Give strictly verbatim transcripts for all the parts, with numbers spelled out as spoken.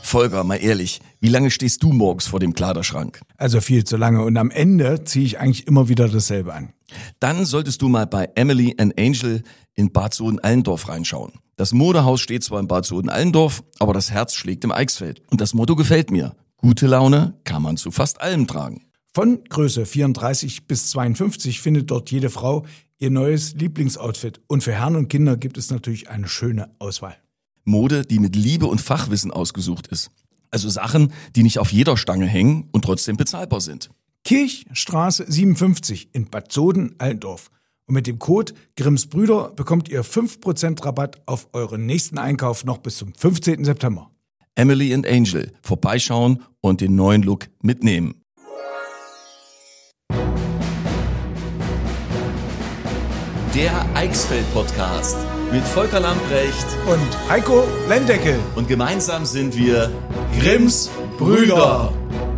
Volker, mal ehrlich, wie lange stehst du morgens vor dem Kleiderschrank? Also viel zu lange und am Ende ziehe ich eigentlich immer wieder dasselbe an. Dann solltest du mal bei Emily and Angel in Bad Sohn-Allendorf reinschauen. Das Modehaus steht zwar in Bad Sohn-Allendorf, aber das Herz schlägt im Eichsfeld. Und das Motto gefällt mir. Gute Laune kann man zu fast allem tragen. Von Größe vierunddreißig bis zweiundfünfzig findet dort jede Frau ihr neues Lieblingsoutfit. Und für Herren und Kinder gibt es natürlich eine schöne Auswahl. Mode, die mit Liebe und Fachwissen ausgesucht ist. Also Sachen, die nicht auf jeder Stange hängen und trotzdem bezahlbar sind. Kirchstraße siebenundfünfzig in Bad Sohn-Allendorf. Und mit dem Code Grimmsbrüder bekommt ihr fünf Prozent Rabatt auf euren nächsten Einkauf noch bis zum fünfzehnten September. Emily and Angel. Vorbeischauen und den neuen Look mitnehmen. Der Eichsfeld-Podcast mit Volker Lamprecht Und Heiko Lendeckel. und gemeinsam sind wir Grimms Brüder.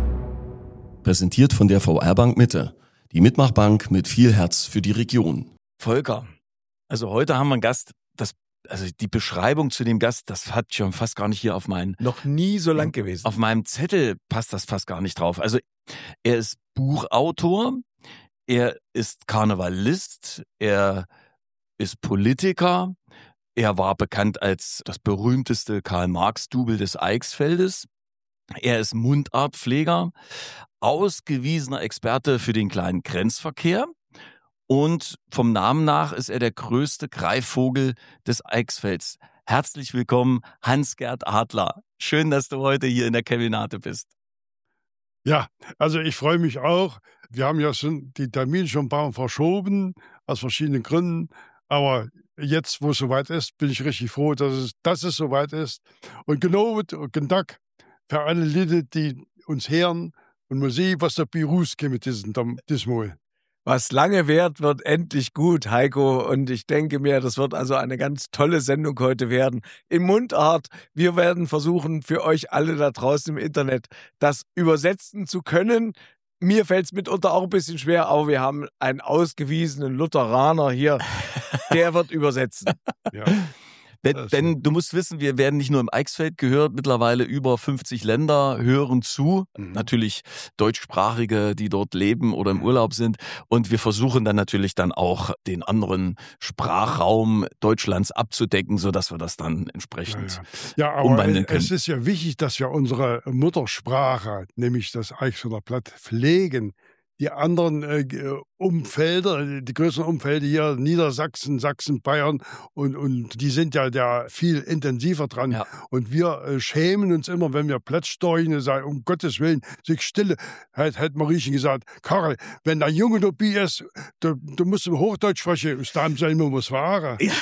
Präsentiert von der V R-Bank Mitte, die Mitmachbank mit viel Herz für die Region. Volker, also heute haben wir einen Gast, das, also die Beschreibung zu dem Gast, das hat schon fast gar nicht hier auf meinen, Noch nie so lang gewesen. auf meinem Zettel passt das fast gar nicht drauf. Also er ist Buchautor, er ist Karnevalist, er ist Politiker, er war bekannt als das berühmteste Karl-Marx-Double des Eichsfeldes. Er ist Mundartpfleger, ausgewiesener Experte für den kleinen Grenzverkehr und vom Namen nach ist er der größte Greifvogel des Eichsfelds. Herzlich willkommen, Hans-Gerd Adler. Schön, dass du heute hier in der Kevinate bist. Ja, also ich freue mich auch. Wir haben ja schon die Termine schon ein paar Mal verschoben, aus verschiedenen Gründen. Aber jetzt, wo es soweit ist, bin ich richtig froh, dass es, dass es soweit ist. Und genau und Dank für alle Leute, die uns hören und mal sehen, was der Birus mit diesem Mal. Was lange währt, wird endlich gut, Heiko. Und ich denke mir, das wird also eine ganz tolle Sendung heute werden. In Mundart. Wir werden versuchen, für euch alle da draußen im Internet das übersetzen zu können. Mir fällt es mitunter auch ein bisschen schwer, aber wir haben einen ausgewiesenen Lutheraner hier, der wird übersetzen. Ja. Denn, denn du musst wissen, wir werden nicht nur im Eichsfeld gehört, mittlerweile über fünfzig Länder hören zu. Mhm. Natürlich Deutschsprachige, die dort leben oder im Urlaub sind. Und wir versuchen dann natürlich dann auch den anderen Sprachraum Deutschlands abzudecken, sodass wir das dann entsprechend Ja, ja, aber umwandeln können. es ist ja wichtig, dass wir unsere Muttersprache, nämlich das Eichsfelder Platt, pflegen. Die anderen äh, Umfelder, die größeren Umfelder hier, Niedersachsen, Sachsen, Bayern, und, und die sind ja da viel intensiver dran. Ja. Und wir äh, schämen uns immer, wenn wir Plätschstorchen sagen, um Gottes Willen, sich stille. Hat, hat Mariechen gesagt, Karl, wenn der Junge dabei ist, du, du musst im Hochdeutsch sprechen, aus dem soll man was fahren. Ja.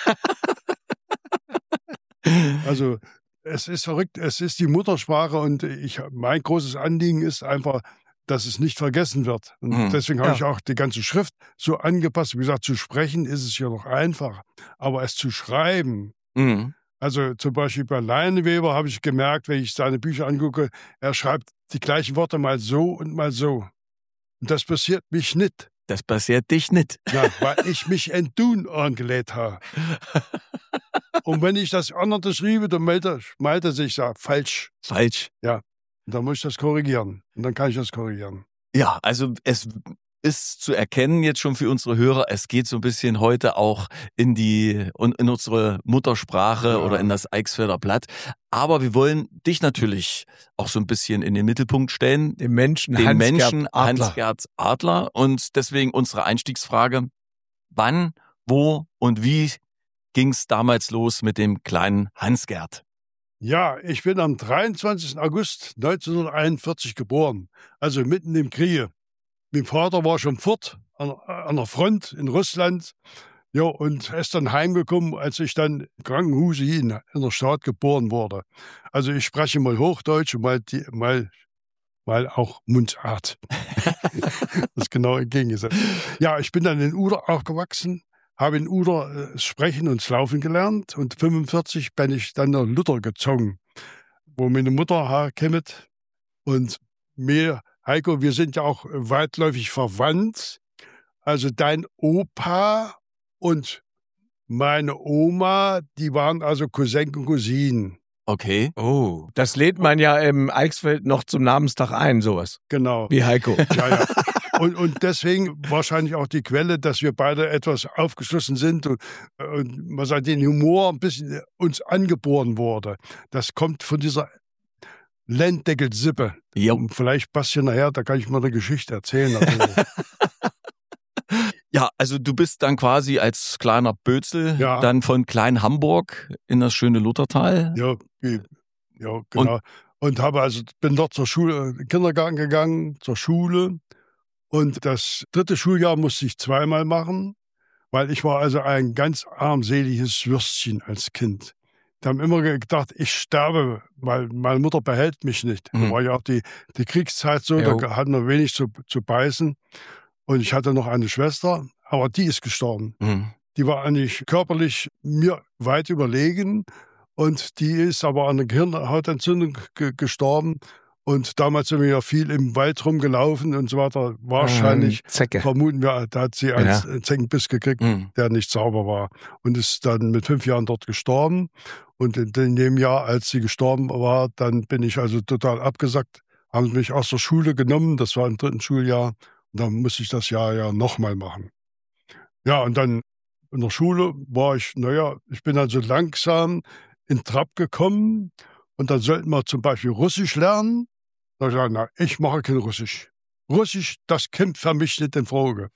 Also, es ist verrückt, es ist die Muttersprache und ich, mein großes Anliegen ist einfach, dass es nicht vergessen wird. Und Mhm. deswegen habe Ja. ich auch die ganze Schrift so angepasst. Wie gesagt, zu sprechen ist es ja noch einfach, aber es zu schreiben, Mhm. also zum Beispiel bei Leineweber habe ich gemerkt, wenn ich seine Bücher angucke, er schreibt die gleichen Worte mal so und mal so. Und das passiert mich nicht, Das passiert dich nicht. ja, weil ich mich in Tun angelegt habe. Und wenn ich das andere schriebe, dann meldet er sich, sagt, falsch. Falsch. Und dann muss ich das korrigieren. Und dann kann ich das korrigieren. Ja, also es ist zu erkennen jetzt schon für unsere Hörer, es geht so ein bisschen heute auch in die in unsere Muttersprache Ja. oder in das Eichsfelder Blatt. Aber wir wollen dich natürlich auch so ein bisschen in den Mittelpunkt stellen, Dem Menschen den Hans-Gerd Menschen Adler. Hans-Gerd Adler. Und deswegen unsere Einstiegsfrage, wann, wo und wie ging es damals los mit dem kleinen Hans-Gerd? Ja, ich bin am dreiundzwanzigsten August neunzehnhunderteinundvierzig geboren, also mitten im Kriege. Mein Vater war schon fort an, an der Front in Russland, ja, und ist dann heimgekommen, als ich dann im Krankenhaus hier in, in der Stadt geboren wurde. Also ich spreche mal Hochdeutsch und mal, die, mal, mal auch Mundart. Das ist genau entgegengesetzt. Ja, ich bin dann in Uder aufgewachsen, habe in Uder äh, sprechen und laufen gelernt und fünfundvierzig bin ich dann nach Luther gezogen, wo meine Mutter herkommt. Und mir, Heiko, wir sind ja auch weitläufig verwandt. Also dein Opa und meine Oma, die waren also Cousin und Cousinen. Okay. Oh, das lädt man ja im Eichsfeld noch zum Namenstag ein, sowas. Genau. Wie Heiko. Ja, ja. Und, und deswegen wahrscheinlich auch die Quelle, dass wir beide etwas aufgeschlossen sind und, und man sagt, den Humor ein bisschen uns angeboren wurde. Das kommt von dieser Lenddeckel-Sippe. Jo. Und vielleicht passt hier nachher, da kann ich mal eine Geschichte erzählen. Also, Ja, also du bist dann quasi als kleiner Bözel Ja. dann von Klein Hamburg in das schöne Luthertal. ja, wie- ja, genau. Und, habe also, bin dort zur Schule, Kindergarten gegangen, zur Schule. Und das dritte Schuljahr musste ich zweimal machen, weil ich war also ein ganz armseliges Würstchen als Kind. Die haben immer gedacht, ich sterbe, weil meine Mutter behält mich nicht. Mhm. Da war ja auch die, die Kriegszeit so, Jo. da hatten wir wenig zu, zu beißen. Und ich hatte noch eine Schwester, aber die ist gestorben. Mhm. Die war eigentlich körperlich mir weit überlegen und die ist aber an einer Gehirnhautentzündung ge- gestorben. Und damals sind wir ja viel im Wald rumgelaufen und so weiter. Wahrscheinlich, Ähm, Zecke. vermuten wir, da hat sie einen Zeckenbiss gekriegt, Mhm. der nicht sauber war. Und ist dann mit fünf Jahren dort gestorben. Und in, in dem Jahr, als sie gestorben war, dann bin ich also total abgesackt. Haben sie mich aus der Schule genommen, das war im dritten Schuljahr. Und dann musste ich das Jahr ja nochmal machen. Ja, und dann in der Schule war ich, naja, ich bin also langsam in Trab gekommen. Und dann sollten wir zum Beispiel Russisch lernen. Da habe ich gesagt, na, ich mache kein Russisch. Russisch, das kommt für mich nicht in Frage.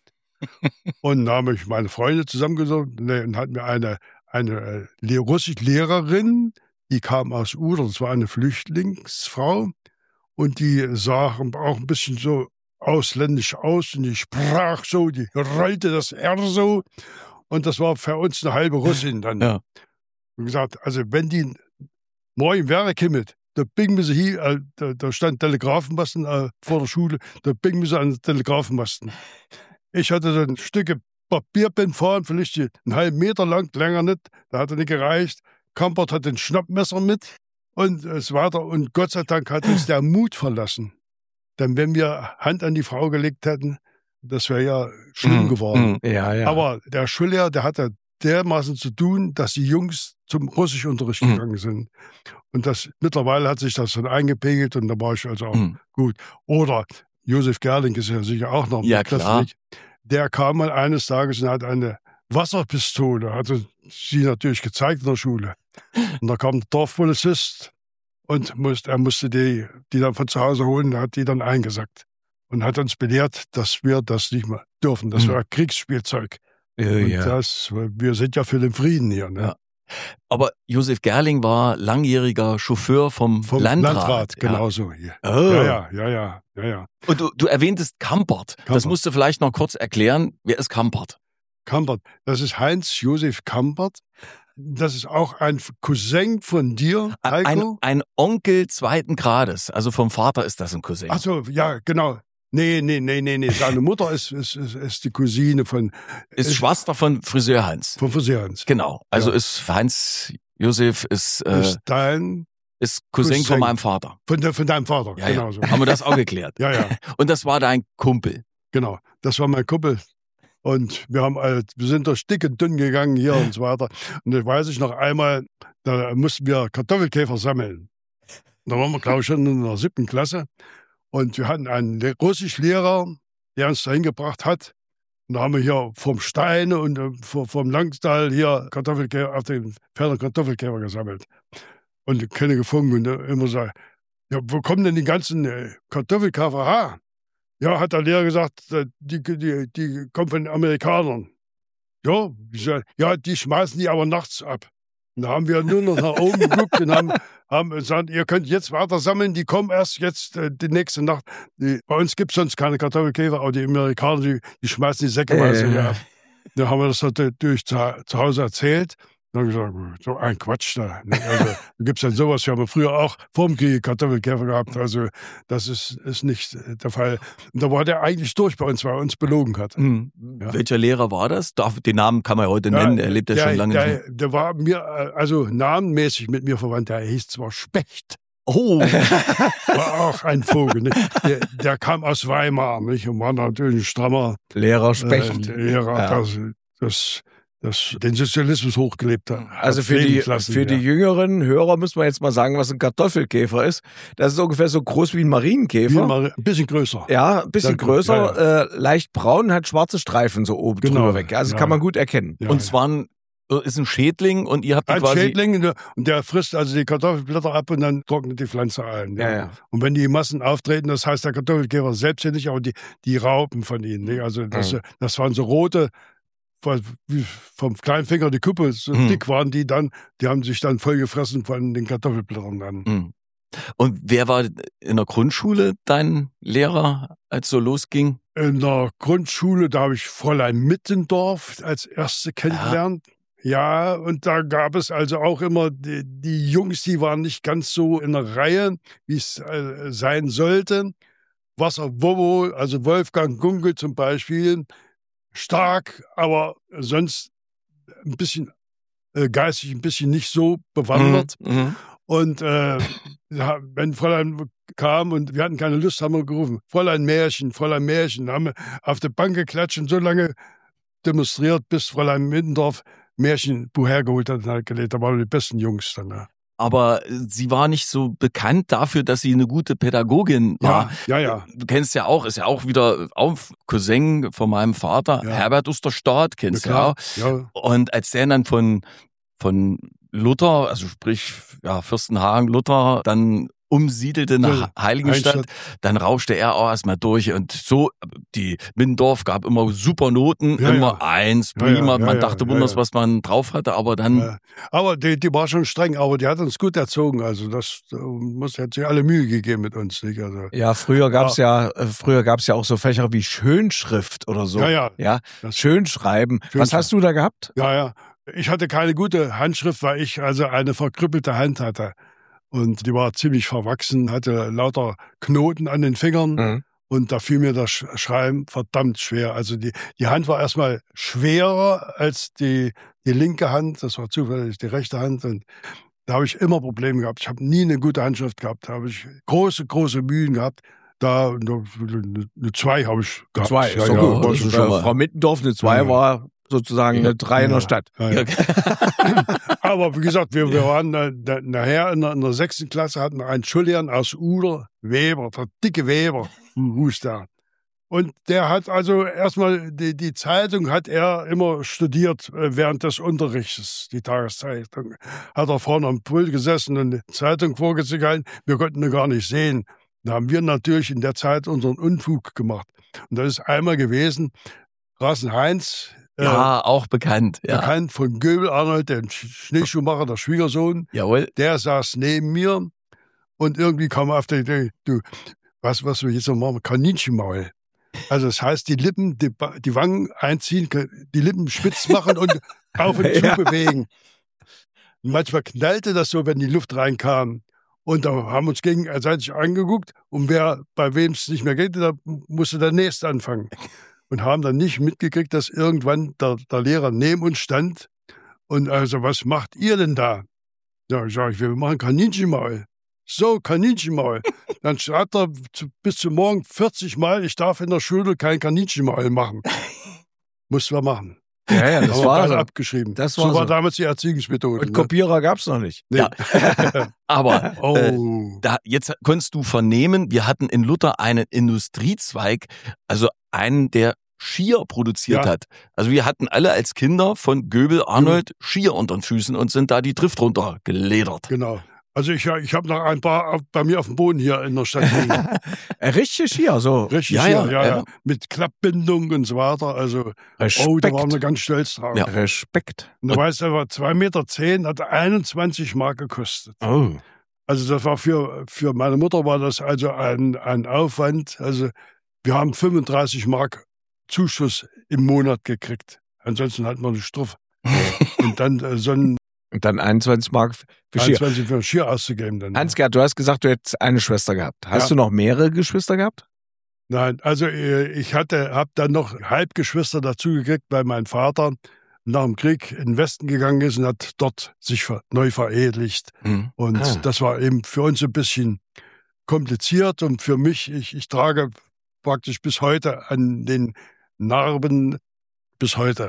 Und dann habe ich meine Freunde zusammengesucht und hatten mir eine, eine äh, Russisch-Lehrerin, die kam aus Uder, das war eine Flüchtlingsfrau. Und die sah auch ein bisschen so ausländisch aus und die sprach so, die rollte das R so. Und das war für uns eine halbe Russin dann. Ja. Und gesagt, also wenn die morgen wäre kommt, da bingen wir sie hier, äh, da, da stand Telegrafenmasten äh, vor der Schule, da bingen wir sie an den Telegrafenmasten. Ich hatte so ein Stück Papierbind fahren, vielleicht einen halben Meter lang, länger nicht, da hat er nicht gereicht. Kampert hat ein Schnappmesser mit und es weiter. Und Gott sei Dank hat uns der Mut verlassen. Denn wenn wir Hand an die Frau gelegt hätten, das wäre ja schlimm Mhm. geworden. Mhm. Ja, ja. Aber der Schullehrer, der hatte dermaßen zu tun, dass die Jungs zum Russischunterricht Mhm. gegangen sind. Und das, mittlerweile hat sich das dann eingepegelt und da war ich also auch Mhm. gut. Oder Josef Gerling ist ja sicher auch noch ein Ja, Begriff, klar. nicht? Der kam mal eines Tages und hat eine Wasserpistole, hatte sie natürlich gezeigt in der Schule. Und da kam der Dorfpolizist und musste, er musste die, die dann von zu Hause holen, hat die dann eingesackt. Und hat uns belehrt, dass wir das nicht mehr dürfen. Das Mhm. war Kriegsspielzeug. ja, Und ja. das, wir sind ja für den Frieden hier. Ne? Ja. Aber Josef Gerling war langjähriger Chauffeur vom, Vom Landrat. Landrat, Ja. genauso hier. Oh. Ja, ja, ja, ja, ja, ja. Und du, du erwähntest Kampert. Das Kampert. musst du vielleicht noch kurz erklären. Wer ist Kampert? Kampert, das ist Heinz-Josef Kampert. Das ist auch ein Cousin von dir, Ein, Heiko. ein Onkel zweiten Grades. Also vom Vater ist das ein Cousin. Ach so, ja, genau. Nee, nee, nee, nee, nee. Seine Mutter ist, ist, ist, ist die Cousine von, ist Schwester von Friseur Heinz. von Friseurhans. Genau. Also Ja. ist Heinz Josef ist, äh, Ist dein, ist Cousin, Cousin. von meinem Vater. von, de, von deinem Vater, Ja, genau ja. so. Haben wir das auch geklärt. Ja, ja, Und das war dein Kumpel. genau. Das war mein Kumpel. Und wir haben halt, wir sind durch dick und dünn gegangen hier und so weiter. Und da weiß ich noch einmal, da mussten wir Kartoffelkäfer sammeln. Da waren wir, glaube ich, schon in der siebten Klasse. Und wir hatten einen Le- Russischlehrer, der uns dahin gebracht hat. Und da haben wir hier vom Steine und äh, vor- vom Langstal hier Kartoffelkäfer, auf den Feldern Kartoffelkäfer gesammelt. Und keine gefunden. Und äh, immer so, ja, wo kommen denn die ganzen äh, Kartoffelkäfer her? Ja, hat der Lehrer gesagt, äh, die, die, die kommen von den Amerikanern. Ja, ich sag, ja, die schmeißen die aber nachts ab. Und da haben wir nur noch nach oben geguckt und haben, haben gesagt, ihr könnt jetzt weiter sammeln, die kommen erst jetzt äh, die nächste Nacht. Die, bei uns gibt es sonst keine Kartoffelkäfer, aber die Amerikaner, die, die schmeißen die Säckeweise Äh. ab. Da haben wir das natürlich zu, zu Hause erzählt. Dann habe ich gesagt, so ein Quatsch da. Ne? Also, da gibt es dann sowas. Wir haben früher auch vor dem Krieg Kartoffelkäfer gehabt. Also das ist, ist nicht der Fall. Und da war der eigentlich durch bei uns, weil er uns belogen hat. Mhm. Ja. Welcher Lehrer war das? Darf, den Namen kann man ja heute Ja, nennen. Er lebt ja der, schon lange der, nicht mehr. der war mir, äh, also namenmäßig mit mir verwandt. Der hieß zwar Specht, Oh, war auch ein Vogel. Ne? Der, der kam aus Weimar, nicht? Und war natürlich ein strammer Lehrer Specht. Äh, Lehrer. Ja. Das, das, das, den Sozialismus hochgelebt hat. Also für die, lassen, für ja. die jüngeren Hörer muss man jetzt mal sagen, was ein Kartoffelkäfer ist. Das ist ungefähr so groß wie ein Marienkäfer. Wie mal ein bisschen größer. Ja, ein bisschen Ja, größer, ja, Äh, leicht braun, hat schwarze Streifen so oben Genau, drüber weg. Also ja. kann man gut erkennen. Ja, und ja. zwar ein, ist ein Schädling und ihr habt die Ein quasi... Schädling, und der frisst also die Kartoffelblätter ab und dann trocknet die Pflanze ein. Ja, ja. Und wenn die Massen auftreten, das heißt der Kartoffelkäfer selbstständig, aber die, die Raupen von ihnen. Nicht? Also das, Mhm. das waren so rote, wie vom kleinen Finger die Kuppe, so Mhm. dick waren die dann, die haben sich dann voll gefressen von den Kartoffelblättern dann. Hm. Und wer war in der Grundschule dein Lehrer, als so losging? In der Grundschule, da habe ich Fräulein Mittendorf als erste kennengelernt. Ja, und da gab es also auch immer die, die Jungs, die waren nicht ganz so in der Reihe, wie es äh, sein sollte. Wasser Wowo, also Wolfgang Gunkel zum Beispiel, stark, aber sonst ein bisschen äh, geistig ein bisschen nicht so bewandert. Mhm. Und äh, ja, wenn Fräulein kam und wir hatten keine Lust, haben wir gerufen, Fräulein Märchen, Fräulein Märchen, haben wir auf der Bank geklatscht und so lange demonstriert, bis Fräulein Mittendorf Märchenbuch hergeholt hat und hat gelegt. Da waren die besten Jungs dann. Ja, Aber sie war nicht so bekannt dafür, dass sie eine gute Pädagogin war. ja, ja. ja. Du kennst ja auch, ist ja auch wieder auch Cousin von meinem Vater, Ja. Herbert Osterstaat, kennst du ja auch. Ja, Und als der dann von, von Luther, also sprich ja, Fürstenhagen, Luther, dann umsiedelte nach Ja, Heiligenstadt, Heiligenstadt. dann rauschte er auch erstmal durch und so, die Middendorf gab immer super Noten, Ja, immer ja. eins, Ja, ja, prima, ja, man ja, dachte ja, wunders, ja. was man drauf hatte, aber dann, ja. Aber die, die war schon streng, aber die hat uns gut erzogen. Also das da muss, hat sich alle Mühe gegeben mit uns. Nicht? Also, Ja, früher gab's ja, äh, früher gab's ja auch so Fächer wie Schönschrift oder so. ja, ja. Ja, Das- Schönschreiben. Was Schönschreiben. hast du da gehabt? Ja, ja. Ich hatte keine gute Handschrift, weil ich also eine verkrüppelte Hand hatte. Und die war ziemlich verwachsen, hatte lauter Knoten an den Fingern. Mhm. Und da fiel mir das Sch- Schreiben verdammt schwer. Also die, die Hand war erstmal schwerer als die, die linke Hand. Das war zufällig die rechte Hand. Und da habe ich immer Probleme gehabt. Ich habe nie eine gute Handschrift gehabt. Da habe ich große, große Mühen gehabt. Da eine, eine zwei habe ich gehabt. Zwei, ja, ist doch ja, gut. war Das schon ist, schon äh, mal. Frau Mittendorf, eine zwei Ja, ja. war sozusagen eine drei in der Stadt. Ja, ja. Aber wie gesagt, wir, wir waren äh, da- nachher in der, in der sechsten Klasse, hatten wir einen Schullehrer aus Uder, Weber, der dicke Weber, Huster. Und der hat also erstmal, die, die Zeitung hat er immer studiert äh, während des Unterrichts, die Tageszeitung. Hat er vorne am Pult gesessen und die Zeitung vorgehalten, wir konnten ihn gar nicht sehen. Da haben wir natürlich in der Zeit unseren Unfug gemacht. Und das ist einmal gewesen, Rasen Heinz, äh, ja, auch bekannt, ja. bekannt von Göbel Arnold, dem Sch- Schneeschuhmacher, der Schwiegersohn, Jawohl. der saß neben mir und irgendwie kam er auf die Idee, du, was, was wir jetzt noch machen, Kaninchenmaul. Also das heißt, die Lippen, die, Ba- die Wangen einziehen, die Lippen spitz machen und auf und zu Ja. bewegen. Und manchmal knallte das so, wenn die Luft reinkam. Und da haben wir uns gegenseitig angeguckt und wer, bei wem es nicht mehr geht, da musste der Nächste anfangen. Und haben dann nicht mitgekriegt, dass irgendwann der, der Lehrer neben uns stand. Und also, was macht ihr denn da? Ja, sag ich, wir machen Kaninchenmaul. So, Kaninchenmaul. Dann schreibt er zu, bis zum Morgen vierzig Mal, ich darf in der Schule kein Kaninchenmaul machen. Mussten wir machen. Ja, ja, das Haben wir war beide so. abgeschrieben. Das so war war so. damals die Erziehungsmethode. Und ne? Kopierer gab's noch nicht. Nee. Ja. Aber Oh. äh, da, jetzt konntest du vernehmen, wir hatten in Luther einen Industriezweig, also einen, der Skier produziert Ja. hat. Also wir hatten alle als Kinder von Göbel Arnold Skier unter den Füßen und sind da die Trift runter geledert. Genau. Also ich, ich habe noch ein paar auf, bei mir auf dem Boden hier in der Stadt liegen. Äh, Richtige Skier, so. Richtig, Ja, ja, ja, ja, ja, ja. Mit Klappbindung und so weiter. Also, Respekt. oh, da waren wir ganz stolz drauf. Ja. Respekt. Und da weißt du, er war zwei Meter zehn, hat einundzwanzig Mark gekostet. Oh. Also das war für, für meine Mutter war das also ein, ein Aufwand. Also wir haben fünfunddreißig Mark Zuschuss im Monat gekriegt. Ansonsten hatten wir eine Struff. Und dann äh, so ein Und dann einundzwanzig Mark für Skier. einundzwanzig für Skier auszugeben. Dann. Hans-Gerd, du hast gesagt, du hättest eine Schwester gehabt. Hast Ja. du noch mehrere Geschwister gehabt? Nein, also äh, ich hatte, habe dann noch Halbgeschwister dazu gekriegt, weil mein Vater nach dem Krieg in den Westen gegangen ist und hat dort sich ver neu verehelicht. Hm. Und Ah. das war eben für uns ein bisschen kompliziert und für mich, ich, ich trage praktisch bis heute an den Narben bis heute.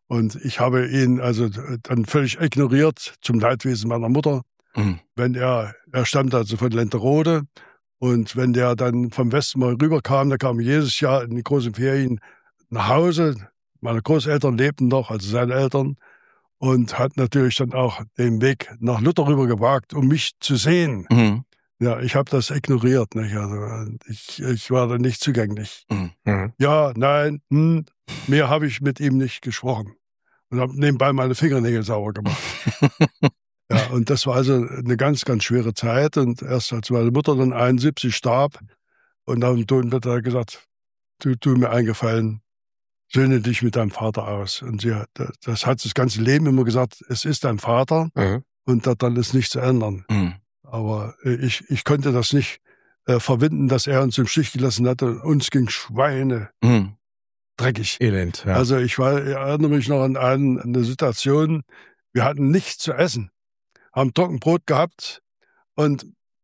Und ich habe ihn also dann völlig ignoriert, zum Leidwesen meiner Mutter. Mhm. Wenn er, er stammt also von Lenterode. Und wenn der dann vom Westen mal rüberkam, der kam jedes Jahr in die großen Ferien nach Hause. Meine Großeltern lebten noch, also seine Eltern. Und hat natürlich dann auch den Weg nach Luther rüber gewagt, um mich zu sehen. Mhm. Ja, ich habe das ignoriert. Nicht? Also ich, ich war da nicht zugänglich. Mhm. Ja, nein, hm, mehr habe ich mit ihm nicht gesprochen. Und habe nebenbei meine Fingernägel sauber gemacht. Ja, und das war also eine ganz, ganz schwere Zeit. Und erst als meine Mutter dann einundsiebzig starb, und dann hat er gesagt, du, tu mir einen Gefallen, söhne dich mit deinem Vater aus. Und sie hat, das hat das ganze Leben immer gesagt, es ist dein Vater, Mhm. und daran ist nichts zu ändern. Mhm. Aber ich, ich konnte das nicht äh, verwinden, dass er uns im Stich gelassen hatte. Uns ging Schweine Mhm. dreckig. Elend, ja. Also ich, war, ich erinnere mich noch an eine, eine Situation, wir hatten nichts zu essen, haben Trockenbrot gehabt und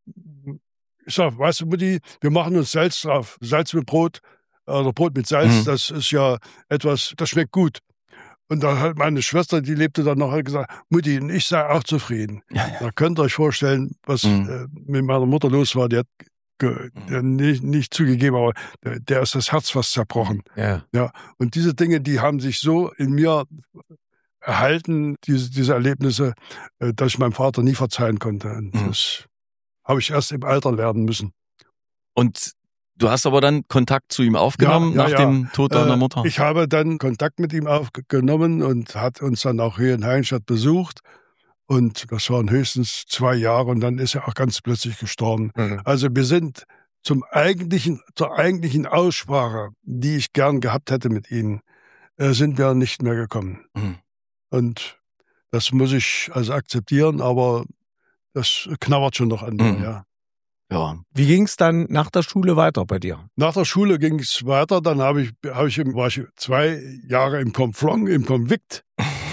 ich sag, weißt du, Mutti, wir machen uns Salz drauf. Salz mit Brot oder Brot mit Salz, Mhm. das ist ja etwas, das schmeckt gut. Und da hat meine Schwester, die lebte dann noch, hat gesagt, Mutti, und ich sei auch zufrieden. Ja, ja. Da könnt ihr euch vorstellen, was Mhm. äh, mit meiner Mutter los war. Die hat ge, der nicht, nicht zugegeben, aber der, der ist das Herz fast zerbrochen. ja. Ja, und diese Dinge, die haben sich so in mir erhalten, diese, diese Erlebnisse, äh, dass ich meinem Vater nie verzeihen konnte. Und Mhm. das habe ich erst im Alter lernen müssen. Und du hast aber dann Kontakt zu ihm aufgenommen Ja, ja, nach ja. dem Tod deiner Äh, Mutter? Ich habe dann Kontakt mit ihm aufgenommen und hat uns dann auch hier in Heidenstadt besucht. Und das waren höchstens zwei Jahre und dann ist er auch ganz plötzlich gestorben. Mhm. Also wir sind zum eigentlichen, zur eigentlichen Aussprache, die ich gern gehabt hätte mit ihm, äh, sind wir nicht mehr gekommen. Mhm. Und das muss ich also akzeptieren, aber das knabbert schon noch an mir, Mhm. ja. Ja. Wie ging es dann nach der Schule weiter bei dir? Nach der Schule ging es weiter, dann habe ich, habe ich, war ich zwei Jahre im Konflong, im Konvikt.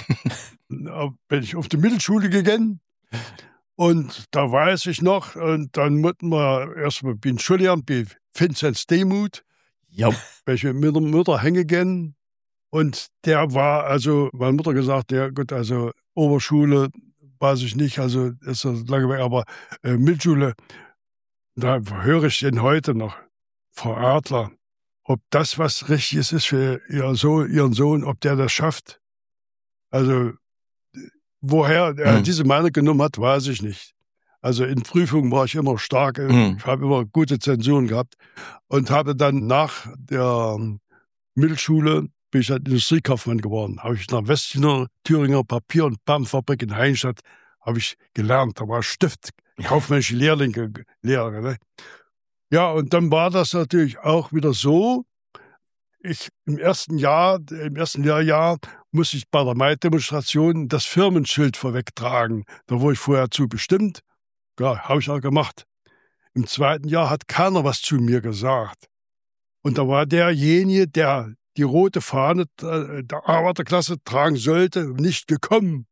Da bin ich auf die Mittelschule gegangen und da weiß ich noch, und dann mussten wir erstmal bei Schullehrer, bei Vinzenz Demuth, Ja. bin ich mit meiner Mutter hängen und der war, also, meine Mutter gesagt, ja gut, also Oberschule, weiß ich nicht, also ist das lange weg, aber äh, Mittelschule, da höre ich den heute noch, Frau Adler, ob das was Richtiges ist für ihr Sohn, ihren Sohn, ob der das schafft. Also, woher er Mhm. diese Meinung genommen hat, weiß ich nicht. Also in Prüfungen war ich immer stark, Mhm. ich habe immer gute Zensuren gehabt und habe dann nach der Mittelschule, bin ich dann Industriekaufmann geworden. Habe ich nach Westthüringer Thüringer Papier- und Pampenfabrik in Heidenstadt habe ich gelernt. Da war Stift, kaufmännische Lehrlinge, Lehrer. Ne? Ja, und dann war das natürlich auch wieder so. Ich im ersten Jahr, im ersten Lehrjahr musste ich bei der Mai-Demonstration das Firmenschild vorwegtragen. Da wurde ich vorher zu bestimmt. Ja, habe ich auch gemacht. Im zweiten Jahr hat keiner was zu mir gesagt. Und da war derjenige, der die rote Fahne der Arbeiterklasse tragen sollte, nicht gekommen.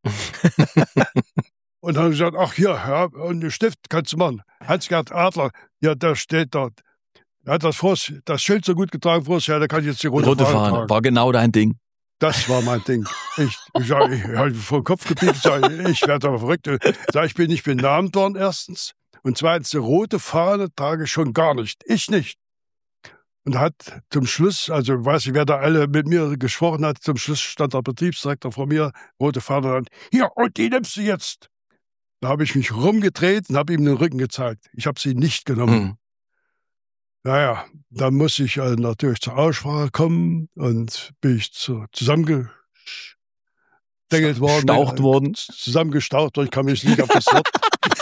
Und dann habe ich gesagt, ach hier, ja, und einen Stift kannst du machen. Hans-Gerd Adler, ja, der steht dort. Er hat das, Vors, das Schild so gut getragen, vorher, da kann ich jetzt die rote, Rote Fahne, Fahne, tragen. war genau dein Ding. Das war mein Ding. Ich, ich, ich, ich habe vor den Kopf gebiegt, ich, sag, ich werde aber verrückt. Ich, sag, ich bin nicht benannt worden, erstens. Und zweitens, die rote Fahne trage ich schon gar nicht. Ich nicht. Und hat zum Schluss, also ich weiß nicht, wer da alle mit mir gesprochen hat, zum Schluss stand der Betriebsdirektor vor mir, rote Fahne, und hier, und die nimmst du jetzt. Da habe ich mich rumgedreht und habe ihm den Rücken gezeigt. Ich habe sie nicht genommen. Mhm. Naja, dann muss ich äh, natürlich zur Aussprache kommen und bin ich zu, zusammengedengelt worden. Staucht äh, worden. Zusammengestaucht worden, ich kam jetzt nicht auf das Wort.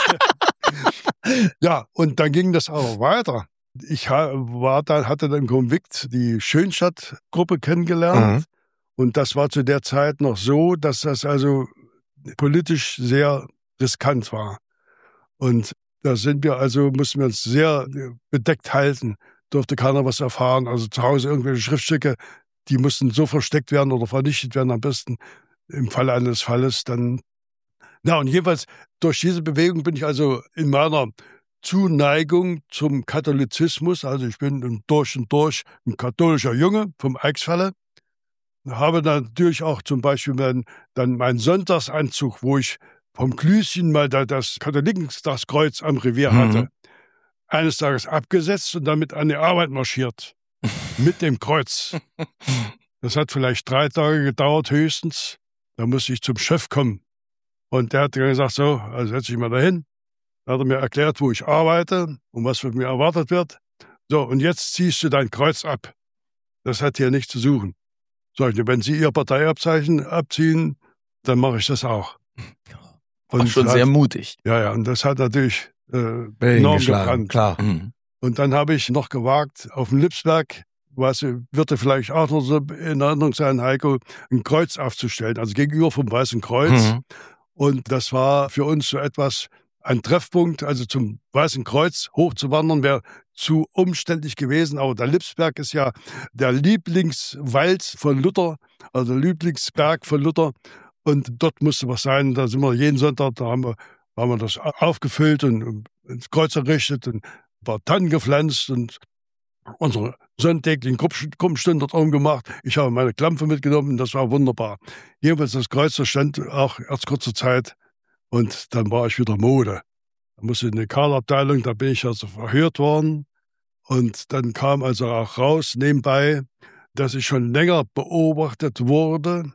Ja, und dann ging das aber weiter. Ich ha, war dann, hatte dann im Konvikt die Schönstadt-Gruppe kennengelernt. Mhm. Und das war zu der Zeit noch so, dass das also politisch sehr riskant war. Und da sind wir also, mussten wir uns sehr bedeckt halten. Durfte keiner was erfahren. Also zu Hause irgendwelche Schriftstücke, die mussten so versteckt werden oder vernichtet werden, am besten im Falle eines Falles dann. Na, und jedenfalls durch diese Bewegung bin ich also in meiner Zuneigung zum Katholizismus, also ich bin durch und durch ein katholischer Junge vom Eichsfalle, habe natürlich auch zum Beispiel dann, dann meinen Sonntagsanzug, wo ich vom Klüschen mal da das Katholikentagskreuz am Revier Mhm. hatte, eines Tages abgesetzt und damit an die Arbeit marschiert. Mit dem Kreuz. Das hat vielleicht drei Tage gedauert höchstens. Da musste ich zum Chef kommen. Und der hat dann gesagt, so, also setz dich mal dahin. Da hat er mir erklärt, wo ich arbeite und was von mir erwartet wird. So, und jetzt ziehst du dein Kreuz ab. Das hat hier nichts zu suchen. Sag ich, wenn Sie Ihr Parteiabzeichen abziehen, dann mache ich das auch. War schon hat, sehr mutig. Ja, ja, und das hat natürlich äh, Bällen enorm geschlagen, gebrannt. klar. Mhm. Und dann habe ich noch gewagt, auf dem Lipsberg, was wird dir vielleicht auch noch so in Erinnerung sein, Heiko, ein Kreuz aufzustellen, also gegenüber vom Weißen Kreuz. Mhm. Und das war für uns so etwas, ein Treffpunkt, also zum Weißen Kreuz hochzuwandern, wäre zu umständlich gewesen. Aber der Lipsberg ist ja der Lieblingswald von Luther, also der Lieblingsberg von Luther. Und dort musste was sein. Da sind wir jeden Sonntag, da haben wir, haben wir das aufgefüllt und ins Kreuz errichtet und ein paar Tannen gepflanzt und unsere sonntäglichen Gruppenstunden dort umgemacht. Ich habe meine Klampfe mitgenommen, das war wunderbar. Jedenfalls das Kreuz, das stand auch erst kurze Zeit und dann war ich wieder Mode. Da musste in die Karlabteilung, da bin ich also verhört worden und dann kam also auch raus nebenbei, dass ich schon länger beobachtet wurde.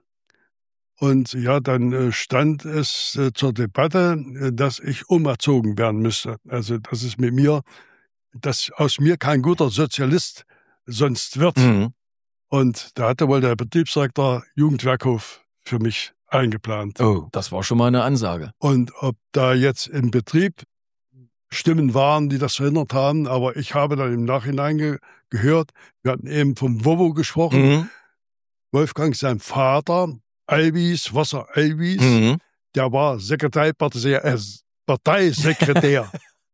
Und ja, dann stand es zur Debatte, dass ich umerzogen werden müsste. Also, dass es mit mir, dass aus mir kein guter Sozialist sonst wird. Mhm. Und da hatte wohl der Betriebsdirektor Jugendwerkhof für mich eingeplant. Oh, das war schon mal eine Ansage. Und ob da jetzt im Betrieb Stimmen waren, die das verhindert haben, aber ich habe dann im Nachhinein ge- gehört, wir hatten eben vom Wowo gesprochen, Mhm. Wolfgang, sein Vater, Albis, Wasser Albis, Mhm. der war Sekretär, äh, Parteisekretär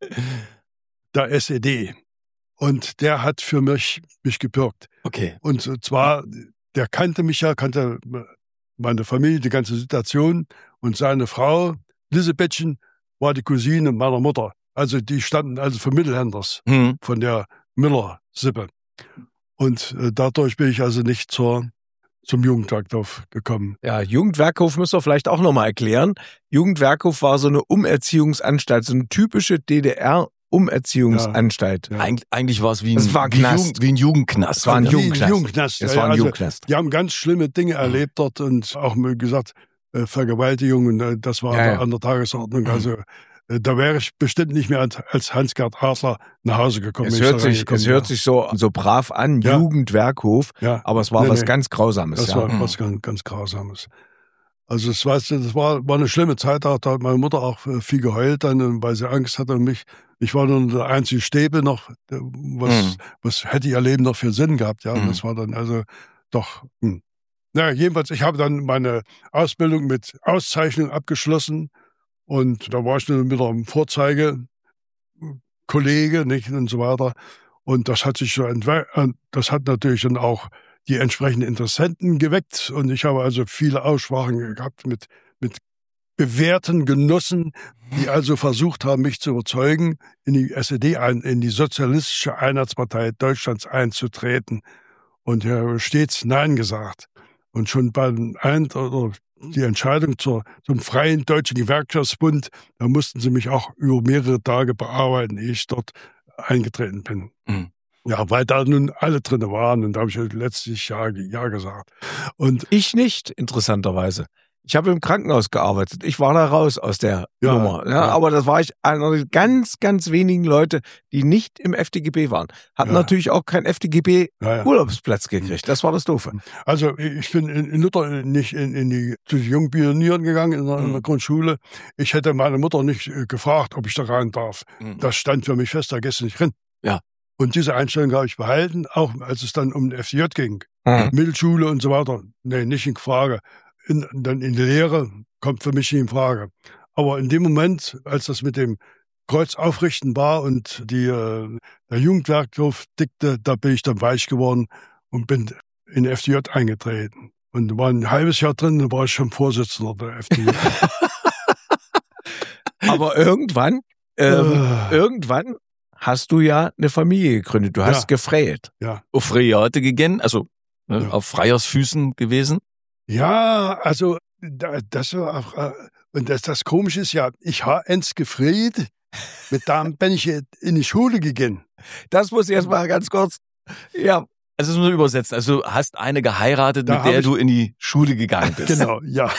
der S E D. Und der hat für mich, mich gebürgt. Okay. Und zwar, der kannte mich ja, kannte meine Familie, die ganze Situation. Und seine Frau, Lisebettchen, war die Cousine meiner Mutter. Also die standen also für Mittelhändlers Mhm. von der Müller-Sippe. Und äh, dadurch bin ich also nicht zur, zum Jugendwerkhof gekommen. Ja, Jugendwerkhof müssen wir vielleicht auch nochmal erklären. Jugendwerkhof war so eine Umerziehungsanstalt, so eine typische D D R-Umerziehungsanstalt. Ja. Eig eigentlich war es wie ein, Es war ein wie, Knast. Jugend, wie ein Jugendknast. Es war ein Wie Jugendknast. Jugendknast. Es war ein Also, Jugendknast. Die haben ganz schlimme Dinge erlebt dort und auch, wie gesagt, äh, Vergewaltigung, und äh, das war Ja, ja. an der Tagesordnung. Mhm. Also äh, da wäre ich bestimmt nicht mehr als, als Hans-Gerd Adler nach Hause gekommen. Es wenn ich hört da sich, reingekommen es hört wäre. sich so, so brav an, Ja. Jugendwerkhof, Ja, aber es war Nee, was nee. ganz Grausames. das ja. war Mhm. was ganz, ganz Grausames. Also es war, das war, war eine schlimme Zeit, da hat meine Mutter auch äh, viel geheult, dann, weil sie Angst hatte um mich. Ich war nur der einzige Stäbe noch, äh, was, Mhm. was hätte ihr Leben noch für Sinn gehabt. Ja, Mhm. das war dann also doch. Hm. Naja, jedenfalls, ich habe dann meine Ausbildung mit Auszeichnung abgeschlossen und da war ich dann wieder ein Vorzeigekollege, nicht, und so weiter. Und das hat sich so entwickelt, das hat natürlich dann auch die entsprechenden Interessenten geweckt und ich habe also viele Aussprachen gehabt mit, mit bewährten Genossen, die also versucht haben, mich zu überzeugen, in die S E D, ein, in die Sozialistische Einheitspartei Deutschlands einzutreten. Und ich habe stets Nein gesagt. Und schon beim Ein- oder die Entscheidung zur, zum Freien Deutschen Gewerkschaftsbund, da mussten sie mich auch über mehrere Tage bearbeiten, ehe ich dort eingetreten bin. Mhm. Ja, weil da nun alle drin waren und da habe ich halt letztlich ja, ja gesagt. Und Ich nicht, interessanterweise. Ich habe im Krankenhaus gearbeitet. Ich war da raus aus der Ja, Nummer. Ja, ja. Aber das war ich einer der ganz, ganz wenigen Leute, die nicht im F D G B waren. Hatten Ja. natürlich auch keinen F D G B-Urlaubsplatz ja, ja. gekriegt. Das war das Doofe. Also ich bin in, in Luther nicht in, in die zu den jungen Pionieren gegangen in der, in der Mhm. Grundschule. Ich hätte meine Mutter nicht äh, gefragt, ob ich da rein darf. Mhm. Das stand für mich fest, da gehst du nicht rein. Ja. Und diese Einstellung habe ich behalten, auch als es dann um den F D J ging. Mhm. Mittelschule und so weiter. Nee, nicht in Frage. In, dann in die Lehre kommt für mich nicht in Frage. Aber in dem Moment, als das mit dem Kreuz aufrichten war und die, äh, der Jugendwerkhof dickte, da bin ich dann weich geworden und bin in den F D J eingetreten. Und war ein halbes Jahr drin, dann war ich schon Vorsitzender der F D J. Aber irgendwann, ähm, Äh. irgendwann hast du ja eine Familie gegründet. Du hast Ja. gefreit. Auf Reate gegangen, also ne, Ja. auf Freiersfüßen gewesen. Ja, also da- das war auch, äh, und das, das Komische ist ja, ich habe eins gefreut, mit dem bin ich in die Schule gegangen. Das muss ich jetzt mal ganz kurz. Ja, Also das muss man übersetzen. Also du hast eine geheiratet, Da mit hab der ich- du in die Schule gegangen bist. Genau, ja.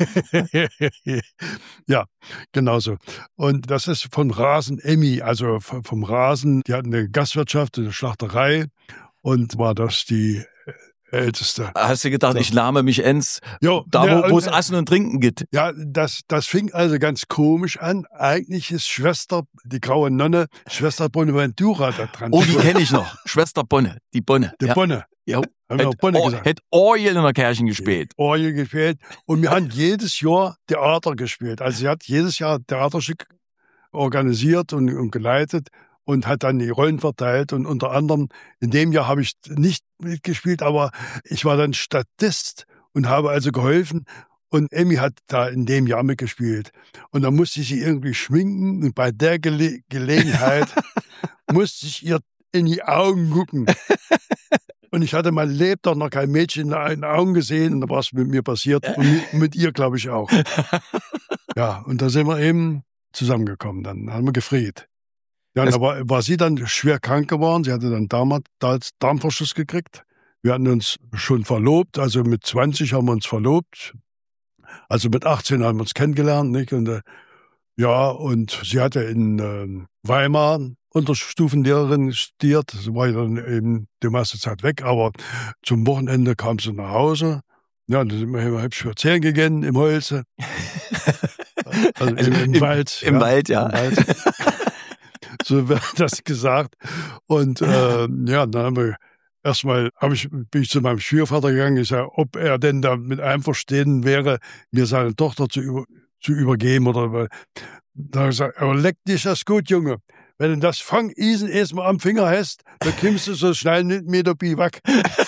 Ja, genau so. Und das ist von Rasen Emmy, also vom vom Rasen, die hatten eine Gastwirtschaft, eine Schlachterei und war das die älteste. Hast du gedacht, So. ich lahme mich ends, Jo, da ja, wo, wo und, es Essen und Trinken gibt. Ja, das, das fing also ganz komisch an. Eigentlich ist Schwester, die graue Nonne, Schwester Bonaventura da dran. Oh, die kenne ich noch. Schwester Bonne, die Bonne. Die ja. Bonne. Ja. Haben wir auch Hätt Bonne Or- gesagt. hätt Orgel in der Kirche gespielt. Orgel gespielt. Und wir haben jedes Jahr Theater gespielt. Also sie hat jedes Jahr ein Theaterstück organisiert und, und geleitet und hat dann die Rollen verteilt. Und unter anderem, in dem Jahr habe ich nicht mitgespielt, aber ich war dann Statist und habe also geholfen. Und Emmy hat da in dem Jahr mitgespielt. Und dann musste ich sie irgendwie schminken. Und bei der Gele Gelegenheit musste ich ihr in die Augen gucken. Und ich hatte mein Lebtag noch kein Mädchen in den Augen gesehen. Und da war es mit mir passiert. Und mit, mit ihr, glaube ich, auch. Ja, und da sind wir eben zusammengekommen. Dann haben wir gefreut. Ja, und Das- da war, war sie dann schwer krank geworden. Sie hatte dann damals, damals Darmverschluss gekriegt. Wir hatten uns schon verlobt. Also mit zwanzig haben wir uns verlobt. Also mit achtzehn haben wir uns kennengelernt. Nicht? Und, äh, ja, und sie hatte in äh, Weimar Unterstufenlehrerin studiert. Sie war ja dann eben die meiste Zeit weg. Aber zum Wochenende kam sie nach Hause. Ja, dann sind wir hübsch spazieren gegangen im Holze. Also im, im, Im- Wald. Im Wald, ja. Im Wald. So wird das gesagt. Und äh, ja, dann haben wir erstmal hab ich, bin ich zu meinem Schwiegervater gegangen, ich sage, ob er denn da mit einverstanden wäre, mir seine Tochter zu, über, zu übergeben. Oder da habe ich gesagt, aber leck dich das gut, Junge. Wenn du das Fangeisen erstmal am Finger hast, dann kommst du so schnell nicht mehr dabei weg.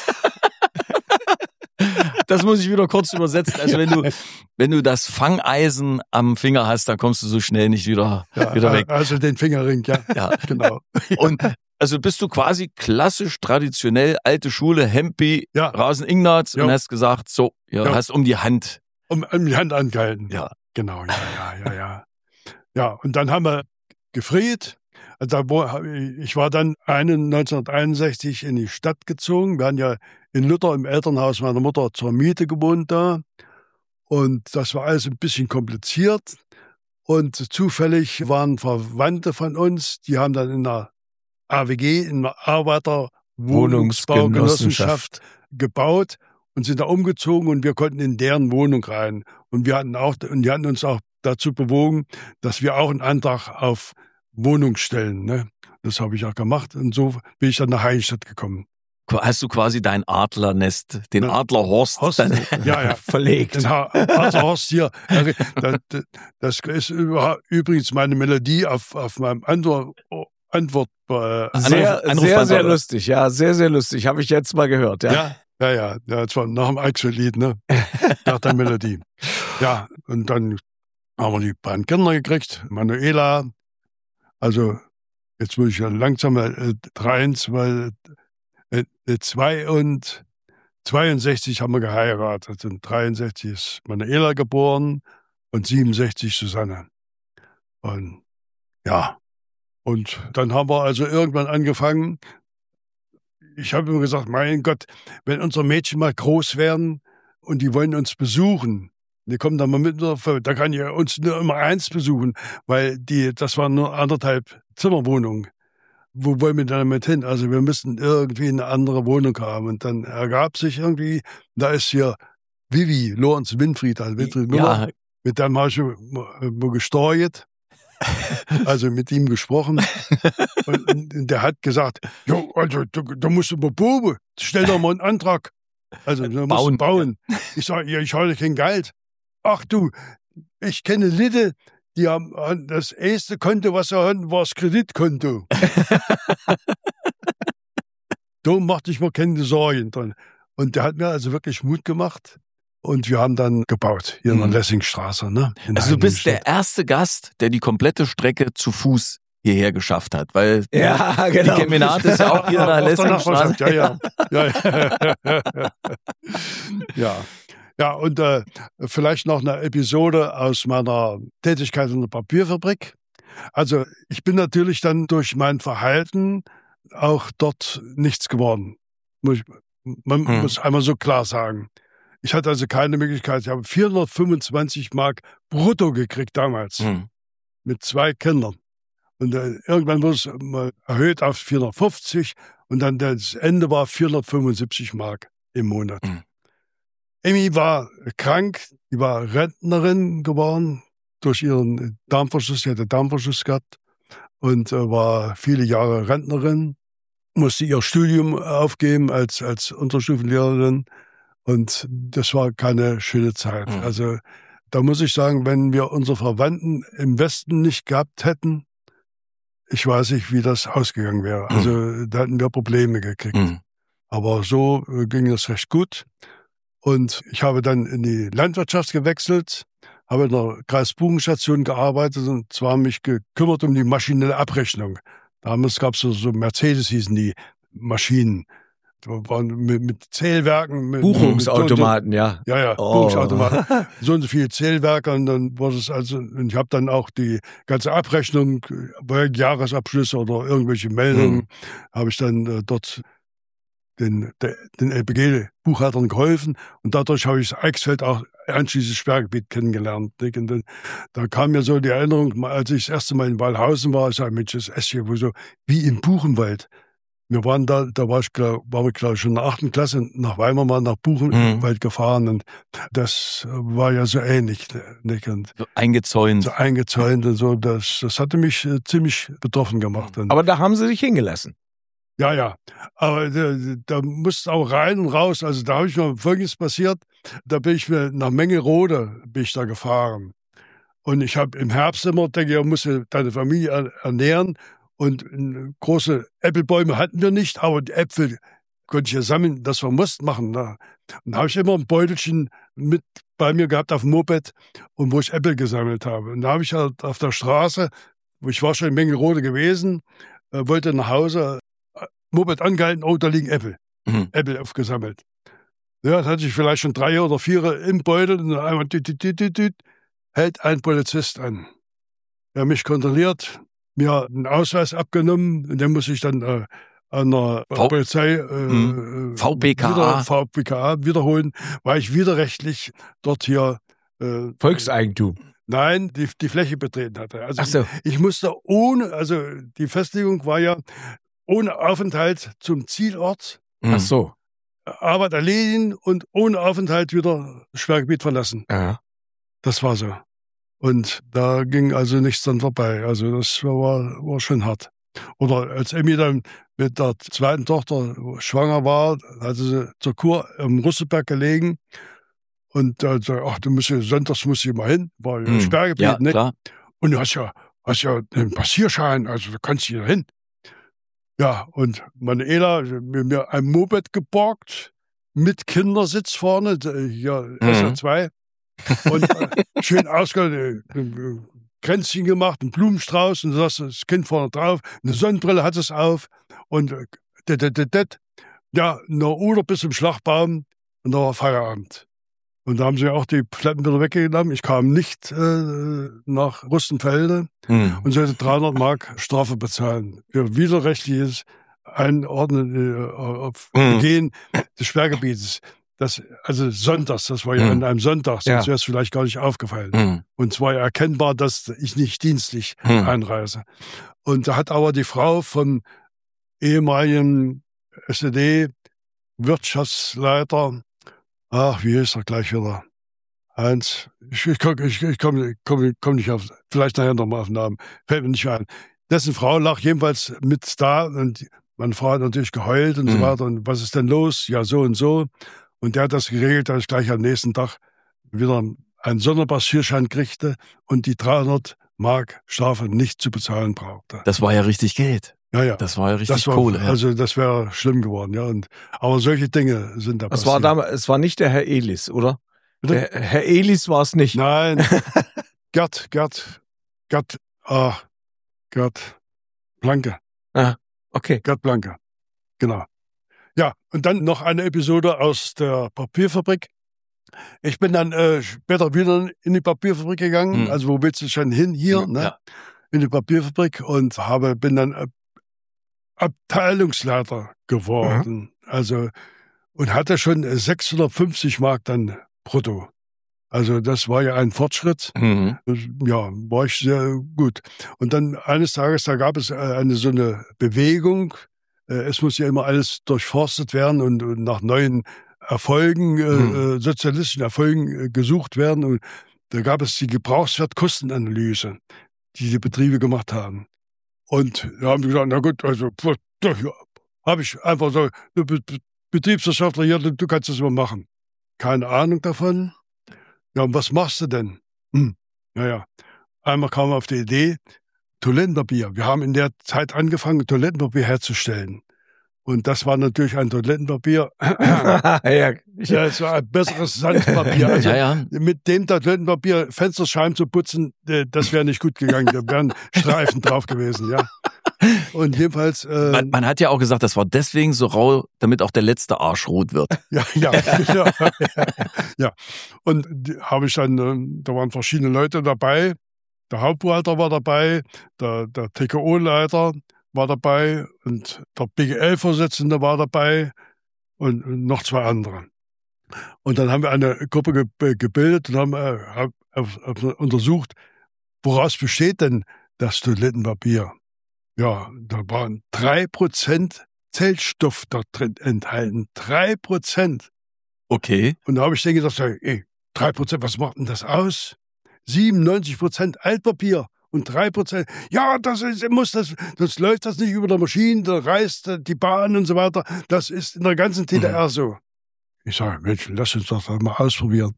Das muss ich wieder kurz übersetzen. Also wenn du, wenn du das Fangeisen am Finger hast, dann kommst du so schnell nicht wieder, Ja, wieder weg. Also den Fingerring, ja. Ja. Genau. Und also bist du quasi klassisch, traditionell, alte Schule, Hempi, Ja. Rasen Ignaz Ja. und hast gesagt, so, ja, Ja. hast um die Hand. Um, um die Hand angehalten. Ja. Genau, ja, ja, ja, ja. Ja, und dann haben wir gefriert. Da, wo, ich war dann neunzehnhunderteinundsechzig in die Stadt gezogen. Wir haben ja in Luther im Elternhaus meiner Mutter zur Miete gewohnt da. Und das war alles ein bisschen kompliziert. Und zufällig waren Verwandte von uns, die haben dann in einer A W G, in einer Arbeiterwohnungsbaugenossenschaft gebaut und sind da umgezogen und wir konnten in deren Wohnung rein. Und wir hatten auch, und die hatten uns auch dazu bewogen, dass wir auch einen Antrag auf Wohnung stellen. Ne? Das habe ich auch gemacht. Und so bin ich dann nach Heidenstadt gekommen. Hast du quasi dein Adlernest, den Ja. Adlerhorst, Horst, dann ja, ja. verlegt. Den Ha- Arthur Horst hier. Das, das ist über- übrigens meine Melodie auf, auf meinem Antwort, Antwort äh, Sehr, Anruf- sehr, sehr Anruf- lustig. Ja, sehr, sehr lustig. Habe ich jetzt mal gehört. Ja. Ja, ja, ja. Ja, das war nach dem Eichsfeld-Lied, ne? Nach der Melodie. Ja, und dann haben wir die beiden Kinder gekriegt. Manuela, also jetzt muss ich ja langsam äh, dreiundzwanzig, weil äh, äh, zwei und zweiundsechzig haben wir geheiratet und dreiundsechzig ist Manuela geboren und siebenundsechzig Susanne. Und ja, und dann haben wir also irgendwann angefangen. Ich habe immer gesagt, mein Gott, wenn unsere Mädchen mal groß werden und die wollen uns besuchen, die kommen dann mal mit, da kann ja uns nur immer eins besuchen, weil die, das waren nur anderthalb Zimmerwohnungen. Wo wollen wir dann mit hin? Also wir müssen irgendwie eine andere Wohnung haben. Und dann ergab sich irgendwie, da ist hier Vivi, Lorenz Winfried, also Winfried Müller, ja, mit dem habe ich mal gestorget, also mit ihm gesprochen. Und, und der hat gesagt, jo, also da, da musst du mal Bube, stell doch mal einen Antrag. Also da musst Bauen. du bauen. Ich sage, ja, ich habe kein Geld. Ach du, ich kenne Leute, die haben das erste Konto, was sie hatten, war das Kreditkonto. Da machte ich mir keine Sorgen dran. Und der hat mir also wirklich Mut gemacht. Und wir haben dann gebaut, hier in der Mhm. Lessingstraße. Ne? In Also du bist der Heiligenstadt. erste Gast, der die komplette Strecke zu Fuß hierher geschafft hat, weil Ja, genau. die Kemenat ist ja auch hier in der Aus der Lessingstraße. Nachbarschaft, ja, ja. ja, ja. ja. Ja, und äh, vielleicht noch eine Episode aus meiner Tätigkeit in der Papierfabrik. Also ich bin natürlich dann durch mein Verhalten auch dort nichts geworden. Muss ich, man Hm. muss einmal so klar sagen. Ich hatte also keine Möglichkeit. Ich habe vierhundertfünfundzwanzig Mark brutto gekriegt damals Hm. mit zwei Kindern. Und äh, irgendwann wurde es mal erhöht auf vierhundertfünfzig und dann das Ende war vierhundertfünfundsiebzig Mark im Monat. Mhm. Emmy war krank, die war Rentnerin geworden durch ihren Darmverschluss, sie hatte Darmverschluss gehabt und äh, war viele Jahre Rentnerin, musste ihr Studium aufgeben als, als Unterstufenlehrerin und das war keine schöne Zeit. Mhm. Also da muss ich sagen, wenn wir unsere Verwandten im Westen nicht gehabt hätten, ich weiß nicht, wie das ausgegangen wäre. Also Mhm. da hätten wir Probleme gekriegt. Mhm. Aber so äh, ging das recht gut. Und ich habe dann in die Landwirtschaft gewechselt, habe in der Kreisbuchenstation gearbeitet und zwar mich gekümmert um die maschinelle Abrechnung. Damals gab es so, so Mercedes hießen die Maschinen. Die waren mit, mit Zählwerken. Mit, Buchungsautomaten, ja. ja, ja, Oh. Buchungsautomaten. So und so viele Zählwerke und dann wurde es also, und ich habe dann auch die ganze Abrechnung, bei Jahresabschlüsse oder irgendwelche Meldungen, Mhm. habe ich dann äh, dort den, der, den L P G-Buchhaltern geholfen und dadurch habe ich das Eichsfeld auch anschließend Sperrgebiet kennengelernt. Nicht? Und dann, da kam mir so die Erinnerung, als ich das erste Mal in Waldhausen war, ich sage, Mensch, das ist hier wohl so wie im Buchenwald. Wir waren da, da war ich, glaub, waren wir, glaube ich, schon in der achten Klasse nach Weimar mal nach Buchenwald Mhm. gefahren und das war ja so ähnlich. Nicht? Und So eingezäunt. so eingezäunt und so, das, das hatte mich äh, ziemlich betroffen gemacht. Und Aber da haben sie dich hingelassen. ja, ja. Aber da, da musst auch rein und raus. Also da habe ich mir Folgendes passiert. Da bin ich mir nach Mengerode bin ich da gefahren. Und ich habe im Herbst immer, denke ich, muss deine Familie er- ernähren. Und äh, große Äpfelbäume hatten wir nicht, aber die Äpfel konnte ich ja sammeln, das wir mussten machen. Ne? Und da habe ich immer ein Beutelchen mit bei mir gehabt auf dem Moped, und wo ich Äpfel gesammelt habe. Und da habe ich halt auf der Straße, wo ich war schon in Mengerode gewesen, äh, wollte nach Hause, Moped angehalten, oh, da liegen Äpfel. Mhm. Äpfel aufgesammelt. Ja, das hatte ich vielleicht schon drei oder vier im Beutel und dann einmal tüt, tüt, tüt, tüt, tüt, hält ein Polizist an. Er hat mich kontrolliert, mir einen Ausweis abgenommen und dann muss ich dann äh, an der V- Polizei äh, Mhm. äh, V P K A. Wieder, V P K A wiederholen, weil ich widerrechtlich dort hier äh, Volkseigentum. nein, die, die Fläche betreten hatte. Also Ach so. ich, ich musste ohne, also die Festlegung war ja ohne Aufenthalt zum Zielort, Mhm. Ach so. Arbeit erledigen und ohne Aufenthalt wieder das Sperrgebiet verlassen. Ja. Das war so. Und da ging also nichts dann vorbei. Also das war, war schon hart. Oder als Emmy dann mit der zweiten Tochter schwanger war, hatte sie zur Kur im Russeberg gelegen. Und da sagte, ach, du musst ja, sonntags musst du hier mal hin, war ja Mhm. Sperrgebiet, Ja, ne? klar. Und du hast ja, hast ja einen Passierschein, also da kannst du hier hin. Ja, und meine Ela hat mir mir ein Moped geborgt mit Kindersitz vorne, d- hier Mhm. S R zwei. Und äh, schön ausgegangen, äh, Kränzchen gemacht, einen Blumenstrauß und das, das Kind vorne drauf, eine Sonnenbrille hat es auf und äh, det, det, det, det. Ja, eine Uhr bis zum Schlagbaum und da war Feierabend. Und da haben sie auch die Platten wieder weggenommen. Ich kam nicht äh, nach Rustenfelde Mhm. und sollte dreihundert Mark Strafe bezahlen für widerrechtliches Einordnen äh, auf Mhm. Begehen des Sperrgebietes. Das, also sonntags, das war ja Mhm. an einem Sonntag, sonst Ja. wäre es vielleicht gar nicht aufgefallen. Mhm. Und zwar erkennbar, dass ich nicht dienstlich Mhm. einreise. Und da hat aber die Frau vom ehemaligen S E D-Wirtschaftsleiter, ach, wie ist er gleich wieder? Heinz, ich, ich, komm- ich, ich komme komm, komm nicht auf, vielleicht nachher nochmal auf den Namen, fällt mir nicht mehr ein. Dessen Frau lag jedenfalls mit da und meine Frau hat natürlich geheult und so Mhm. weiter. Und was ist denn los? Ja, so und so. Und der hat das geregelt, dass ich gleich am nächsten Tag wieder einen Sonderpassierschein kriegte und die dreihundert Mark Strafe nicht zu bezahlen brauchte. Das war ja richtig Geld. Ja, ja. Das war ja richtig Das war, Kohle. Ja. also das wäre schlimm geworden, ja. Und, aber solche Dinge sind da Das passiert. war damals, es war nicht der Herr Elis, oder? Bitte? Der Herr Elis war es nicht. Nein, Gerd, Gerd, Gerd, ah, Gerd, Blanke. Ah, okay. Gerd Blanke. Genau. Ja, und dann noch eine Episode aus der Papierfabrik. Ich bin dann äh, später wieder in die Papierfabrik gegangen. Hm. Also wo willst du schon hin? Hier, ne? Ja. In die Papierfabrik und habe, bin dann äh, Abteilungsleiter geworden. Mhm. Also, und hatte schon sechshundertfünfzig Mark dann brutto. Also das war ja ein Fortschritt. Mhm. Ja, war ich sehr gut. Und dann eines Tages, da gab es eine so eine Bewegung. Es muss ja immer alles durchforstet werden und, und nach neuen Erfolgen, mhm. äh, sozialistischen Erfolgen äh, gesucht werden. Und da gab es die Gebrauchswertkostenanalyse, die die Betriebe gemacht haben. Und da haben wir gesagt, na gut, also ja, habe ich einfach so, du Betriebswirtschaftler hier, du kannst das mal machen. Keine Ahnung davon. Ja, und was machst du denn? Hm, naja, einmal kam wir auf die Idee, Toilettenpapier. Wir haben in der Zeit angefangen, Toilettenpapier herzustellen. Und das war natürlich ein Toilettenpapier. ja, ja, es war ein besseres Sandpapier. Also ja, ja. mit dem Toilettenpapier Fensterscheiben zu putzen, das wäre nicht gut gegangen. Da wären Streifen drauf gewesen, ja. Und jedenfalls. Äh, man, man hat ja auch gesagt, das war deswegen so rau, damit auch der letzte Arsch rot wird. ja, ja, ja, ja, ja. Und habe ich dann, da waren verschiedene Leute dabei. Der Hauptbuchhalter war dabei, der, der T K O-Leiter war dabei und der B G L-Vorsitzende war dabei und, und noch zwei andere. Und dann haben wir eine Gruppe ge- gebildet und haben äh, hab, hab untersucht, woraus besteht denn das Toilettenpapier? Ja, da waren drei Prozent Zellstoff da drin enthalten. Drei Prozent. Okay. Und da habe ich dann gedacht, ey, drei Prozent, was macht denn das aus? siebenundneunzig Prozent Altpapier und drei Prozent. Ja, das ist, muss das, das läuft das nicht über der Maschine, da reißt die Bahn und so weiter. Das ist in der ganzen T D R mhm. so. Ich sage, Mensch, lass uns doch mal ausprobieren.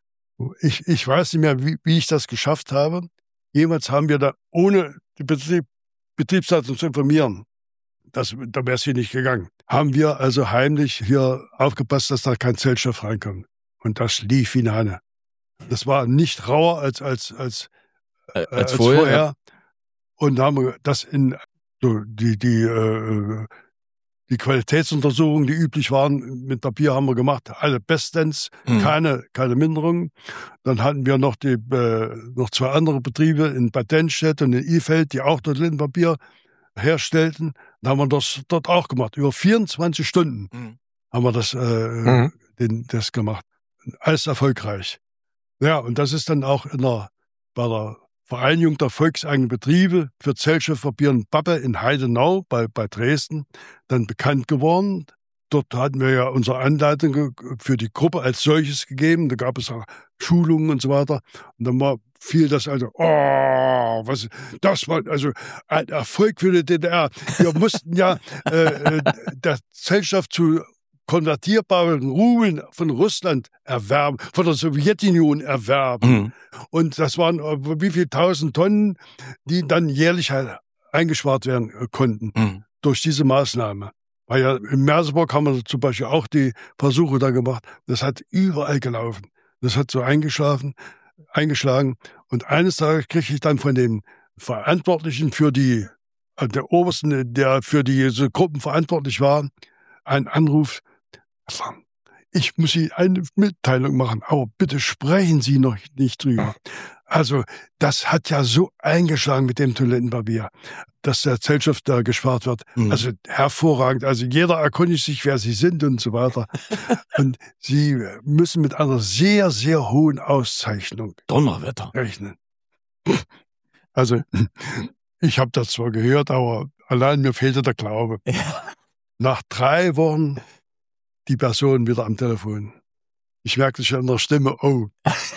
Ich, ich weiß nicht mehr, wie, wie ich das geschafft habe. Jemals haben wir da, ohne die Betrieb, Betriebsleitung zu informieren, das, da wäre es hier nicht gegangen, haben wir also heimlich hier aufgepasst, dass da kein Zellstoff reinkommt. Und das lief wie eine Hanne. Das war nicht rauer als, als, als, äh, als, als vorher. vorher. Ja. Und da haben wir das in so die, die, äh, die Qualitätsuntersuchungen, die üblich waren, mit Papier haben wir gemacht, alle bestens, mhm. keine, keine Minderungen. Dann hatten wir noch die, äh, noch zwei andere Betriebe in Bad Dennstedt und in Ifeld, die auch dort Lindenpapier herstellten. Dann haben wir das dort auch gemacht. Über vierundzwanzig Stunden mhm. haben wir das, äh, mhm. den, das gemacht. Alles erfolgreich. Ja, und das ist dann auch in der, bei der Vereinigung der volkseigenen Betriebe für Zellstoffpapier und Pappe in Heidenau bei, bei Dresden dann bekannt geworden. Dort hatten wir ja unsere Anleitung für die Gruppe als solches gegeben. Da gab es auch Schulungen und so weiter. Und dann war viel das also, oh, was, das war also ein Erfolg für die D D R. Wir mussten ja äh, der Zellstoff zu konvertierbaren Rubeln von Russland erwerben, von der Sowjetunion erwerben. Mhm. Und das waren wie viel tausend Tonnen, die dann jährlich halt eingespart werden konnten mhm. durch diese Maßnahme. Weil ja in Merseburg haben wir zum Beispiel auch die Versuche da gemacht. Das hat überall gelaufen. Das hat so eingeschlafen, eingeschlagen. Und eines Tages kriege ich dann von dem Verantwortlichen für die, der Obersten, der für diese Gruppen verantwortlich war, einen Anruf. Ich muss Ihnen eine Mitteilung machen, aber bitte sprechen Sie noch nicht drüber. Also, das hat ja so eingeschlagen mit dem Toilettenpapier, dass der Zellstoff da gespart wird. Mhm. Also, hervorragend. Also, jeder erkundigt sich, wer Sie sind und so weiter. Und Sie müssen mit einer sehr, sehr hohen Auszeichnung Donnerwetter rechnen. Also, ich habe das zwar gehört, aber allein mir fehlte der Glaube. Ja. Nach drei Wochen die Person wieder am Telefon. Ich merkte schon an der Stimme, oh.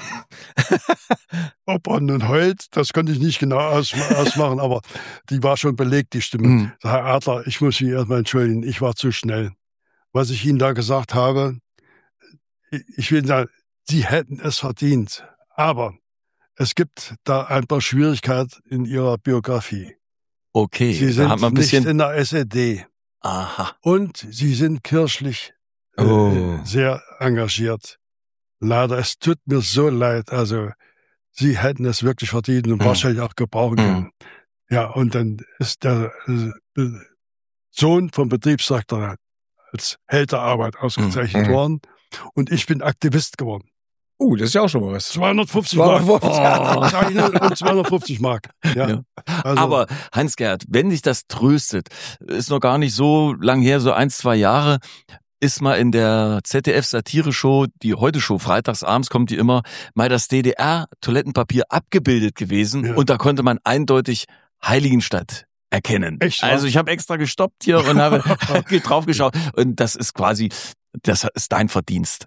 Ob er nun heult, das konnte ich nicht genau aus, ausmachen, aber die war schon belegt, die Stimme. Mhm. Herr Adler, ich muss mich erstmal entschuldigen, ich war zu schnell. Was ich Ihnen da gesagt habe, ich will sagen, Sie hätten es verdient. Aber es gibt da ein paar Schwierigkeiten in Ihrer Biografie. Okay, Sie sind da hat man ein bisschen nicht in der S E D. Aha. Und Sie sind kirchlich äh, oh. sehr engagiert. Leider, es tut mir so leid. Also, Sie hätten es wirklich verdient und mhm. wahrscheinlich auch gebrauchen können. Ja, und dann ist der äh, Sohn vom Betriebsdirektor als Held der Arbeit ausgezeichnet Mhm. worden und ich bin Aktivist geworden. Uh, das ist ja auch schon mal was. zweihundertfünfzig Mark. zweihundertfünfzig. Ausgezeichnet und zweihundertfünfzig Mark. Ja. Ja. Also, Aber Hans-Gerd, wenn dich das tröstet, ist noch gar nicht so lang her, so ein, zwei Jahre, ist mal in der Z D F-Satire-Show, die Heute-Show, freitags abends kommt die immer, mal das D D R-Toilettenpapier abgebildet gewesen Ja. und da konnte man eindeutig Heiligenstadt erkennen. Echt, wa? Also ich habe extra gestoppt hier und habe drauf geschaut und das ist quasi, das ist dein Verdienst.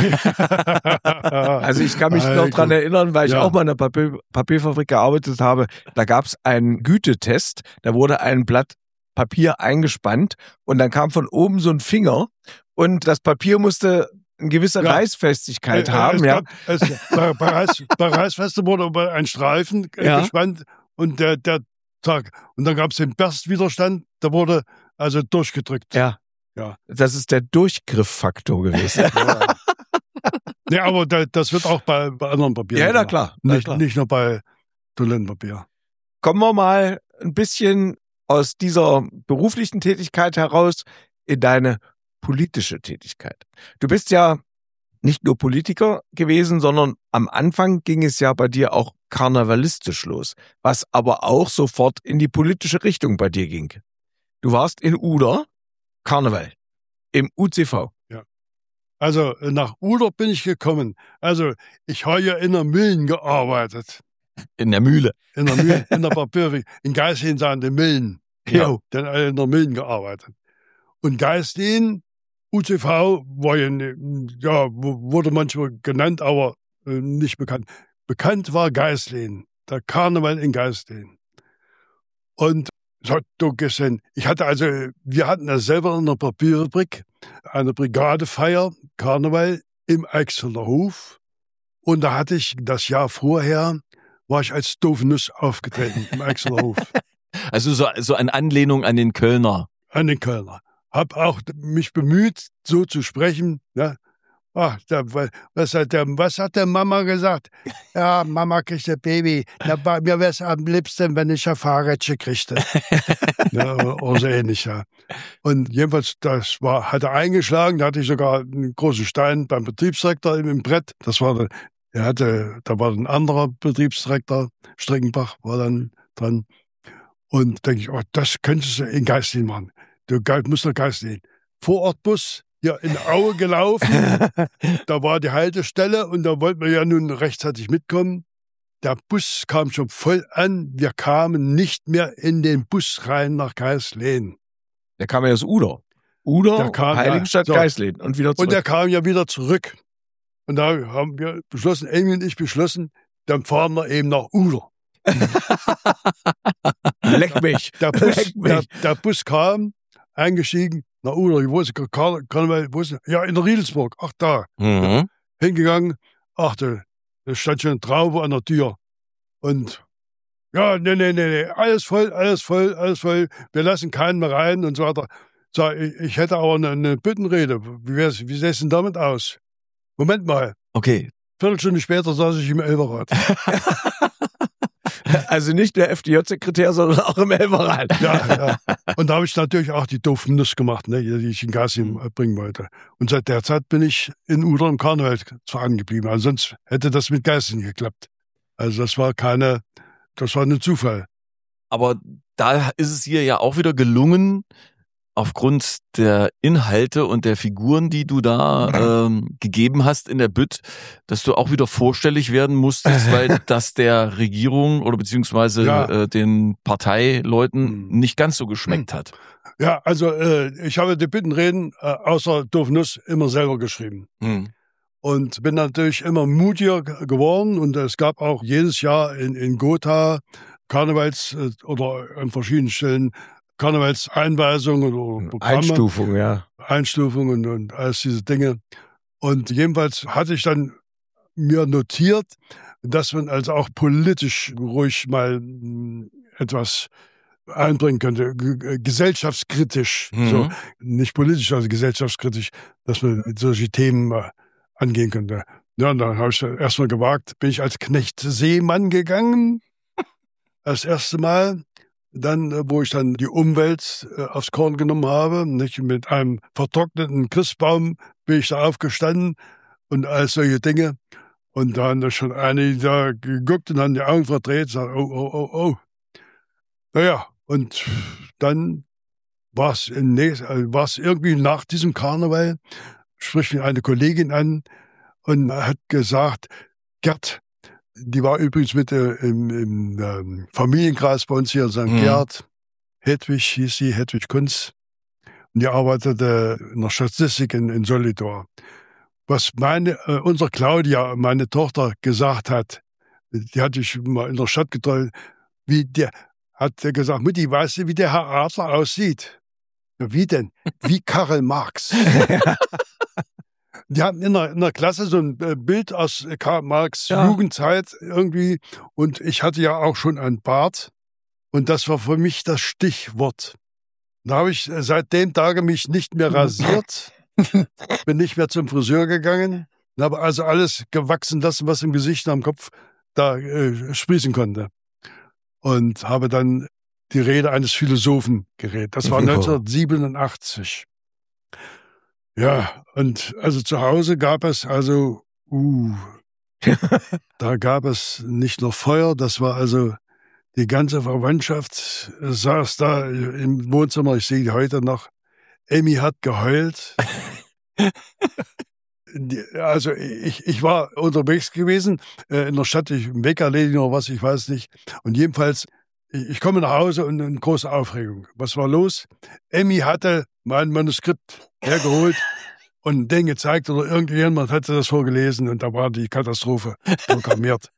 Also ich kann mich noch Heiko. dran erinnern, weil ich Ja. auch mal in einer Papier Papierfabrik gearbeitet habe. Da gab es einen Gütetest, da wurde ein Blatt Papier eingespannt und dann kam von oben so ein Finger und das Papier musste eine gewisse Ja. Reißfestigkeit Äh, haben. es Ja. gab, es, bei, bei, Reiß, bei Reißfeste wurde aber ein Streifen äh, Ja. gespannt und der, der Tag. Und dann gab es den Berstwiderstand, der wurde also durchgedrückt. Ja. Ja. Das ist der Durchgrifffaktor gewesen. Ja. Nee, aber da, das wird auch bei, bei anderen Papieren. Ja, na gemacht. klar, na Nicht, klar. nicht nur bei Toilettenpapier. Kommen wir mal ein bisschen aus dieser beruflichen Tätigkeit heraus in deine politische Tätigkeit. Du bist ja nicht nur Politiker gewesen, sondern am Anfang ging es ja bei dir auch karnevalistisch los, was aber auch sofort in die politische Richtung bei dir ging. Du warst in Uder, Karneval, im U C V. Also äh, nach Uder bin ich gekommen. Also ich habe ja in der Millen gearbeitet. In der Mühle. In der Mühlen, in der Papierfabrik. In Geislin sind die Millen. Ja. Dann alle in der Millen gearbeitet. Und Geislin, U C V, war ja, ne- ja, w- wurde manchmal genannt, aber äh, nicht bekannt. Bekannt war Geislin, der Karneval in Geislin. Und so, du gesehen, ich hatte also, wir hatten ja selber in der Papierfabrik eine Brigadefeier, Karneval im Eichsfelder Hof. Und da hatte ich das Jahr vorher, war ich als Doofnuss aufgetreten im Eichsfelder Hof. Also so, so eine Anlehnung an den Kölner. An den Kölner. Hab auch mich bemüht, so zu sprechen. Ja. Ach, der, was, hat der, was hat der Mama gesagt? Ja, Mama kriegt ein Baby. Na, bei mir wäre es am liebsten, wenn ich ein Fahrrädchen kriegte. Ja, oder so ähnlich, ja. Und jedenfalls, das war, hat er eingeschlagen. Da hatte ich sogar einen großen Stein beim Betriebsdirektor im, im Brett. Das war der, er hatte, da war ein anderer Betriebsdirektor, Streckenbach, war dann dran. Und denke ich, oh, das könntest du in Geislin machen. Du Ge- musst nach Geislin. Vorortbus, hier in Aue gelaufen. Da war die Haltestelle und da wollten wir ja nun rechtzeitig mitkommen. Der Bus kam schon voll an. Wir kamen nicht mehr in den Bus rein nach Geislin. Der kam ja aus Uder. Uder, Der kam, Heiligenstadt, ja, so. Geislin und wieder zurück. Und der kam ja wieder zurück. Und da haben wir beschlossen, Amy und ich beschlossen, dann fahren wir eben nach Uder. Leck mich. Der Bus, Leck mich. der, der Bus kam, eingestiegen, nach Uder. Wo ist der Kar- Karneval? Wo ist der? Ja, in der Riedelsburg. Ach, da. Mhm. Hingegangen. Ach, da, da stand schon eine Traube an der Tür. Und ja, nee, nee, nee, nee, alles voll, alles voll, alles voll. Wir lassen keinen mehr rein und so weiter. So, ich, ich hätte aber eine, eine Büttenrede. Wie, wär's, wie sähe es denn damit aus? Moment mal. Okay. Viertelstunde später saß ich im Elberrad. Also nicht der F D J-Sekretär, sondern auch im Elferrad. Ja, ja. Und da habe ich natürlich auch die doofen Nuss gemacht, ne, die ich in Gasim bringen wollte. Und seit der Zeit bin ich in Uder im Karneval vorangeblieben. Also sonst hätte das mit Geist nicht geklappt. Also das war keine, das war ein Zufall. Aber da ist es hier ja auch wieder gelungen, aufgrund der Inhalte und der Figuren, die du da ähm, gegeben hast in der Bütt, dass du auch wieder vorstellig werden musstest, weil das der Regierung oder beziehungsweise Ja. äh, den Parteileuten Mhm. nicht ganz so geschmeckt hat. Ja, also äh, ich habe die Bittenreden äh, außer Doof Nuss immer selber geschrieben. Mhm. Und bin natürlich immer mutiger g- geworden. Und es gab auch jedes Jahr in, in Gotha Karnevals äh, oder an verschiedenen Stellen Karnevalseinweisungen oder Programme. Einstufung, ja. Einstufungen und alles diese Dinge. Und jedenfalls hatte ich dann mir notiert, dass man also auch politisch ruhig mal mh, etwas einbringen könnte, g- g- gesellschaftskritisch, Mhm. so nicht politisch, also gesellschaftskritisch, dass man solche Themen äh, angehen könnte. Ja, und dann habe ich erstmal gewagt, bin ich als Knecht Seemann gegangen, das erste Mal. dann, äh, wo ich dann die Umwelt äh, aufs Korn genommen habe, nicht? Mit einem vertrockneten Christbaum bin ich da aufgestanden und all solche Dinge. Und da haben da schon einige da geguckt und haben die Augen verdreht und gesagt, oh, oh, oh, oh. Naja, und dann war es irgendwie nach diesem Karneval, spricht mich eine Kollegin an und hat gesagt, Gerd, die war übrigens mit äh, im, im ähm, Familienkreis bei uns hier in Sankt Mhm. Gerd, Hedwig hieß sie, Hedwig Kunz, und die arbeitete in der Statistik in, in Solidor. Was meine, äh, unsere Claudia, meine Tochter, gesagt hat, die hatte ich mal in der Stadt getroffen, wie der, hat er gesagt, Mutti, weißt du, wie der Herr Adler aussieht? Ja, wie denn? Wie Karl Marx. Die hatten in der, in der Klasse so ein Bild aus Karl Marx Ja. Jugendzeit irgendwie und ich hatte ja auch schon einen Bart und das war für mich das Stichwort. Da habe ich seit dem Tage mich nicht mehr rasiert, bin nicht mehr zum Friseur gegangen, habe also alles gewachsen lassen, was im Gesicht und am Kopf da äh, sprießen konnte. Und habe dann die Rede eines Philosophen geredet. Das war neunzehnhundertsiebenundachtzig. Ja, und also zu Hause gab es also, uh, da gab es nicht nur Feuer, das war also die ganze Verwandtschaft saß da im Wohnzimmer, ich sehe die heute noch. Emmy hat geheult. Also ich, ich war unterwegs gewesen, äh, in der Stadt, ich im Weg erledigen oder was, ich weiß nicht. Und jedenfalls, ich, ich komme nach Hause und eine große Aufregung. Was war los? Emmy hatte mein Manuskript hergeholt und den gezeigt oder irgendjemand hatte das vorgelesen und da war die Katastrophe programmiert.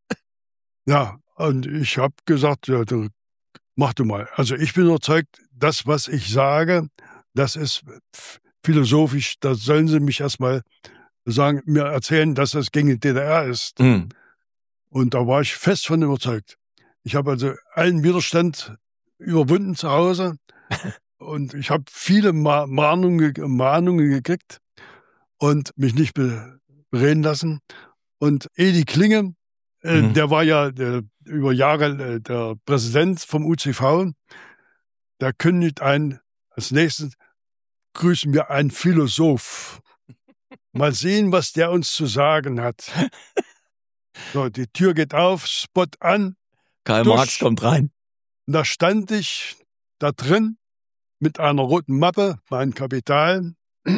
Ja, und ich habe gesagt, ja, du, mach du mal. Also ich bin überzeugt, das, was ich sage, das ist philosophisch, da sollen sie mich erstmal sagen, mir erzählen, dass das gegen die D D R ist. Mhm. Und da war ich fest von überzeugt. Ich habe also allen Widerstand überwunden zu Hause und ich habe viele Ma- Mahnungen, Mahnungen gekriegt und mich nicht be- bereden lassen. Und Edi Klinge, äh, Mhm. der war ja der, über Jahre äh, der Präsident vom U C V, der kündigt ein, als nächstes grüßen wir einen Philosoph. Mal sehen, was der uns zu sagen hat. So, die Tür geht auf, Spot an. Karl Dusch. Marx kommt rein. Und da stand ich da drin mit einer roten Mappe, mein Kapital.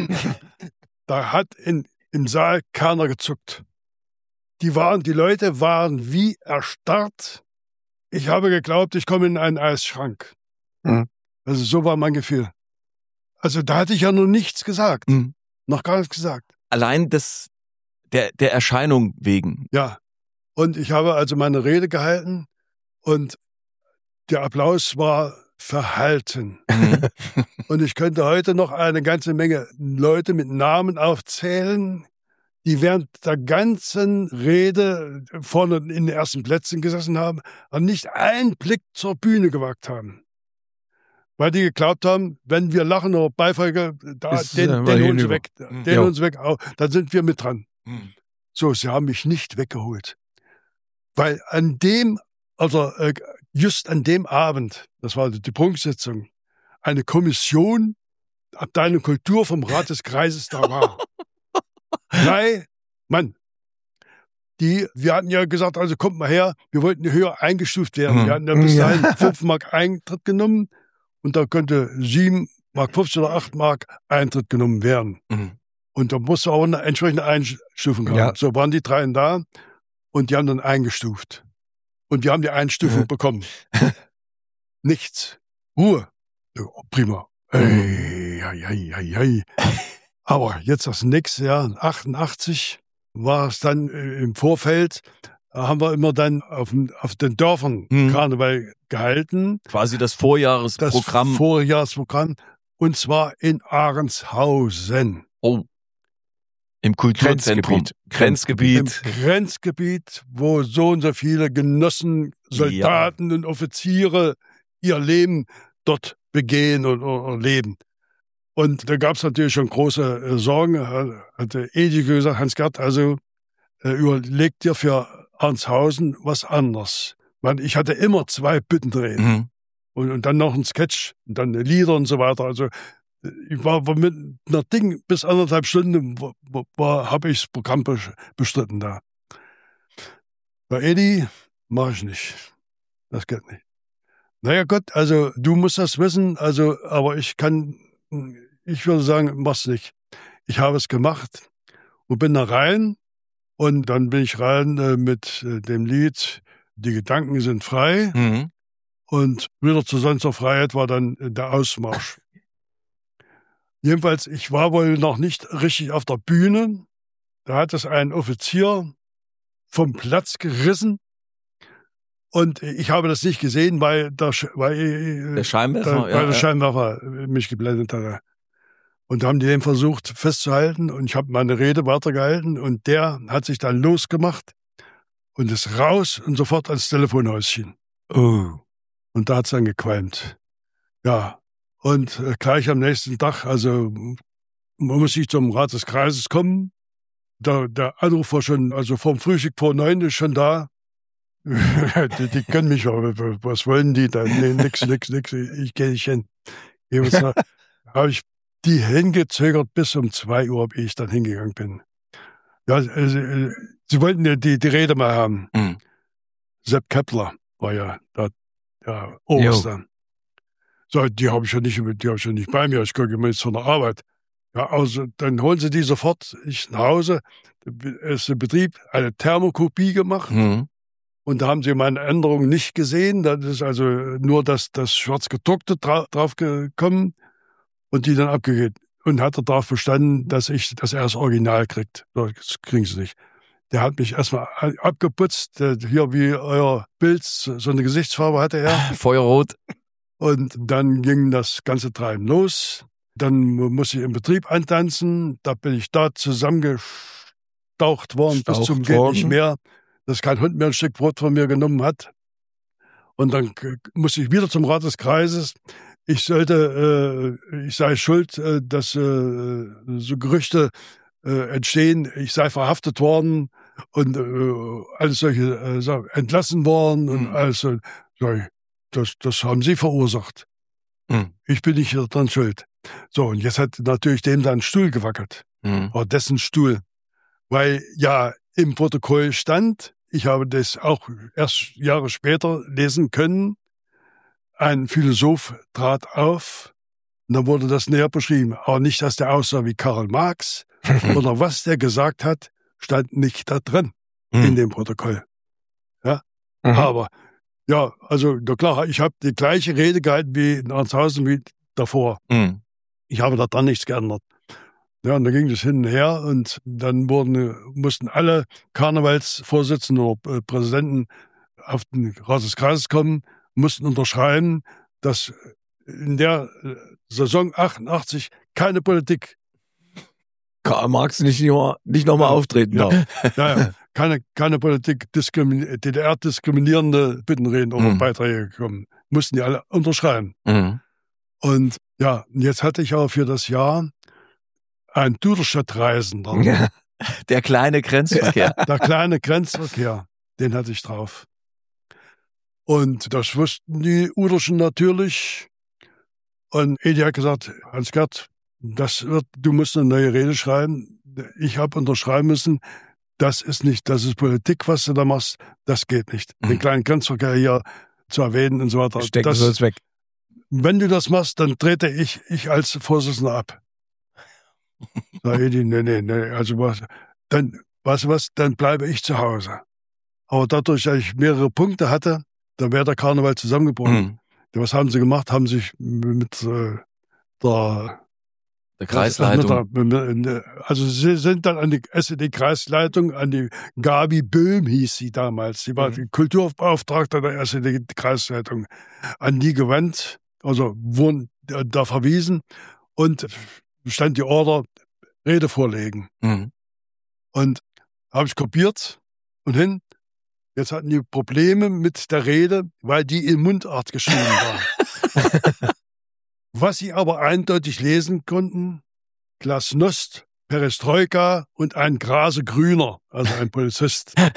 Da hat in, im Saal keiner gezuckt. Die waren, die Leute waren wie erstarrt. Ich habe geglaubt, ich komme in einen Eisschrank. Mhm. Also so war mein Gefühl. Also da hatte ich ja noch nichts gesagt. Mhm. Noch gar nichts gesagt. Allein des, der, der Erscheinung wegen. Ja. Und ich habe also meine Rede gehalten und der Applaus war verhalten. Mhm. Und ich könnte heute noch eine ganze Menge Leute mit Namen aufzählen, die während der ganzen Rede vorne in den ersten Plätzen gesessen haben und nicht einen Blick zur Bühne gewagt haben. Weil die geglaubt haben, wenn wir lachen oder Beifall, da, Ist, den, äh, den mal holen sie hinüber. weg, Mhm. den Ja. holen sie weg, au, dann sind wir mit dran. Mhm. So, sie haben mich nicht weggeholt. Weil an dem, also äh, just an dem Abend, das war die Prunksitzung, eine Kommission, Abteilung Kultur vom Rat des Kreises da war. Drei Mann. Die, wir hatten ja gesagt, also kommt mal her, wir wollten höher eingestuft werden. Mhm. Wir hatten ja bis Ja. dahin fünf Mark Eintritt genommen und da könnte sieben Mark fünfzig oder acht Mark Eintritt genommen werden. Mhm. Und da musste auch eine entsprechende Einstufung haben. Ja. So waren die dreien da und die haben dann eingestuft. Und wir haben die Einstufung Mhm. bekommen. Nichts. Ruhe. Ja, prima. Hey, hey, hey, hey, hey. Aber jetzt das nächste Jahr, achtundachtzig, war es dann äh, im Vorfeld, da haben wir immer dann auf, den- auf den Dörfern Mhm. Karneval gehalten. Quasi das Das Vorjahresprogramm. Vorjahresprogramm. Und zwar in Ahrenshausen. Oh. Im Kulturzentrum. Grenzgebiet. Im Grenzgebiet, wo so und so viele Genossen, Soldaten und Offiziere ihr Leben dort begehen und, und leben. Und da gab es natürlich schon große äh, Sorgen, Hat- hatte Edi gesagt, Hans-Gerd, also äh, überleg dir für Arnshausen was anderes. Man, ich hatte immer zwei Büttenreden. Mhm. Und, und dann noch ein Sketch, und dann Lieder und so weiter. Also ich war, war mit einer Ding bis anderthalb Stunden war, war, habe ich das Programm bestritten da. Bei Eddie mache ich nicht. Das geht nicht. Naja Gott, also du musst das wissen, also, aber ich kann, ich würde sagen, mach's nicht. Ich habe es gemacht und bin da rein und dann bin ich rein äh, mit äh, dem Lied Die Gedanken sind frei Mhm. und wieder zur Sonst zur Freiheit war dann äh, der Ausmarsch. Jedenfalls, ich war wohl noch nicht richtig auf der Bühne. Da hat es ein Offizier vom Platz gerissen. Und ich habe das nicht gesehen, weil der, Sch- weil, Der Scheinwerfer, da, weil ja, der ja. Scheinwerfer mich geblendet hatte. Und da haben die den versucht festzuhalten und ich habe meine Rede weitergehalten und der hat sich dann losgemacht und ist raus und sofort ans Telefonhäuschen. Oh. Und da hat's dann gequalmt. Ja, und äh, gleich am nächsten Tag, also man muss nicht zum Rat des Kreises kommen. Da, der Anruf war schon, also vom Frühstück vor neun ist schon da. die, die können mich aber, was wollen die da? Nee, nix, nix, nix, ich gehe nicht hin. Jedenfalls habe ich die hingezögert bis um zwei Uhr, wie ich dann hingegangen bin. Ja, also, äh, sie wollten ja die, die Rede mal haben. Mhm. Sepp Kepler war ja da, der Oberste. So, die habe ich ja nicht, die habe ich ja nicht bei mir. Ich gucke immer jetzt von der Arbeit. Ja, also, dann holen sie die sofort, ich nach Hause. Es ist im Betrieb eine Thermokopie gemacht. Mhm. Und da haben sie meine Änderungen nicht gesehen. Da ist also nur das, das schwarz gedruckte dra drauf gekommen und die dann abgegeben. Und hat er darauf bestanden, dass ich, dass er das Original kriegt. Das kriegen sie nicht. Der hat mich erstmal abgeputzt. Hier wie euer Bild, so eine Gesichtsfarbe hatte er. Feuerrot. Und dann ging das ganze Treiben los. Dann musste ich im Betrieb antanzen. Da bin ich da zusammengestaucht worden bis zum geht nicht mehr, dass kein Hund mehr ein Stück Brot von mir genommen hat. Und dann musste ich wieder zum Rat des Kreises. Ich sollte, äh, ich sei schuld, äh, dass äh, so Gerüchte äh, entstehen. Ich sei verhaftet worden und äh, alles solche äh, Sachen entlassen worden und Mhm. alles. So, das, das haben Sie verursacht. Mhm. Ich bin nicht dran schuld. So, und jetzt hat natürlich dem dann Stuhl gewackelt. Mhm. War dessen Stuhl. Weil ja im Protokoll stand, ich habe das auch erst Jahre später lesen können, ein Philosoph trat auf, und dann wurde das näher beschrieben. Aber nicht, dass der aussah wie Karl Marx, oder was der gesagt hat, stand nicht da drin Mhm. in dem Protokoll. Ja, Mhm. aber ja, also na klar, ich habe die gleiche Rede gehalten wie in Arnshausen wie davor. Mhm. Ich habe daran nichts geändert. Ja, und dann ging das hin und her und dann wurden, mussten alle Karnevalsvorsitzenden oder äh, Präsidenten auf den Rat des Kreises kommen, mussten unterschreiben, dass in der äh, Saison achtundachtzig keine Politik, Karl Marx nicht, nur, nicht nochmal Ja. auftreten Ja. darf. ja, ja, keine, keine Politik diskrimi- D D R-diskriminierende Bittenreden oder Mhm. Beiträge gekommen. Mussten die alle unterschreiben. Mhm. Und ja, jetzt hatte ich aber für das Jahr ein Duderstadt-Reisender. Ja. Der kleine Grenzverkehr. Der kleine Grenzverkehr, den hatte ich drauf. Und das wussten die Uderschen natürlich. Und Edi hat gesagt, Hans-Gerd, das wird, du musst eine neue Rede schreiben. Ich habe unterschreiben müssen, das ist nicht, das ist Politik, was du da machst, das geht nicht. Mhm. Den kleinen Grenzverkehr hier zu erwähnen und so weiter. Stecken Das, Sie uns weg. wenn du das machst, dann trete ich, ich als Vorsitzender ab. Na, Edi, nee, nee, nee, also was, dann, weißt du was, dann bleibe ich zu Hause. Aber dadurch, dass ich mehrere Punkte hatte, dann wäre der Karneval zusammengebrochen. Mhm. Ja, was haben sie gemacht? Haben sich mit äh, der Der Kreisleitung. Mit der, mit, also sie sind dann an die S E D-Kreisleitung, an die Gabi Böhm hieß sie damals. Sie war Mhm. die Kulturbeauftragte der S E D-Kreisleitung. An die gewandt, also wurden da, da verwiesen und stand die Order, Rede vorlegen. Mhm. Und habe ich kopiert und hin. Jetzt hatten die Probleme mit der Rede, weil die in Mundart geschrieben war. Was sie aber eindeutig lesen konnten, Glasnost, Perestroika und ein Grase Grüner, also ein Polizist.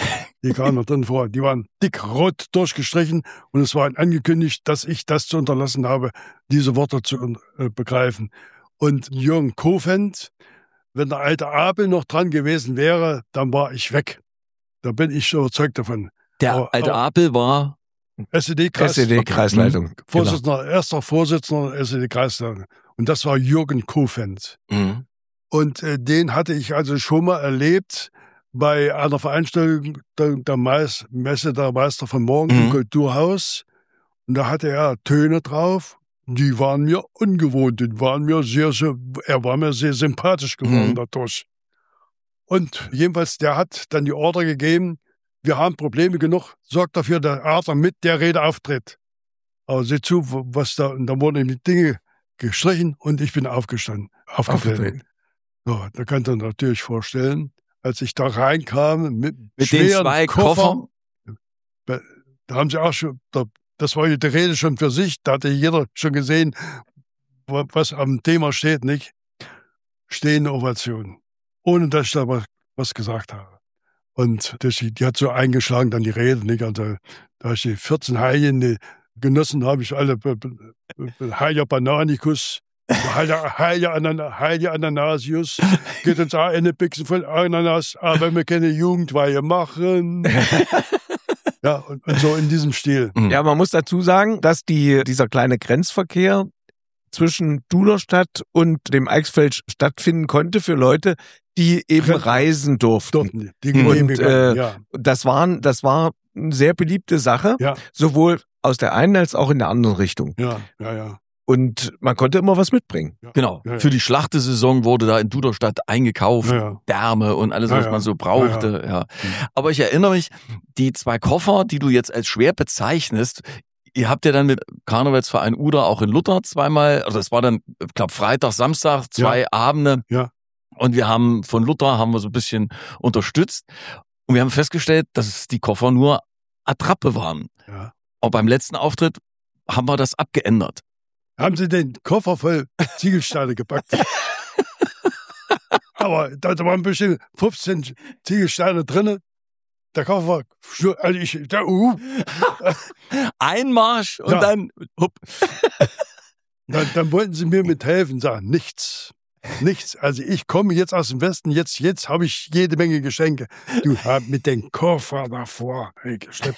Die kamen noch drin vor. Die waren dick rot durchgestrichen und es war angekündigt, dass ich das zu unterlassen habe, diese Worte zu äh, begreifen. Und Jürgen Kofend, wenn der alte Abel noch dran gewesen wäre, dann war ich weg. Da bin ich überzeugt davon. Der aber, alte aber Apel war S E D-Kreis, S E D-Kreisleitung. Vorsitzender, genau. Erster Vorsitzender der S E D-Kreisleitung. Und das war Jürgen Kofend. Mhm. Und äh, den hatte ich also schon mal erlebt bei einer Veranstaltung der, der Mais, Messe der Meister von Morgen Mhm. im Kulturhaus. Und da hatte er Töne drauf. Die waren mir ungewohnt. Die waren mir sehr, sehr, er war mir sehr sympathisch geworden Mhm. dadurch. Und jedenfalls, der hat dann die Order gegeben, wir haben Probleme genug, sorgt dafür, dass Adler mit der Rede auftritt. Aber seht zu, was da, und da wurden die Dinge gestrichen und ich bin aufgestanden, aufgetreten. So, da könnt ihr natürlich vorstellen, als ich da reinkam mit, Mit den schweren zwei Koffern, Koffern. da haben sie auch schon, da, das war die Rede schon für sich, da hatte jeder schon gesehen, was am Thema steht, nicht? Stehende Ovation. Ohne dass ich da was, was gesagt habe. Und das, die hat so eingeschlagen dann die Rede, nicht? Also, da ich die vierzehn Heiligen die genossen habe, ich alle Heiliger Bananicus, Heiliger, Heiliger, Anan, Heiliger Ananasius, geht uns auch eine Büchse voll Ananas, aber wir keine Jugendweihe machen. Ja, und, und so in diesem Stil. Ja, man muss dazu sagen, dass die, dieser kleine Grenzverkehr zwischen Duderstadt und dem Eichsfeld stattfinden konnte für Leute, die eben Grenzen. reisen durften. Durften die Genehmigung, äh, ja. Das waren, das war eine sehr beliebte Sache, Ja, sowohl aus der einen als auch in der anderen Richtung. ja, ja, ja. Und man konnte immer was mitbringen. Genau. Ja, ja. Für die Schlachtesaison wurde da in Duderstadt eingekauft. Ja, ja. Därme und alles, Ja, was ja. man so brauchte. Ja, ja. Aber ich erinnere mich, die zwei Koffer, die du jetzt als schwer bezeichnest, ihr habt ja dann mit Karnevalsverein Uder auch in Luther zweimal, also es war dann, ich glaube, Freitag, Samstag, zwei Ja. Abende. Ja. Und wir haben von Luther haben wir so ein bisschen unterstützt. Und wir haben festgestellt, dass die Koffer nur Attrappe waren. Ja. Und beim letzten Auftritt haben wir das abgeändert. Haben sie den Koffer voll Ziegelsteine gepackt. Aber da, da waren bestimmt fünfzehn Ziegelsteine drin. Der Koffer war, schnu- also ich, da, uh, Einmarsch und Ja. dann, hupp. dann, dann wollten sie mir mithelfen, sagen, nichts. Nichts. Also ich komme jetzt aus dem Westen, jetzt, jetzt habe ich jede Menge Geschenke. Du hast mit dem Koffer davor ey, geschleppt.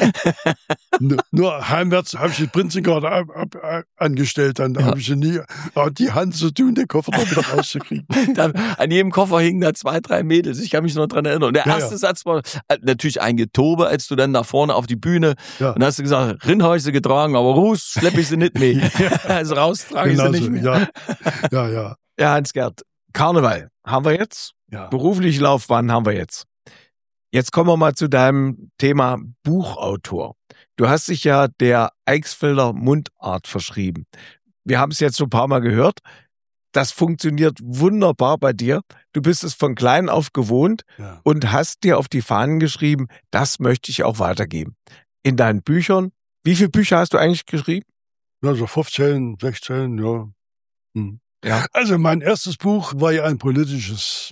nur, nur heimwärts habe ich die Prinzengarde ab, ab, ab, angestellt, dann Ja. habe ich sie nie aber die Hand zu tun, den Koffer da wieder rauszukriegen. Da, an jedem Koffer hingen da zwei, drei Mädels. Ich kann mich noch dran erinnern. Und der Ja, erste ja. Satz war äh, natürlich ein Getobe, als du dann da vorne auf die Bühne Ja. und hast du gesagt, Rinnhäuse getragen, aber Ruß schlepp ich sie nicht mehr. Also raus trage ich Genau sie so, nicht mehr. ja. Ja, ja. Ja, Hans-Gerd, Karneval haben wir jetzt. Ja. Berufliche Laufbahn haben wir jetzt. Jetzt kommen wir mal zu deinem Thema Buchautor. Du hast dich ja der Eichsfelder Mundart verschrieben. Wir haben es jetzt schon ein paar Mal gehört. Das funktioniert wunderbar bei dir. Du bist es von klein auf gewohnt Ja. und hast dir auf die Fahnen geschrieben, das möchte ich auch weitergeben. In deinen Büchern. Wie viele Bücher hast du eigentlich geschrieben? Also fünfzehn, sechzehn, ja. Hm. Ja. Also mein erstes Buch war ja ein politisches.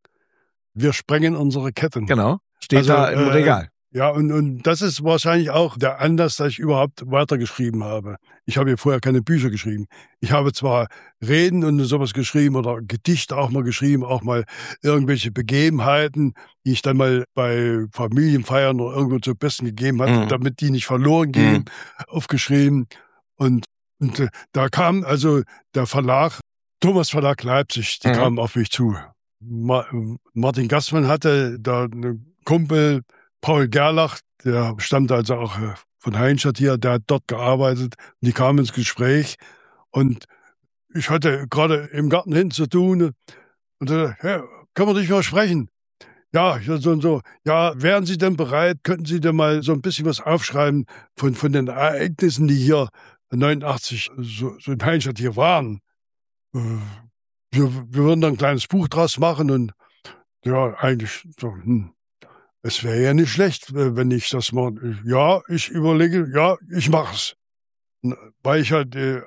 Wir sprengen unsere Ketten. Genau. Steht Also, da im äh, Regal. Ja, und, und das ist wahrscheinlich auch der Anlass, dass ich überhaupt weitergeschrieben habe. Ich habe ja vorher keine Bücher geschrieben. Ich habe zwar Reden und sowas geschrieben oder Gedichte auch mal geschrieben, auch mal irgendwelche Begebenheiten, die ich dann mal bei Familienfeiern oder irgendwo zu Besten gegeben hatte, Mhm. damit die nicht verloren gehen, aufgeschrieben. Und, und äh, da kam also der Verlag, Thomas Verlag Leipzig, die Mhm. kamen auf mich zu. Ma Martin Gassmann hatte da einen Kumpel, Paul Gerlach, der stammt also auch äh, von Heinstadt hier, der hat dort gearbeitet. Und die kamen ins Gespräch und ich hatte gerade im Garten hin zu tun und sagte, ja, können wir nicht mal sprechen? Ja, ja, so und so. Ja, wären Sie denn bereit, könnten Sie denn mal so ein bisschen was aufschreiben von, von den Ereignissen, die hier neunundachtzig so, so in Heinstadt hier waren? Äh, Wir, wir würden dann ein kleines Buch draus machen und ja, eigentlich so, hm. Es wäre ja nicht schlecht, wenn ich das mal, ja, ich überlege, ja, ich mach's. Weil ich halt äh,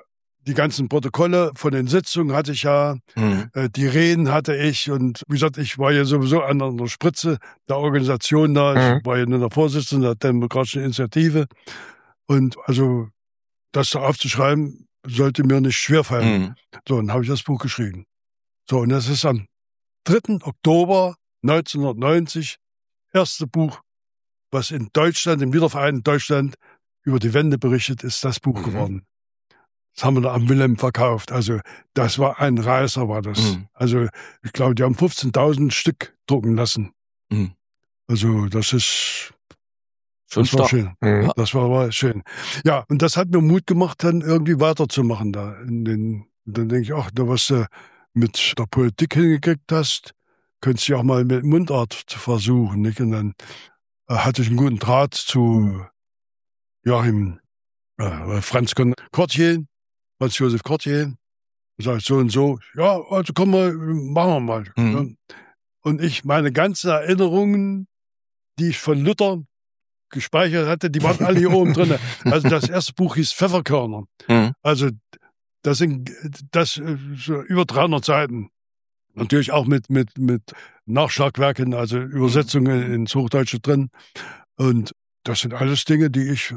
die ganzen Protokolle von den Sitzungen hatte ich ja, Mhm. äh, die Reden hatte ich und wie gesagt, ich war ja sowieso an der Spitze der Organisation da. Mhm. Ich war ja nur der Vorsitzende der Demokratischen Initiative und also das da aufzuschreiben, sollte mir nicht schwerfallen. Mhm. So, dann habe ich das Buch geschrieben. So, und das ist am dritten Oktober neunzehnhundertneunzig erste Buch, was in Deutschland, im wiedervereinten Deutschland über die Wende berichtet, ist das Buch Mhm. geworden. Das haben wir da am Wilhelm verkauft. Also das war ein Reißer, war das. Mhm. Also ich glaube, die haben fünfzehntausend Stück drucken lassen. Mhm. Also das ist, Schon das war stark. schön. Mhm. Das war, war schön. Ja, und das hat mir Mut gemacht, dann irgendwie weiterzumachen da. In den, dann denke ich, ach, da was du mit der Politik hingekriegt hast, könntest du ja auch mal mit Mundart zu versuchen. Nicht? Und dann äh, hatte ich einen guten Draht zu Joachim äh, Franz Cortier, Franz Josef Cortier. Sagt so und so, ja, also komm mal, machen wir mal. Mhm. Und ich, meine ganzen Erinnerungen, die ich von Luther gespeichert hatte, die waren alle hier oben drin. Also das erste Buch hieß Pfefferkörner. Mhm. Also das sind das äh, so über dreihundert Seiten. Natürlich auch mit, mit, mit Nachschlagwerken, also Übersetzungen ins Hochdeutsche drin. Und das sind alles Dinge, die ich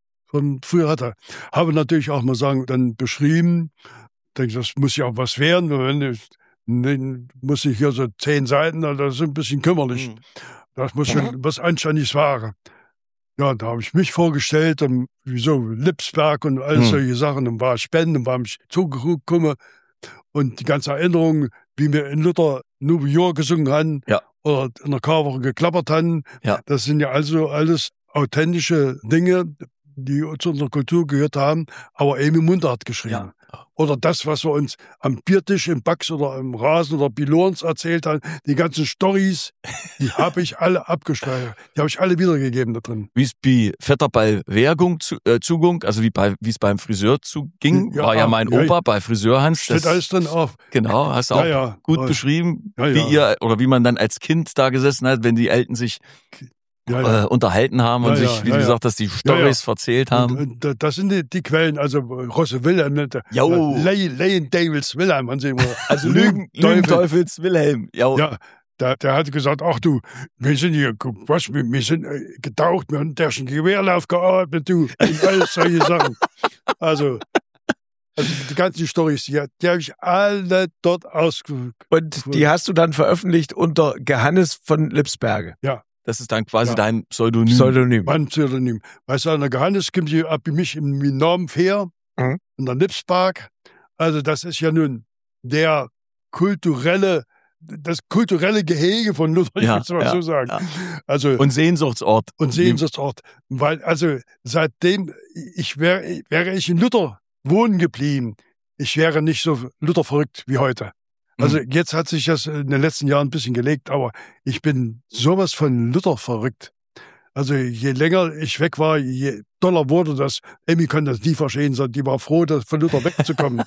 von früher hatte. Habe natürlich auch mal sagen, dann beschrieben, denke, das muss ja auch was werden. Wenn ich, dann muss ich hier so zehn Seiten, das ist ein bisschen kümmerlich. Mhm. Das muss schon was Anständiges waren. Ja, da habe ich mich vorgestellt, und wieso Lipsberg und all Hm. solche Sachen, und war spenden, und war mich zugekommen und die ganze Erinnerung, wie wir in Luther New York gesungen haben Ja. oder in der Karwoche geklappert haben, Ja. das sind ja also alles authentische Dinge, die zu unserer Kultur gehört haben, aber eben im Mundart geschrieben. Ja. Oder das, was wir uns am Biertisch im Bax oder im Rasen oder Bilons erzählt haben, die ganzen Storys, die habe ich alle abgespeichert. Die habe ich alle wiedergegeben da drin. Wie es bei Vetter bei Werbung zu, äh, zugung, also wie bei wie es beim Friseur zuging, Ja, war ja mein ja, Opa bei Friseur Hans. Steht alles drin auf. Genau, hast du auch Ja, ja. gut Ja, beschrieben, Ja, wie ja. ihr oder wie man dann als Kind da gesessen hat, wenn die Eltern sich Ja, ja. äh, unterhalten haben und Ja, ja, sich, wie ja, du ja. gesagt hast, die Storys erzählt haben. Und, und, das sind die, die Quellen, also Rosse Wilhelm, ne, der- Jo. Lay, Lay Devils Wilhelm, haben sie immer. Also Lügen, Lügenteufels Wilhelm. Jo. Ja, der, der hat gesagt, ach du, wir sind hier, was, wir, wir sind äh, getaucht, wir haben der schon Gewehrlauf geatmet, du, und alles solche Sachen. Also, also die ganzen Storys, die, die habe ich alle dort ausgesucht. Und die hast du dann veröffentlicht unter Johannes von Lipsberge. Das ist dann quasi Ja. dein Pseudonym. Pseudonym. Mein Pseudonym. Weißt du, an der Gehannes gibt es ab mich im Namen Fair, Mhm. in der Lipspark. Also das ist ja nun der kulturelle, das kulturelle Gehege von Luther, Ja, ich will es mal ja, so sagen. ja. Also, und, Und Sehnsuchtsort. Sehnsuchtsort. Weil, also seitdem, ich wäre, wäre ich in Luther wohnen geblieben, ich wäre nicht so Luther verrückt wie heute. Also Mhm. jetzt hat sich das in den letzten Jahren ein bisschen gelegt, aber ich bin sowas von Luther verrückt. Also je länger ich weg war, je doller wurde das. Emmy konnte das nie verstehen, sondern die war froh, dass von Luther wegzukommen.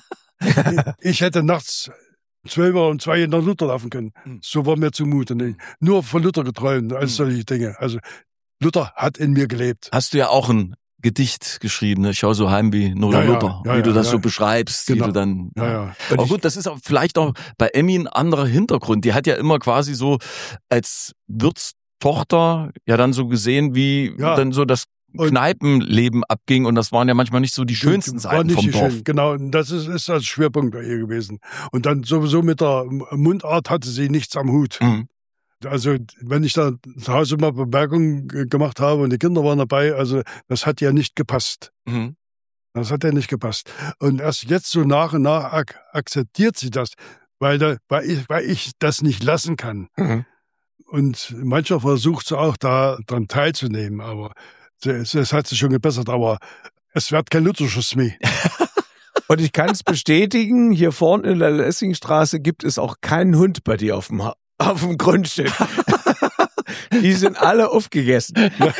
Ich hätte nachts zwölf Uhr und zwei nach Luther laufen können. Mhm. So war mir zumute. Nee. Nur von Luther geträumt, all Mhm. solche Dinge. Also Luther hat in mir gelebt. Hast du ja auch ein Gedicht geschrieben, ne? Ich schau so heim wie Noah Ja, ja, Luther, ja, wie ja, du das ja. so beschreibst, wie Genau. du dann. Ja, ja. Aber gut, das ist auch vielleicht auch bei Emmy ein anderer Hintergrund. Die hat ja immer quasi so als Wirtstochter ja dann so gesehen, wie Ja. dann so das Und- Kneipenleben abging und das waren ja manchmal nicht so die schönsten War Seiten nicht vom die Dorf. schön- Genau, und das ist, ist als Schwerpunkt bei ihr gewesen. Und dann sowieso mit der Mundart hatte sie nichts am Hut. Mhm. Also wenn ich da zu Hause mal Bemerkungen ge- gemacht habe und die Kinder waren dabei, also das hat ja nicht gepasst. Mhm. Das hat ja nicht gepasst. Und erst jetzt so nach und nach ak akzeptiert sie das, weil, da, weil, ich, weil ich das nicht lassen kann. Mhm. Und mancher versucht so auch da dran teilzunehmen, aber es, es hat sich schon gebessert, aber es wird kein Luthersches mehr. Und ich kann es bestätigen, hier vorne in der Lessingstraße gibt es auch keinen Hund bei dir auf dem, Ha- auf dem Grundstück. Die sind alle aufgegessen.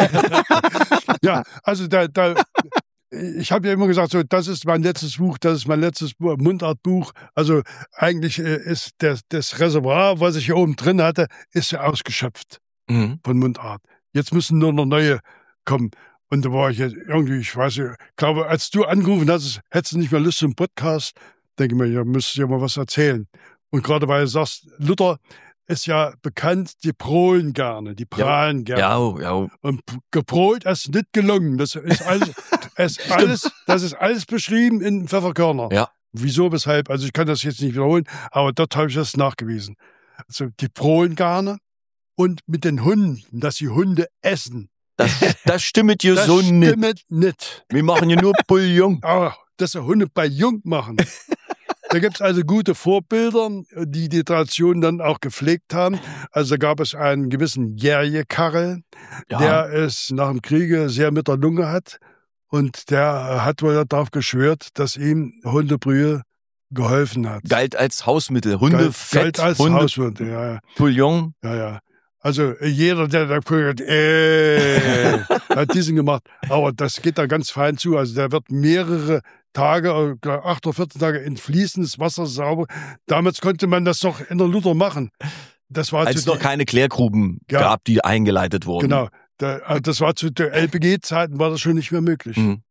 Ja, also da, da ich habe ja immer gesagt, so, das ist mein letztes Buch, das ist mein letztes Buch, Mundartbuch. Also eigentlich äh, ist das, das Reservoir, was ich hier oben drin hatte, ist ja ausgeschöpft Mhm. von Mundart. Jetzt müssen nur noch neue kommen. Und da war ich jetzt irgendwie, ich weiß nicht, glaube, als du angerufen hast, hättest du nicht mehr Lust zum Podcast, denke ich mir, ja, müsstest du ja mal was erzählen. Und gerade weil du sagst, Luther ist ja bekannt, die prohlen gerne, die prahlen gerne. Ja, ja. Und geprohlt ist nicht gelungen. Das ist alles, ist alles, das ist alles beschrieben in Pfefferkörner. Ja. Wieso, weshalb? Also ich kann das jetzt nicht wiederholen, aber dort habe ich das nachgewiesen. Also die prohlen gerne und mit den Hunden, dass die Hunde essen. Das, das stimmt ja Das so nicht. stimmt nicht. Wir machen ja nur Bouillon. Aber dass die Hunde bei Jung machen. Da gibt es also gute Vorbilder, die die Tradition dann auch gepflegt haben. Also da gab es einen gewissen Jerje-Karel, Ja. der es nach dem Kriege sehr mit der Lunge hat. Und der hat wohl darauf geschwört, dass ihm Hundebrühe geholfen hat. Galt als Hausmittel. Hundefett, Galt als Hunde, Hausmittel, ja, ja. Bouillon. Ja, ja. Also jeder, der da guckt, äh, hat diesen gemacht. Aber das geht da ganz fein zu. Also der wird mehrere Tage, acht oder vierzehn Tage in fließendes Wasser sauber. Damals konnte man das doch in der Luther machen. Das war Als es zu noch den- keine Klärgruben Ja. gab, die eingeleitet wurden. Genau. Da, also das war zu den L P G-Zeiten war das schon nicht mehr möglich. Mhm.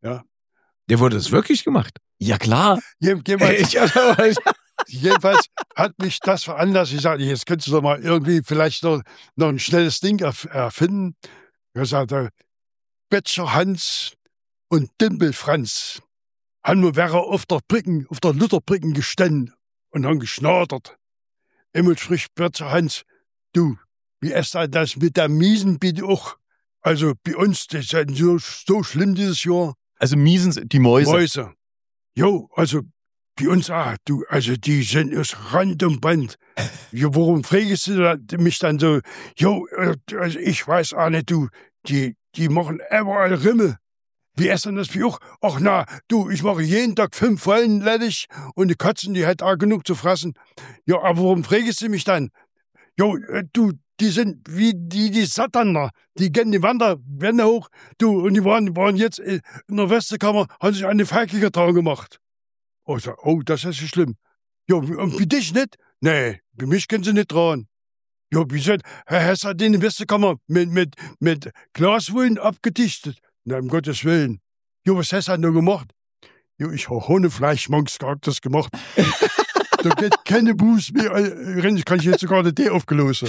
Der wurde es wirklich gemacht. Ja, klar. Je- Jedenfalls, Ich, also, jedenfalls hat mich das veranlasst. Ich sagte, jetzt könntest du doch mal irgendwie vielleicht noch, noch ein schnelles Ding erf- erfinden. Ich sagte, Betscher Hans und Dimpel Franz haben wir wäre auf der Brücken, auf der Lutherbrücken gestanden und haben geschnadert. Immer spricht Betscher Hans, du, wie ist das mit der Miesen bitte auch? Also bei uns, das ist ja so, so schlimm dieses Jahr. Also Miesens, die Mäuse. Mäuse. Jo, also bei uns auch, du, also die sind aus Rand und Band. Jo, warum fragst du da- mich dann so? Jo, äh, also ich weiß auch nicht, du, die, die machen überall Rimmel. Wie ist denn das bei auch? Ach na, du, ich mache jeden Tag fünf Follen ledig und die Katzen, die hat auch genug zu fressen. Ja, aber warum fragst du mich dann? Jo, äh, du, die sind wie die, die Sataner. Die gehen die Wander, Wände hoch. Du, und die waren, waren jetzt in der Westekammer, haben sich eine Feige getragen gemacht. Oh, ich sag, oh, das ist ja schlimm. Ja, und für dich nicht? Nee, für mich können sie nicht trauen. Ja, wie gesagt, Herr Hess hat in der Westekammer mit, mit, mit Glaswollen abgedichtet. Na, um Gottes Willen. Jo, was hast du denn gemacht? Jo, ich habe Hundefleischmonks gehabt, das gemacht. Da geht keine Buß mehr. äh, Kann ich jetzt sogar eine D aufgelösen.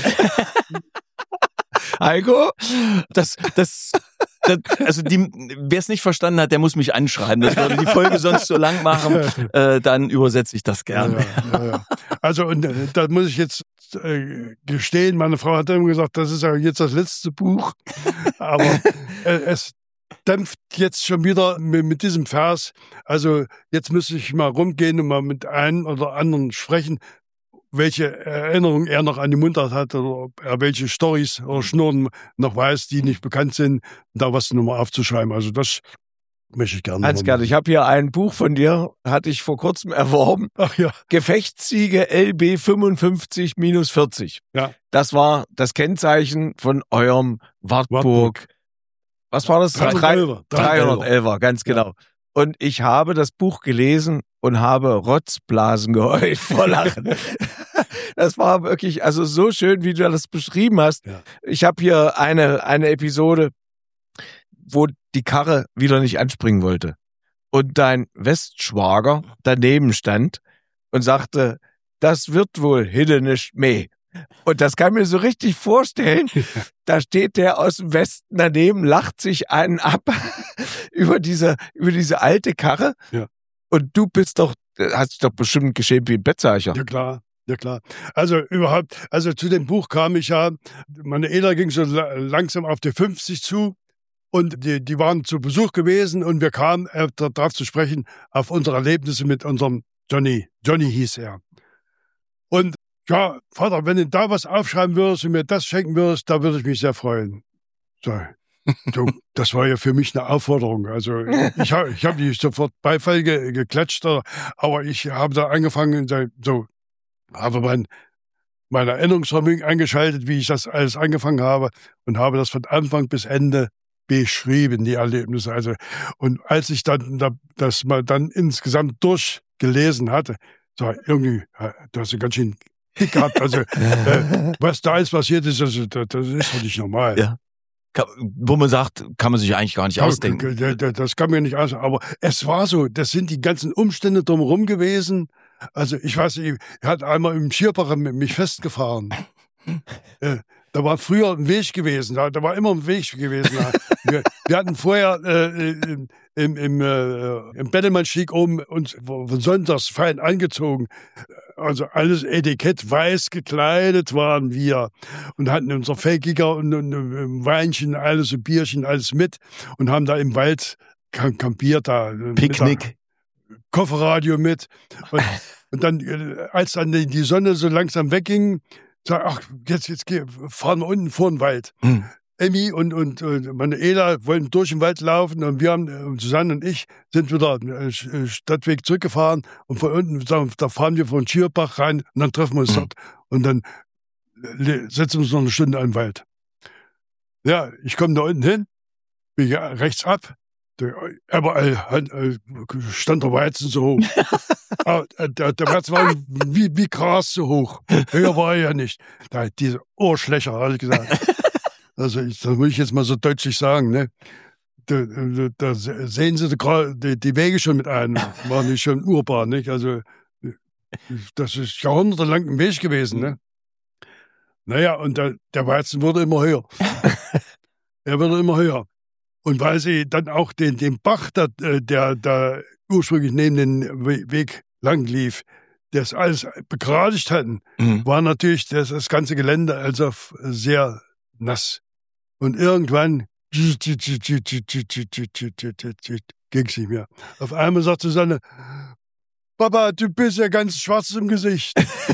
Heiko? Das, das, das also die, wer es nicht verstanden hat, der muss mich anschreiben. Das würde die Folge sonst so lang machen. Äh, dann übersetze ich das Ja, gerne. ja, ja. Also, und äh, da muss ich jetzt äh, gestehen, meine Frau hat immer gesagt, das ist ja jetzt das letzte Buch. Aber äh, es dämpft jetzt schon wieder mit, mit diesem Vers. Also, jetzt müsste ich mal rumgehen und mal mit einem oder anderen sprechen, welche Erinnerung er noch an die Mundart hat oder ob er welche Storys oder Schnurren noch weiß, die nicht bekannt sind, da was nochmal aufzuschreiben. Also das möchte ich gerne. Hans-Gerd, ich habe hier ein Buch von dir, hatte ich vor kurzem erworben. Ach ja. Gefechtssiege L B fünfundfünfzig vierzig. Ja. Das war das Kennzeichen von eurem Wartburg. Wartburg. Was war das? dreihundertelfer. dreihundertelfer, ganz genau. Und ich habe das Buch gelesen und habe Rotzblasen geheult vor Lachen. Das war wirklich, also so schön, wie du das beschrieben hast. Ja. Ich habe hier eine, eine Episode, wo die Karre wieder nicht anspringen wollte. Und dein Westschwager daneben stand und sagte, das wird wohl hidden nicht mehr. Und das kann ich mir so richtig vorstellen. Da steht der aus dem Westen daneben, lacht sich einen ab über diese, über diese alte Karre. Ja. Und du bist doch, hast dich doch bestimmt geschämt wie ein Bettzeicher. Ja klar, ja klar. Also überhaupt, also zu dem Buch kam ich ja, meine Eltern ging so la- langsam auf die fünfzig zu und die, die waren zu Besuch gewesen und wir kamen äh, darauf zu sprechen, auf unsere Erlebnisse mit unserem Johnny. Johnny hieß er. Und ja, Vater, wenn du da was aufschreiben würdest und mir das schenken würdest, da würde ich mich sehr freuen. So. Du, das war ja für mich eine Aufforderung. Also ich habe ich hab nicht sofort Beifall ge, geklatscht, aber ich habe da angefangen, so habe mein, mein Erinnerungsvermögen eingeschaltet, wie ich das alles angefangen habe und habe das von Anfang bis Ende beschrieben, die Erlebnisse. Also und als ich dann da, das mal dann insgesamt durchgelesen hatte, so irgendwie, du hast ja ganz schön Kick gehabt. Also äh, was da ist passiert ist, also, das, das ist doch nicht normal. Ja. wo man sagt, kann man sich eigentlich gar nicht ausdenken. Das kann man nicht ausdenken, aber es war so, das sind die ganzen Umstände drumherum gewesen. Also ich weiß nicht, er hat einmal im Schierbacher mit mich festgefahren. äh, da war früher ein Weg gewesen, da, da war immer ein Weg gewesen. wir, wir hatten vorher äh, im, im, im, äh, im Bettelmannstieg oben uns von sonntags fein angezogen. Also alles Etikett weiß gekleidet waren wir und hatten unser Fekiger und, und, und Weinchen, alles so Bierchen, alles mit und haben da im Wald kampiert da. Picknick. Kofferradio mit. Und, und dann, als dann die Sonne so langsam wegging, sag, ach, jetzt, jetzt fahren wir unten vor den Wald. Hm. Emmy und, und, und Manuela wollen durch den Wald laufen und wir haben, Susanne und ich, sind wieder den Stadtweg zurückgefahren und von unten, da fahren wir von Schierbach rein und dann treffen wir uns mhm. dort und dann setzen wir uns noch eine Stunde in den Wald. Ja, ich komme da unten hin, biege rechts ab, überall stand der Weizen so hoch. der, der Weizen war wie, wie Gras so hoch. Höher war er ja nicht. Da, diese Ohrschlächer, habe ich gesagt. Also ich, das muss ich jetzt mal so deutlich sagen, ne? Da, da, da sehen Sie die, die Wege schon mit ein, waren nicht schon urbar, nicht? Also das ist jahrhundertelang ein Weg gewesen, ne? Naja, und der, der Weizen wurde immer höher. Er wurde immer höher. Und weil sie dann auch den, den Bach, der, der, der ursprünglich neben den Weg lang lief, das alles begradigt hatten, mhm. war natürlich das, das ganze Gelände also sehr nass. Und irgendwann ging es nicht mehr. Auf einmal sagt Susanne, Papa, du bist ja ganz schwarz im Gesicht.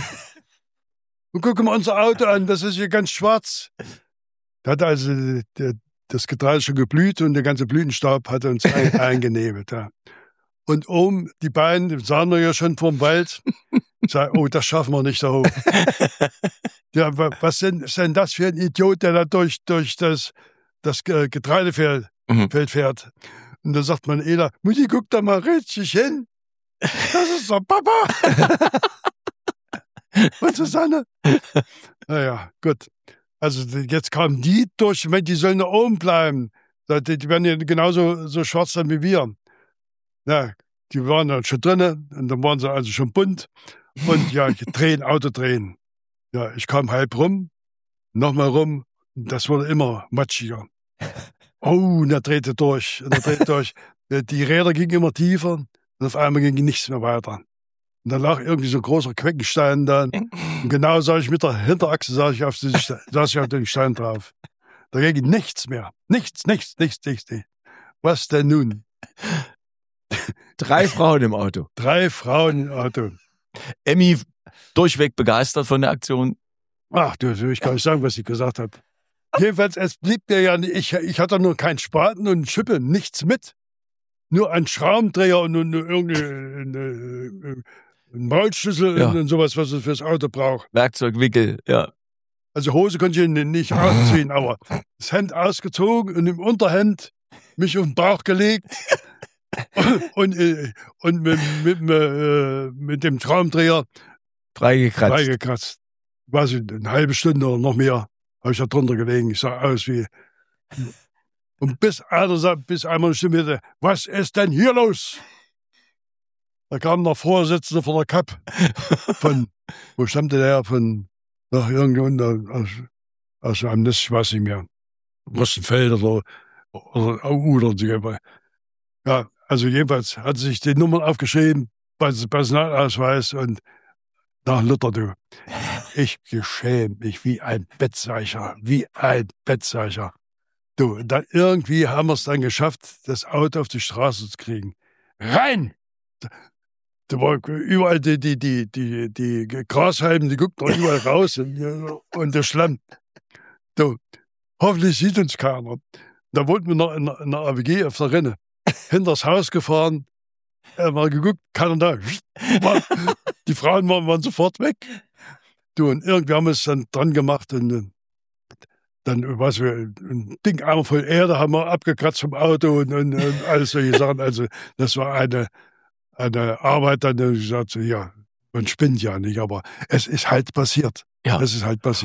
Und guck mal unser Auto an, das ist hier ganz schwarz. Da hat also der, das Getreide schon geblüht und der ganze Blütenstaub hat uns ein, eingenebelt. Ja. Und oben, die beiden sahen wir ja schon vom Wald. Sagen, oh, das schaffen wir nicht so hoch. Ja, was ist denn das für ein Idiot, der da durch, durch das, das Getreidefeld mhm. fährt? Und da sagt man, Ela, Mutti, guck da mal richtig hin. Das ist doch Papa. Und Susanne? Naja, gut. Also jetzt kamen die durch, die sollen da oben bleiben. Die werden ja genauso so schwarz sein wie wir. Ja, die waren dann schon drinnen und dann waren sie also schon bunt. Und ja, drehen, Auto drehen. Ja, ich kam halb rum, nochmal rum, das wurde immer matschiger. Oh, und er drehte durch, und er drehte durch. Die Räder gingen immer tiefer und auf einmal ging nichts mehr weiter. Und da lag irgendwie so ein großer Queckenstein da. Und genau sah ich mit der Hinterachse, saß ich auf den, saß ich auf den Stein drauf. Da ging nichts mehr. Nichts, nichts, nichts, nichts. nichts. Was denn nun? Drei Frauen im Auto. Drei Frauen im Auto. Emmy durchweg begeistert von der Aktion. Ach, du, ich kann nicht sagen, was sie gesagt hat. Jedenfalls, es blieb mir ja nicht, ich, ich hatte nur keinen Spaten und Schippe, nichts mit. Nur einen Schraubendreher und, und irgendeinen Maulschlüssel ja. und sowas, was es fürs Auto braucht. Werkzeugwickel, ja. Also Hose konnte ich nicht ausziehen, aber das Hemd ausgezogen und im Unterhemd mich auf den Bauch gelegt und, und, und mit, mit, mit, mit dem Schraubendreher freigekratzt. freigekratzt. Quasi eine halbe Stunde oder noch mehr habe ich da drunter gelegen. Ich sah aus wie... Und bis einer sagt, bis einmal eine Stimme hatte, was ist denn hier los? Da kam der Vorsitzende von der K A P. Von, wo stammte der? Von, ach, irgendwo aus, aus einem Nest, ich weiß nicht mehr. Rostenfeld oder, oder Uder. Ja, also jedenfalls hat sich die Nummern aufgeschrieben, Personalausweis und nach Luther, du. Ich geschämt mich wie ein Bettseicher, wie ein Bettseicher. Du, dann irgendwie haben wir es dann geschafft, das Auto auf die Straße zu kriegen. Rein! Da war überall die, die, die, die, die Grashalmen, die guckten überall raus und, und der Schlamm. Du, hoffentlich sieht uns keiner. Da wollten wir noch in, in der A W G auf der Rinne. Hinter das Haus gefahren, äh, mal geguckt, keiner da. Die Frauen waren, waren sofort weg. Du, und irgendwie haben wir es dann dran gemacht und dann, was wir, ein Ding einmal voll Erde haben wir abgekratzt vom Auto und, und, und alles solche Sachen. Also, das war eine, eine Arbeit, dann ich sagte, ja, man spinnt ja nicht, aber es ist halt passiert. Ja. Es ist halt passiert.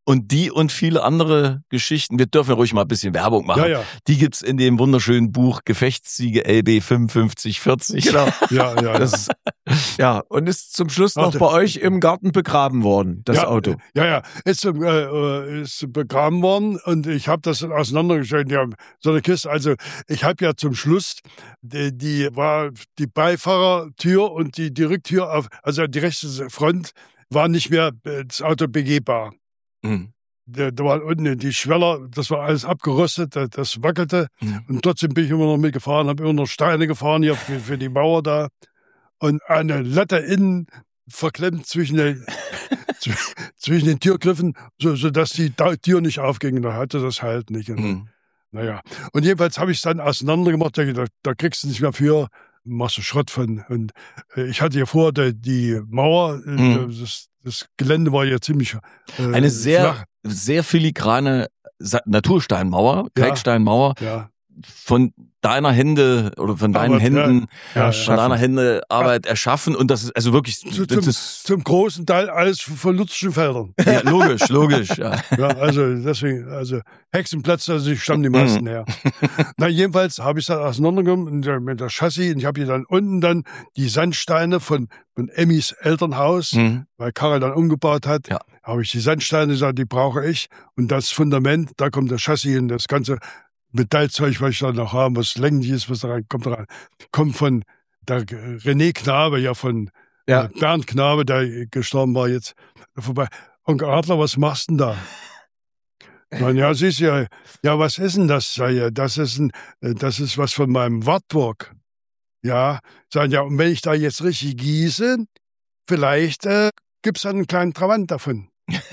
Und die und viele andere Geschichten, wir dürfen ja ruhig mal ein bisschen Werbung machen. Ja, ja. Die gibt's in dem wunderschönen Buch Gefechtssiege L B fünfundfünfzig vierzig. Genau. Ja, ja, Das, ja, und ist zum Schluss noch Warte. bei euch im Garten begraben worden, das ja, Auto. Ja, ja, ist, äh, äh, ist begraben worden und ich habe das auseinandergestellt. Ja, so eine Kiste. Also ich habe ja zum Schluss, die, die war die Beifahrertür und die, die Rücktür, auf, also die rechte Front war nicht mehr äh, das Auto begehbar. Mhm. Da, da war unten die Schweller, das war alles abgerostet, das, das wackelte. Mhm. Und trotzdem bin ich immer noch mitgefahren, habe immer noch Steine gefahren hier für, für die Mauer da. Und eine Latte innen verklemmt zwischen den, zwischen den Türgriffen, so, sodass die Tür nicht aufging. Da hatte das halt nicht. Und, Mhm. Naja. Und jedenfalls habe ich es dann auseinander gemacht. Da, da kriegst du nicht mehr für, machst du Schrott von. Und äh, ich hatte ja vor, die, die Mauer, äh, Mhm. das, das Gelände war ja ziemlich äh, Eine sehr, flach. sehr filigrane Sa- Natursteinmauer, Ja. Kalksteinmauer, Ja, von deiner Hände oder von deinen Aber, Händen, ja, von deiner Hände Arbeit erschaffen und das ist also wirklich, Zu, das zum, ist, zum großen Teil alles von Lutzschen Feldern. ja, logisch, logisch, ja. Ja, also deswegen, also Hexenplatz, also stammen die meisten her. Na, jedenfalls habe ich das auseinandergenommen mit der, mit der Chassis und ich habe hier dann unten dann die Sandsteine von, von Emmys Elternhaus, Mhm. weil Karel dann umgebaut hat, Ja. habe ich die Sandsteine gesagt, die brauche ich. Und das Fundament, da kommt der Chassis und das ganze Metallzeug, was ich da noch habe, was länglich ist, was da rein, kommt da rein, kommt von der René Knabe, ja von Ja. äh, Bernd Knabe, der gestorben war jetzt vorbei. Onkel Adler, was machst du denn da? Na ja, siehst du ja, ja, was ist denn das? Sag ich, das ist ein, äh, das ist was von meinem Wartburg. Ja, sagen ja, und wenn ich da jetzt richtig gieße, vielleicht äh, gibt's dann einen kleinen Trabant davon.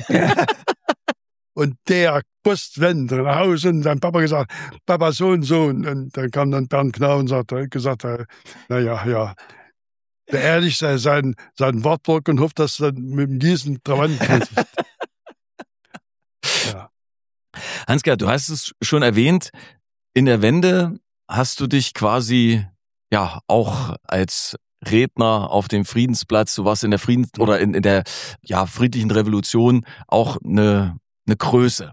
Und der Postwende nach Hause und dann Papa gesagt, Papa so und so. Und, und dann kam dann Bernd Knau und sagt, hat gesagt, äh, naja, ja, beerdigt sei sein, seinen Wartburg und hofft, dass du dann mit dem Gießen Trabant kriegst. Ja. Hans-Gerd, du hast es schon erwähnt, in der Wende hast du dich quasi, ja, auch als Redner auf dem Friedensplatz, du warst in der Friedens- oder in, in der, ja, friedlichen Revolution auch eine, eine Größe.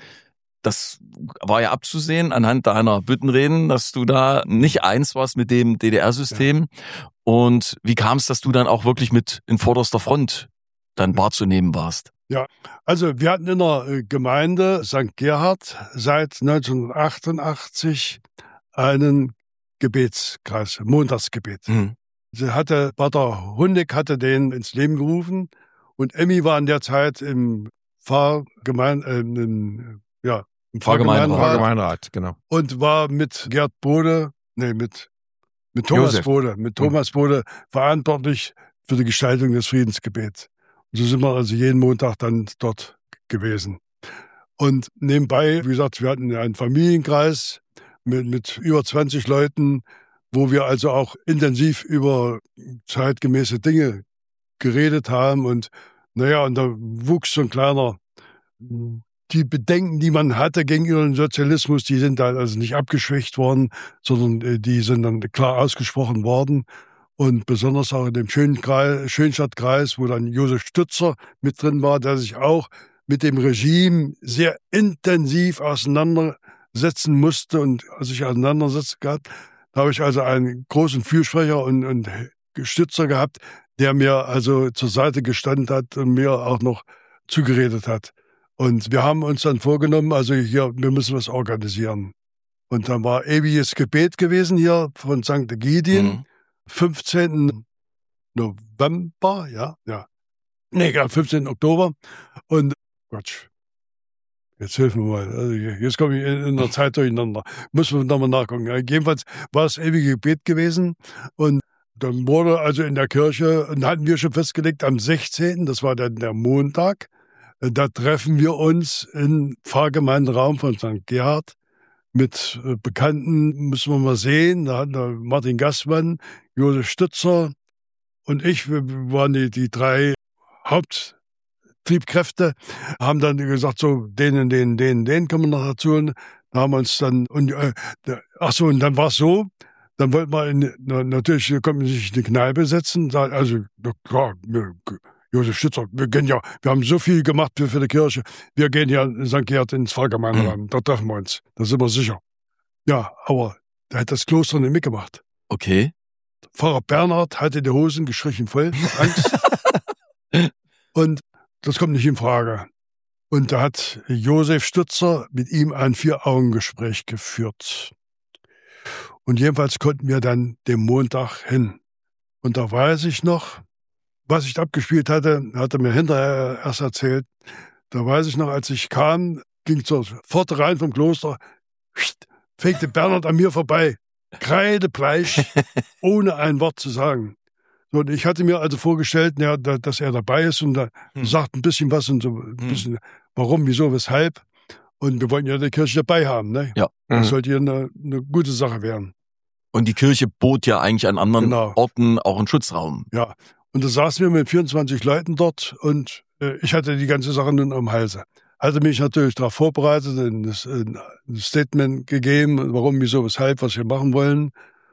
Das war ja abzusehen anhand deiner Büttenreden, dass du da nicht eins warst mit dem D D R-System. Und wie kam es, dass du dann auch wirklich mit in vorderster Front dann wahrzunehmen warst? Also wir hatten in der äh, Gemeinde Sankt Gerhard seit neunzehnhundertachtundachtzig einen Gebetskreis, Montagsgebet. Mhm. Sie hatte, Pater Hundig hatte den ins Leben gerufen und Emmy war in der Zeit im Pfarrgemein, äh, im, ja, im Pfarrgemeinderat. Pfarrgemeinderat Gemeinderat, genau. und war mit Gerd Bode, nee, mit, mit Thomas Josef. Bode, mit Thomas Bode verantwortlich für die Gestaltung des Friedensgebets. Und so sind wir also jeden Montag dann dort gewesen. Und nebenbei, wie gesagt, wir hatten einen Familienkreis mit, mit über zwanzig Leuten, wo wir also auch intensiv über zeitgemäße Dinge geredet haben. Und naja, und da wuchs so ein kleiner, die Bedenken, die man hatte gegenüber dem Sozialismus, die sind da also nicht abgeschwächt worden, sondern äh, die sind dann klar ausgesprochen worden. Und besonders auch in dem schönen Kreis, Schönstadtkreis, wo dann Josef Stützer mit drin war, der sich auch mit dem Regime sehr intensiv auseinandersetzen musste und sich auseinandersetzen gehabt. Da habe ich also einen großen Fürsprecher und, und Stützer gehabt, der mir also zur Seite gestanden hat und mir auch noch zugeredet hat. Und wir haben uns dann vorgenommen, also hier, wir müssen was organisieren. Und dann war ewiges Gebet gewesen hier von Sankt Ägidien. Mhm. fünfzehnten November, ja, ja. Nee, ja, fünfzehnten Oktober. Und, Quatsch. Jetzt hilf mir mal. Also jetzt komme ich in, in der Zeit durcheinander. Muss man nochmal nachgucken. Ja, jedenfalls war es ewige Gebet gewesen. Und dann wurde also in der Kirche, und hatten wir schon festgelegt, am sechzehnten, das war dann der Montag, da treffen wir uns im Pfarrgemeinderaum von Sankt Gerhard mit äh, Bekannten, müssen wir mal sehen. Da hatten wir Martin Gassmann, Josef Stützer und ich, wir waren die, die drei Haupttriebkräfte, haben dann gesagt, so, den, den, den, den kommen wir noch dazu. Und da haben wir uns dann, und, äh, ach so, und dann war es so, dann wollten wir in, na, natürlich konnten wir sich in die Kneipe setzen, also, na klar, ja, Josef Stützer, wir gehen ja, wir haben so viel gemacht für, für die Kirche. Wir gehen ja in Sankt Gerd ins Pfarrgemeinderat. Mhm. Da treffen wir uns. Da sind wir sicher. Ja, aber der hat das Kloster nicht mitgemacht. Okay. Pfarrer Bernhard hatte die Hosen gestrichen voll, Angst. Und das kommt nicht in Frage. Und da hat Josef Stützer mit ihm ein Vier-Augen-Gespräch geführt. Und jedenfalls konnten wir dann den Montag hin. Und da weiß ich noch, was ich da abgespielt hatte, hat er mir hinterher erst erzählt. Da weiß ich noch, als ich kam, ging zur Pforte rein vom Kloster, fegte Bernhard an mir vorbei, kreidebleich, ohne ein Wort zu sagen. So, und ich hatte mir also vorgestellt, ja, da, dass er dabei ist und da hm. sagt ein bisschen was und so ein bisschen, hm. warum, wieso, weshalb. Und wir wollten ja die Kirche dabei haben. Ne? Ja. Das sollte ja eine, eine gute Sache werden. Und die Kirche bot ja eigentlich an anderen genau. Orten auch einen Schutzraum. Ja, und da saßen wir mit vierundzwanzig Leuten dort und äh, ich hatte die ganze Sache nun am Halse. Hatte mich natürlich darauf vorbereitet, ein, ein Statement gegeben, warum, wieso, weshalb, was wir machen wollen.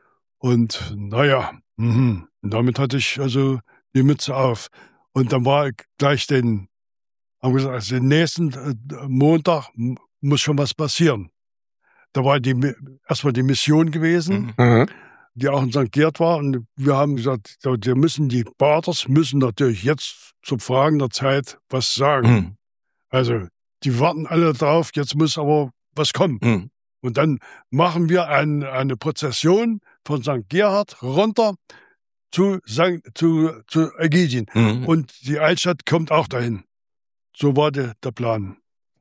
Und naja, mhm. und damit hatte ich also die Mütze auf. Und dann war gleich den, haben wir gesagt, also den nächsten Montag muss schon was passieren. Da war die, erstmal die Mission gewesen, mhm. die auch in Sankt Gerd war. Und wir haben gesagt, wir müssen, die Paters müssen natürlich jetzt zu Fragen der Zeit was sagen. Mhm. Also, die warten alle drauf, jetzt muss aber was kommen. Mhm. Und dann machen wir ein, eine Prozession von Sankt Gerhard runter zu, Sankt, zu, zu Ägidien. Mhm. Und die Altstadt kommt auch dahin. So war der, der Plan.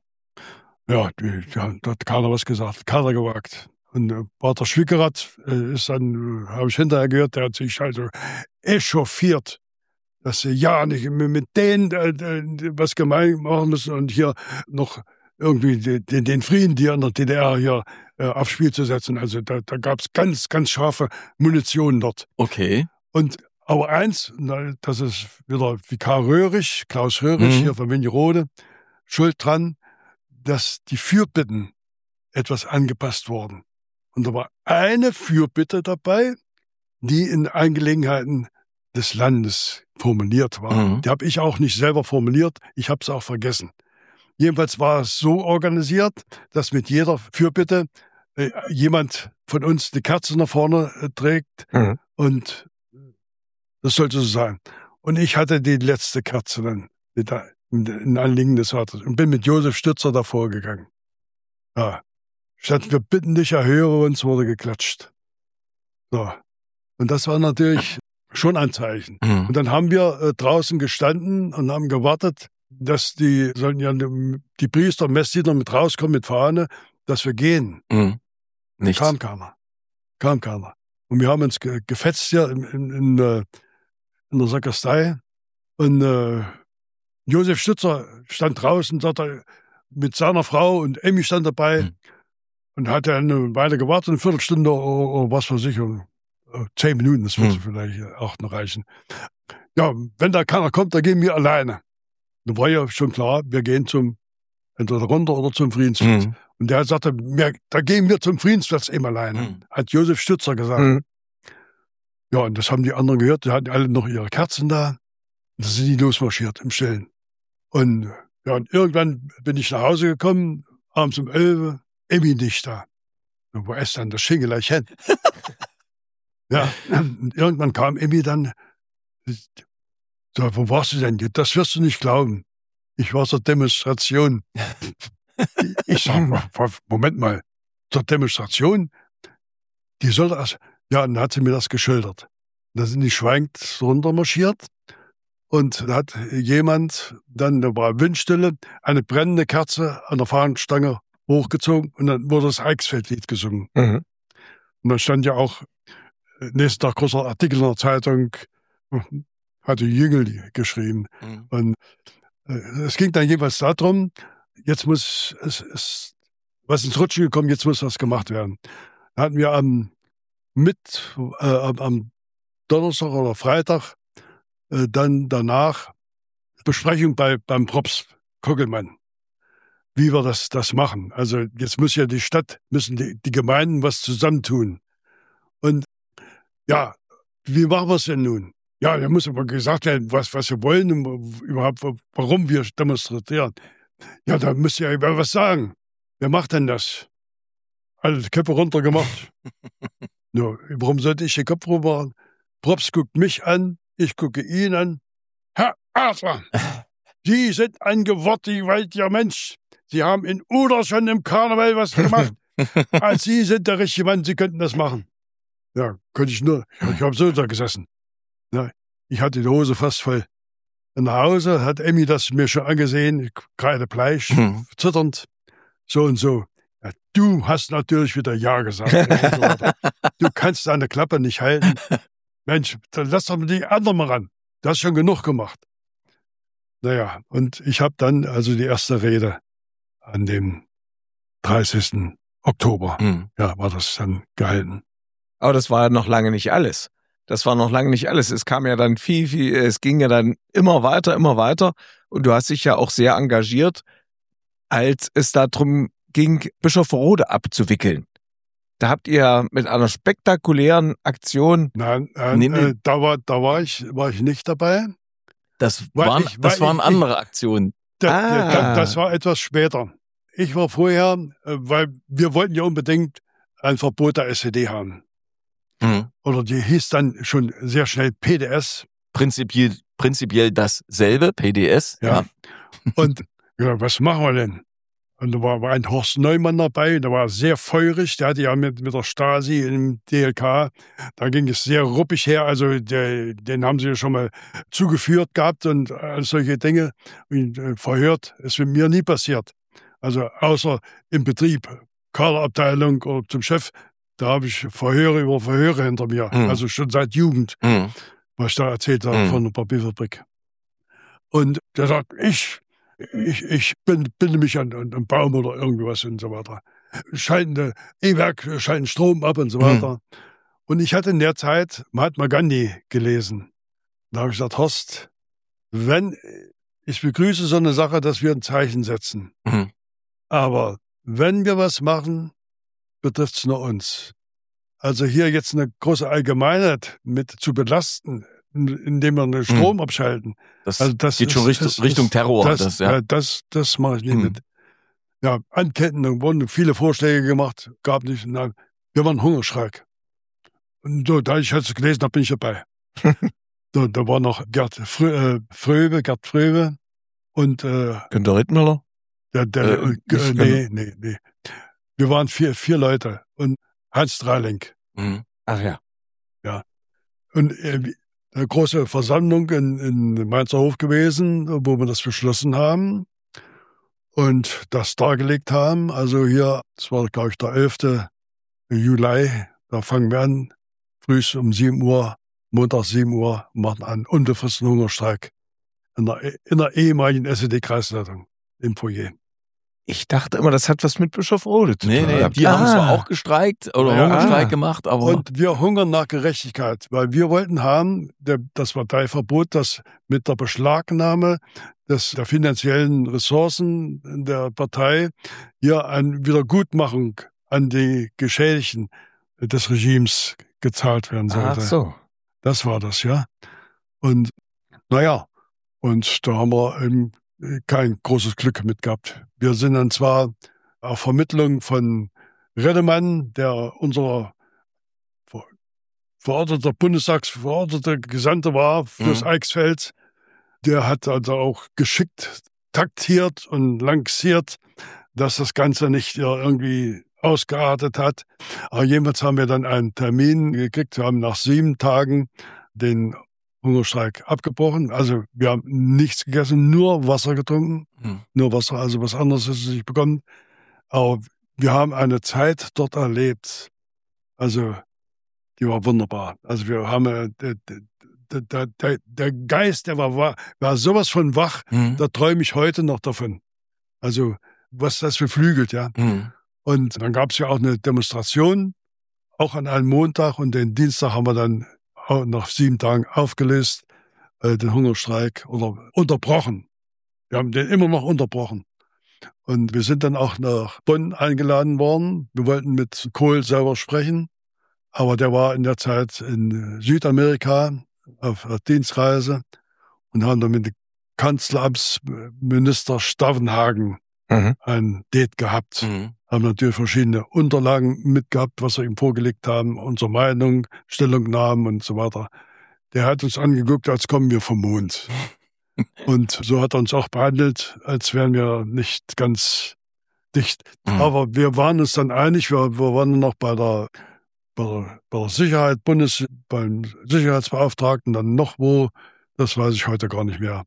Ja, die, die, da hat keiner was gesagt, keiner gewagt. Und äh, Pater Schwickerath äh, ist dann, äh, habe ich hinterher gehört, der hat sich also echauffiert, dass sie ja nicht mit denen äh, was gemein machen müssen und hier noch irgendwie den, den Frieden, die in der D D R hier äh, aufs Spiel zu setzen. Also da, da gab es ganz, ganz scharfe Munition dort. Okay. Und aber eins, das ist wieder Vikar Röhrig, Klaus Röhrig, mhm. hier von Wingerode, schuld dran, dass die Fürbitten etwas angepasst wurden. Und da war eine Fürbitte dabei, die in Angelegenheiten des Landes formuliert war. Mhm. Die habe ich auch nicht selber formuliert, ich habe es auch vergessen. Jedenfalls war es so organisiert, dass mit jeder Fürbitte äh, jemand von uns die Kerze nach vorne äh, trägt mhm. und das sollte so sein. Und ich hatte die letzte Kerze dann mit der, in Anliegen des Vaters und bin mit Josef Stützer davor gegangen. Ja. Statt wir bitten dich, erhöre uns, wurde geklatscht. So. Und das war natürlich schon ein Zeichen. Mhm. Und dann haben wir äh, draußen gestanden und haben gewartet, dass die, sollten ja die Priester und Messdiener mit rauskommen mit Fahne, dass wir gehen. Mhm. Nichts. Kam keiner. Kam keiner. Und wir haben uns ge gefetzt hier in, in, in, in der Sakristei. Und äh, Josef Stützer stand draußen, sagte, mit seiner Frau und Emmy stand dabei. Mhm. Und hat er eine Weile gewartet, eine Viertelstunde oder, oder was weiß ich, oder zehn Minuten, das würde hm. vielleicht auch noch reichen. Ja, wenn da keiner kommt, dann gehen wir alleine. Da war ja schon klar, wir gehen zum, entweder runter oder zum Friedensplatz. Hm. Und der sagte, wir, da gehen wir zum Friedensplatz eben alleine, hm. hat Josef Stützer gesagt. Hm. Ja, und das haben die anderen gehört, die hatten alle noch ihre Kerzen da. Und da sind die losmarschiert im Stillen. Und, ja, und irgendwann bin ich nach Hause gekommen, abends um elf, Emmy nicht da. Wo ist dann das Schingeleichen? Ja, und irgendwann kam Emmy dann, so, wo warst du denn? Das wirst du nicht glauben. Ich war zur Demonstration. Ich sag, Moment mal, zur Demonstration? Die sollte also, ja, und dann hat sie mir das geschildert. Da sind die Schwankt runtermarschiert und da hat jemand, dann, da war Windstille, eine brennende Kerze an der Fahnenstange hochgezogen und dann wurde das Eichsfeldlied gesungen. Mhm. Und dann stand ja auch nächsten Tag großer Artikel in der Zeitung, hatte Jüngel geschrieben. Mhm. Und äh, es ging dann jeweils darum, jetzt muss es, es was ins Rutschen gekommen, jetzt muss was gemacht werden. Da hatten wir am mit äh, am Donnerstag oder Freitag äh, dann danach Besprechung bei beim Propst Koggelmann, wie wir das das machen. Also jetzt muss ja die Stadt, müssen die, die Gemeinden was zusammentun. Und ja, wie machen wir es denn nun? Ja, da muss aber gesagt werden, was, was wir wollen und überhaupt, warum wir demonstrieren. Ja, da müsst ihr ja was sagen. Wer macht denn das? Alle die Köpfe runtergemacht. No, warum sollte ich den Kopf runter machen? Props guckt mich an, ich gucke ihn an. Herr Adler, Sie sind ein gewaltiger Mensch. Sie haben in Uder schon im Karneval was gemacht. Als Sie sind der richtige Mann, Sie könnten das machen. Ja, könnte ich nur. Ich habe so da gesessen. Ja, ich hatte die Hose fast voll. Und nach Hause hat Emmy das mir schon angesehen, kreidebleich, hm. zitternd, so und so. Ja, du hast natürlich wieder Ja gesagt. Du kannst deine Klappe nicht halten. Mensch, dann lass doch mal die anderen mal ran. Du hast schon genug gemacht. Naja, und ich habe dann also die erste Rede an dem dreißigsten Oktober, hm. ja, war das dann gehalten. Aber das war ja noch lange nicht alles. Das war noch lange nicht alles. Es kam ja dann viel, viel, es ging ja dann immer weiter, immer weiter. Und du hast dich ja auch sehr engagiert, als es darum ging, Bischofferode abzuwickeln. Da habt ihr mit einer spektakulären Aktion... Nein, äh, nee, nee. Äh, da, war, da war, ich, war ich nicht dabei. Das waren, ich, das waren ich, andere Aktionen. Da, ah. da, das war etwas später. Ich war vorher, weil wir wollten ja unbedingt ein Verbot der S E D haben. Mhm. Oder die hieß dann schon sehr schnell P D S. Prinzipiell, prinzipiell dasselbe, P D S. Ja. ja. Und ja, was machen wir denn? Und da war, war ein Horst Neumann dabei, der war sehr feurig, der hatte ja mit, mit der Stasi im D L K, da ging es sehr ruppig her, also der, den haben sie ja schon mal zugeführt gehabt und all solche Dinge und äh, verhört. Es ist mir nie passiert. Also außer im Betrieb, Kaderabteilung oder zum Chef, da habe ich Verhöre über Verhöre hinter mir, mhm. also schon seit Jugend, mhm. was ich da erzählt habe mhm. von der Papierfabrik. Und der sagt, ich... Ich, ich binde mich an, an einen Baum oder irgendwas und so weiter. Schalten E-Werk, schalten Strom ab und so weiter. Mhm. Und ich hatte in der Zeit Mahatma Gandhi gelesen. Da habe ich gesagt, Horst, wenn, ich begrüße so eine Sache, dass wir ein Zeichen setzen. Mhm. Aber wenn wir was machen, betrifft es nur uns. Also hier jetzt eine große Allgemeinheit mit zu belasten, indem wir den Strom hm. abschalten. Das, also das geht ist, schon Richtung, ist, Richtung Terror. Das, das, ja. das, das mache ich nicht hm. mit. Ja, Anketten, da wurden viele Vorschläge gemacht, gab nicht. Na, wir waren Hungerschreck. Und so, da ich es gelesen habe, bin ich dabei. so, da war noch Gerd Frö, äh, Fröbe, Gerd Fröbe und äh, Günter Rittmüller? Der, der, äh, äh, nee, nee, nee. Wir waren vier, vier Leute und Hans Dreiling. Mhm. Ach ja. Ja. Und äh, eine große Versammlung in, in Mainzer Hof gewesen, wo wir das beschlossen haben und das dargelegt haben. Also hier, das war, glaube ich, der elften Juli, da fangen wir an, früh um sieben Uhr, Montag sieben Uhr, machen einen unbefristeten Hungerstreik in der, in der ehemaligen S E D-Kreisleitung im Foyer. Ich dachte immer, das hat was mit Bischofferode zu tun. Nee, nee, die ah. haben zwar auch gestreikt oder ja, Hungerstreik ah. gemacht, aber... Und wir hungern nach Gerechtigkeit, weil wir wollten haben, der, das Parteiverbot, das mit der Beschlagnahme des, der finanziellen Ressourcen der Partei hier eine Wiedergutmachung an die Geschädigten des Regimes gezahlt werden sollte. Ach so. Das war das, ja. Und naja, und da haben wir eben kein großes Glück mit gehabt. Wir sind dann zwar auf Vermittlung von Redemann, der unser verordeter Bundestagsverordeter Gesandte war fürs mhm. Eichsfeld, der hat also auch geschickt taktiert und lanciert, dass das Ganze nicht irgendwie ausgeartet hat. Aber jedenfalls haben wir dann einen Termin gekriegt. Wir haben nach sieben Tagen den Hungerstreik abgebrochen. Also wir haben nichts gegessen, nur Wasser getrunken. Hm. Nur Wasser, also was anderes ist es nicht bekommen. Aber wir haben eine Zeit dort erlebt. Also die war wunderbar. Also wir haben, äh, der, der, der, der Geist, der war, war sowas von wach, hm. da träume ich heute noch davon. Also was das beflügelt, ja. Hm. Und dann gab es ja auch eine Demonstration, auch an einem Montag. Und den Dienstag haben wir dann nach sieben Tagen aufgelöst, äh, den Hungerstreik oder unterbrochen. Wir haben den immer noch unterbrochen. Und wir sind dann auch nach Bonn eingeladen worden. Wir wollten mit Kohl selber sprechen, aber der war in der Zeit in Südamerika auf Dienstreise und haben dann mit dem Kanzleramtsminister Stavenhagen Mhm. ein Date gehabt. Mhm. Haben natürlich verschiedene Unterlagen mitgehabt, was wir ihm vorgelegt haben, unsere Meinung, Stellungnahmen und so weiter. Der hat uns angeguckt, als kommen wir vom Mond. Und so hat er uns auch behandelt, als wären wir nicht ganz dicht. Mhm. Aber wir waren uns dann einig, wir, wir waren noch bei der, bei der, bei der Sicherheit, Bundes, beim Sicherheitsbeauftragten, dann noch wo, das weiß ich heute gar nicht mehr.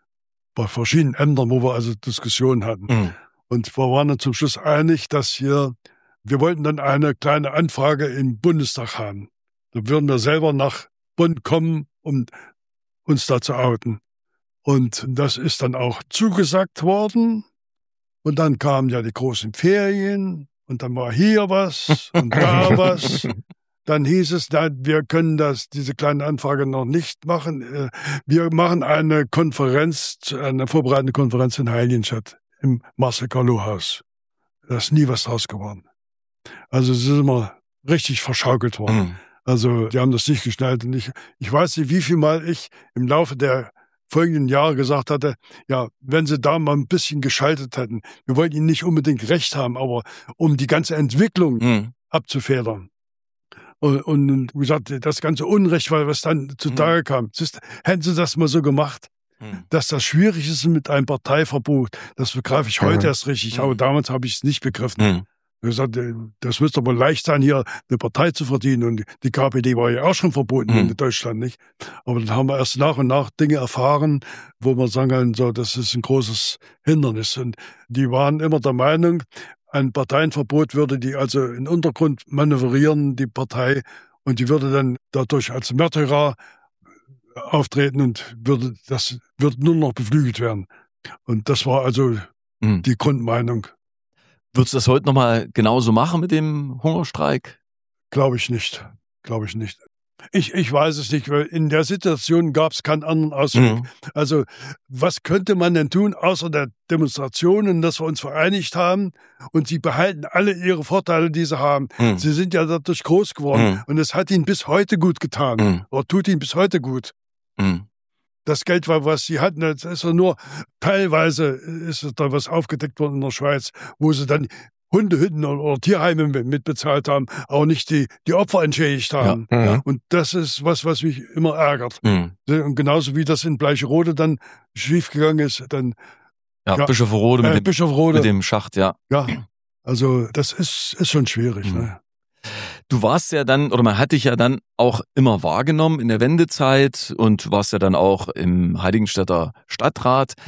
Bei verschiedenen Ämtern, wo wir also Diskussionen hatten. Mhm. Und wir waren dann zum Schluss einig, dass wir, wir wollten dann eine kleine Anfrage im Bundestag haben. Da würden wir selber nach Bonn kommen, um uns da zu outen. Und das ist dann auch zugesagt worden. Und dann kamen ja die großen Ferien und dann war hier was und da was. Dann hieß es, nein, wir können das, diese kleine Anfrage noch nicht machen. Wir machen eine Konferenz, eine vorbereitende Konferenz in Heiligenstadt im Marcel-Carlo-Haus. Da ist nie was draus geworden. Also es ist immer richtig verschaukelt worden. Mhm. Also die haben das nicht geschnallt. Und ich, ich weiß nicht, wie viel Mal ich im Laufe der folgenden Jahre gesagt hatte, ja, wenn sie da mal ein bisschen geschaltet hätten. Wir wollten ihnen nicht unbedingt recht haben, aber um die ganze Entwicklung Mhm. abzufedern. Und, und wie gesagt, das ganze Unrecht, weil was dann zutage kam. Siehst, hätten sie das mal so gemacht, Mhm. dass das schwierig ist mit einem Parteiverbot, das begreife ich heute Mhm. erst richtig, Mhm. aber damals habe ich es nicht begriffen. Mhm. Ich habe gesagt, das müsste wohl leicht sein, hier eine Partei zu verdienen. Und die K P D war ja auch schon verboten Mhm. in Deutschland, nicht? Aber dann haben wir erst nach und nach Dinge erfahren, wo man sagen kann, so, das ist ein großes Hindernis. Und die waren immer der Meinung, ein Parteienverbot würde die also in den Untergrund manövrieren, die Partei, und die würde dann dadurch als Märtyrer auftreten und würde, das würde nur noch beflügelt werden. Und das war also Mhm. die Grundmeinung. Würdest du das heute nochmal genauso machen mit dem Hungerstreik? Glaube ich nicht. Glaube ich nicht. Ich, ich weiß es nicht, weil in der Situation gab es keinen anderen Ausweg. Mhm. Also, was könnte man denn tun, außer der Demonstrationen, dass wir uns vereinigt haben und sie behalten alle ihre Vorteile, die sie haben. Mhm. Sie sind ja dadurch groß geworden Mhm. und es hat ihnen bis heute gut getan. Mhm. Oder tut ihnen bis heute gut. Mhm. Das Geld, was sie hatten, das ist ja nur teilweise ist da was aufgedeckt worden in der Schweiz, wo sie dann Hundehütten oder Tierheime mitbezahlt haben, auch nicht die, die Opfer entschädigt haben. Ja. Ja. Und das ist was, was mich immer ärgert. Mhm. Und genauso wie das in Bleicherode dann schiefgegangen ist, dann Ja, Ja. Bischofferode mit, äh, dem, Bischofrode. mit dem Schacht, ja. Ja, also das ist, ist schon schwierig. Mhm. Ne? Du warst ja dann, oder man hat dich ja dann auch immer wahrgenommen in der Wendezeit und warst ja dann auch im Heiligenstädter Stadtrat. Ja.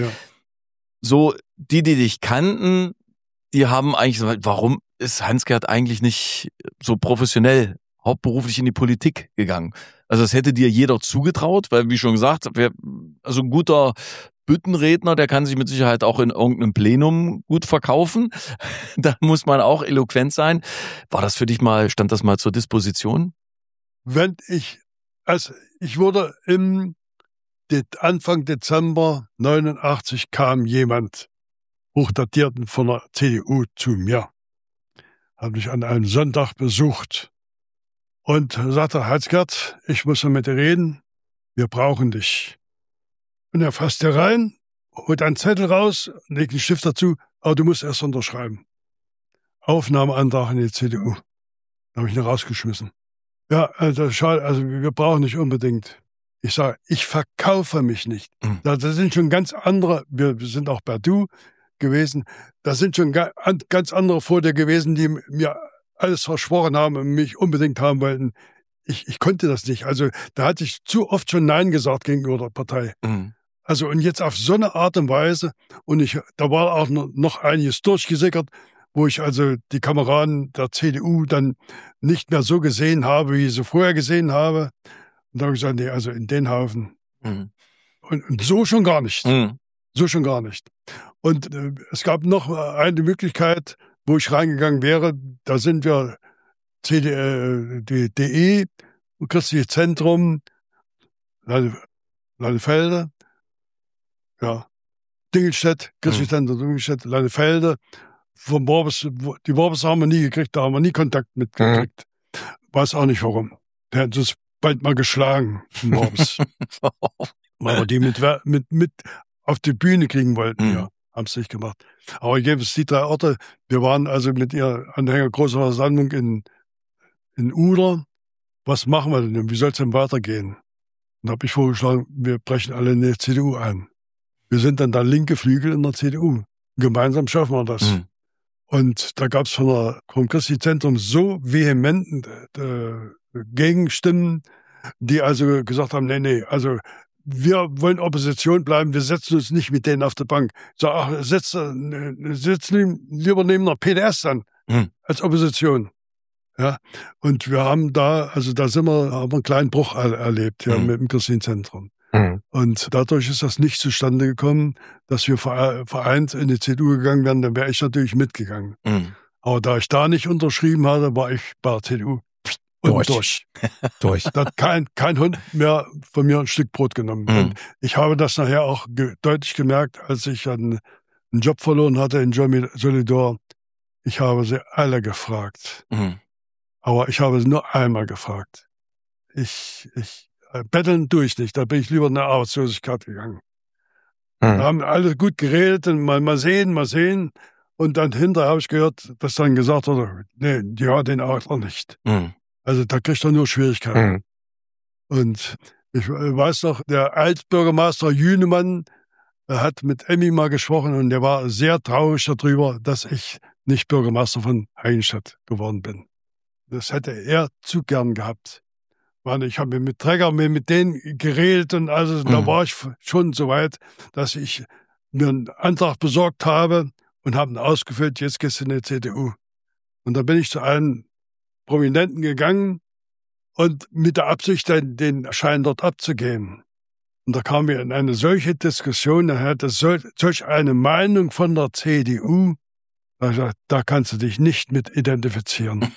So, die, die dich kannten, die haben eigentlich gesagt, warum ist Hans-Gert eigentlich nicht so professionell, hauptberuflich in die Politik gegangen? Also das hätte dir jeder zugetraut, weil wie schon gesagt, wer, also ein guter Büttenredner, der kann sich mit Sicherheit auch in irgendeinem Plenum gut verkaufen. Da muss man auch eloquent sein. War das für dich mal, stand das mal zur Disposition? Wenn ich, also ich wurde im De- Anfang Dezember neunundachtzig kam jemand, Hochdatierten von der C D U zu mir, hat mich an einem Sonntag besucht und sagte, Hans-Gert, ich muss noch mit dir reden, wir brauchen dich. Und er fasste rein, holt einen Zettel raus, legt einen Stift dazu, aber du musst erst unterschreiben. Aufnahmeantrag in die C D U. Da habe ich ihn rausgeschmissen. Ja, also schade, also wir brauchen nicht unbedingt. Ich sage, ich verkaufe mich nicht. Mhm. Da das sind schon ganz andere, wir, wir sind auch per Du gewesen, da sind schon ga, an, ganz andere vor dir gewesen, die mir alles versprochen haben und mich unbedingt haben wollten. Ich, ich konnte das nicht. Also da hatte ich zu oft schon Nein gesagt gegenüber der Partei. Mhm. Also und jetzt auf so eine Art und Weise, und ich, da war auch noch einiges durchgesickert, wo ich also die Kameraden der C D U dann nicht mehr so gesehen habe, wie ich sie vorher gesehen habe. Und da habe ich gesagt, nee, also in den Haufen. Mhm. Und, und so schon gar nicht. Mhm. So schon gar nicht. Und äh, es gab noch eine Möglichkeit, wo ich reingegangen wäre. Da sind wir C D, äh, die D E, Christliches Zentrum, Leinefelde, ja, Dingelstedt, Christliches Mhm. Zentrum, Dingelstedt, Leinefelde. Vom Worbes, die Worbes haben wir nie gekriegt, da haben wir nie Kontakt mitgekriegt. Weiß auch nicht warum. Ja, das bald mal geschlagen morgens. Weil wir die mit, mit, mit auf die Bühne kriegen wollten, Mhm. ja. Haben es nicht gemacht. Aber jedenfalls die drei Orte, wir waren also mit ihr Anhänger großer Versammlung in, in Uder. Was machen wir denn? Wie soll es denn weitergehen? Und da habe ich vorgeschlagen, wir brechen alle in die C D U ein. Wir sind dann der linke Flügel in der C D U. Gemeinsam schaffen wir das. Mhm. Und da gab es von der, vom Christi-Zentrum so vehement äh, Gegenstimmen, die also gesagt haben, nee, nee, also wir wollen Opposition bleiben, wir setzen uns nicht mit denen auf der Bank. So, ach, setz, äh, setz lieber neben einer P D S an, Mhm. als Opposition. Ja, und wir haben da, also da sind wir, haben wir einen kleinen Bruch er, erlebt, ja, Mhm. mit dem Christi-Zentrum. Mhm. Und dadurch ist das nicht zustande gekommen, dass wir vereint in die C D U gegangen wären, dann wäre ich natürlich mitgegangen. Mhm. Aber da ich da nicht unterschrieben hatte, war ich bei der C D U und Durch. durch. Durch. Da hat kein, kein Hund mehr von mir ein Stück Brot genommen. Mhm. Und ich habe das nachher auch ge deutlich gemerkt, als ich einen, einen Job verloren hatte in Jomi Solidor. Ich habe sie alle gefragt. Mhm. Aber ich habe sie nur einmal gefragt. Ich, ich, äh, betteln tue ich nicht. Da bin ich lieber in die Arbeitslosigkeit gegangen. Da Mhm. haben alle gut geredet und mal, mal sehen, mal sehen. Und dann hinterher habe ich gehört, dass dann gesagt wurde, nee, ja, den Adler nicht. Mhm. Also da kriegt er nur Schwierigkeiten. Mhm. Und ich weiß noch, der Altbürgermeister Jünemann äh, hat mit Emmy mal gesprochen und der war sehr traurig darüber, dass ich nicht Bürgermeister von Heiligenstadt geworden bin. Das hätte er zu gern gehabt. Weil ich habe mit Träger mit denen geredet und also da Mhm. war ich schon so weit, dass ich mir einen Antrag besorgt habe und habe ihn ausgefüllt, jetzt gehst du in die C D U. Und da bin ich zu einem Prominenten gegangen und mit der Absicht, den, den Schein dort abzugeben. Und da kamen wir in eine solche Diskussion, er hatte solch, solch eine Meinung von der C D U, da, ich gesagt, da kannst du dich nicht mit identifizieren.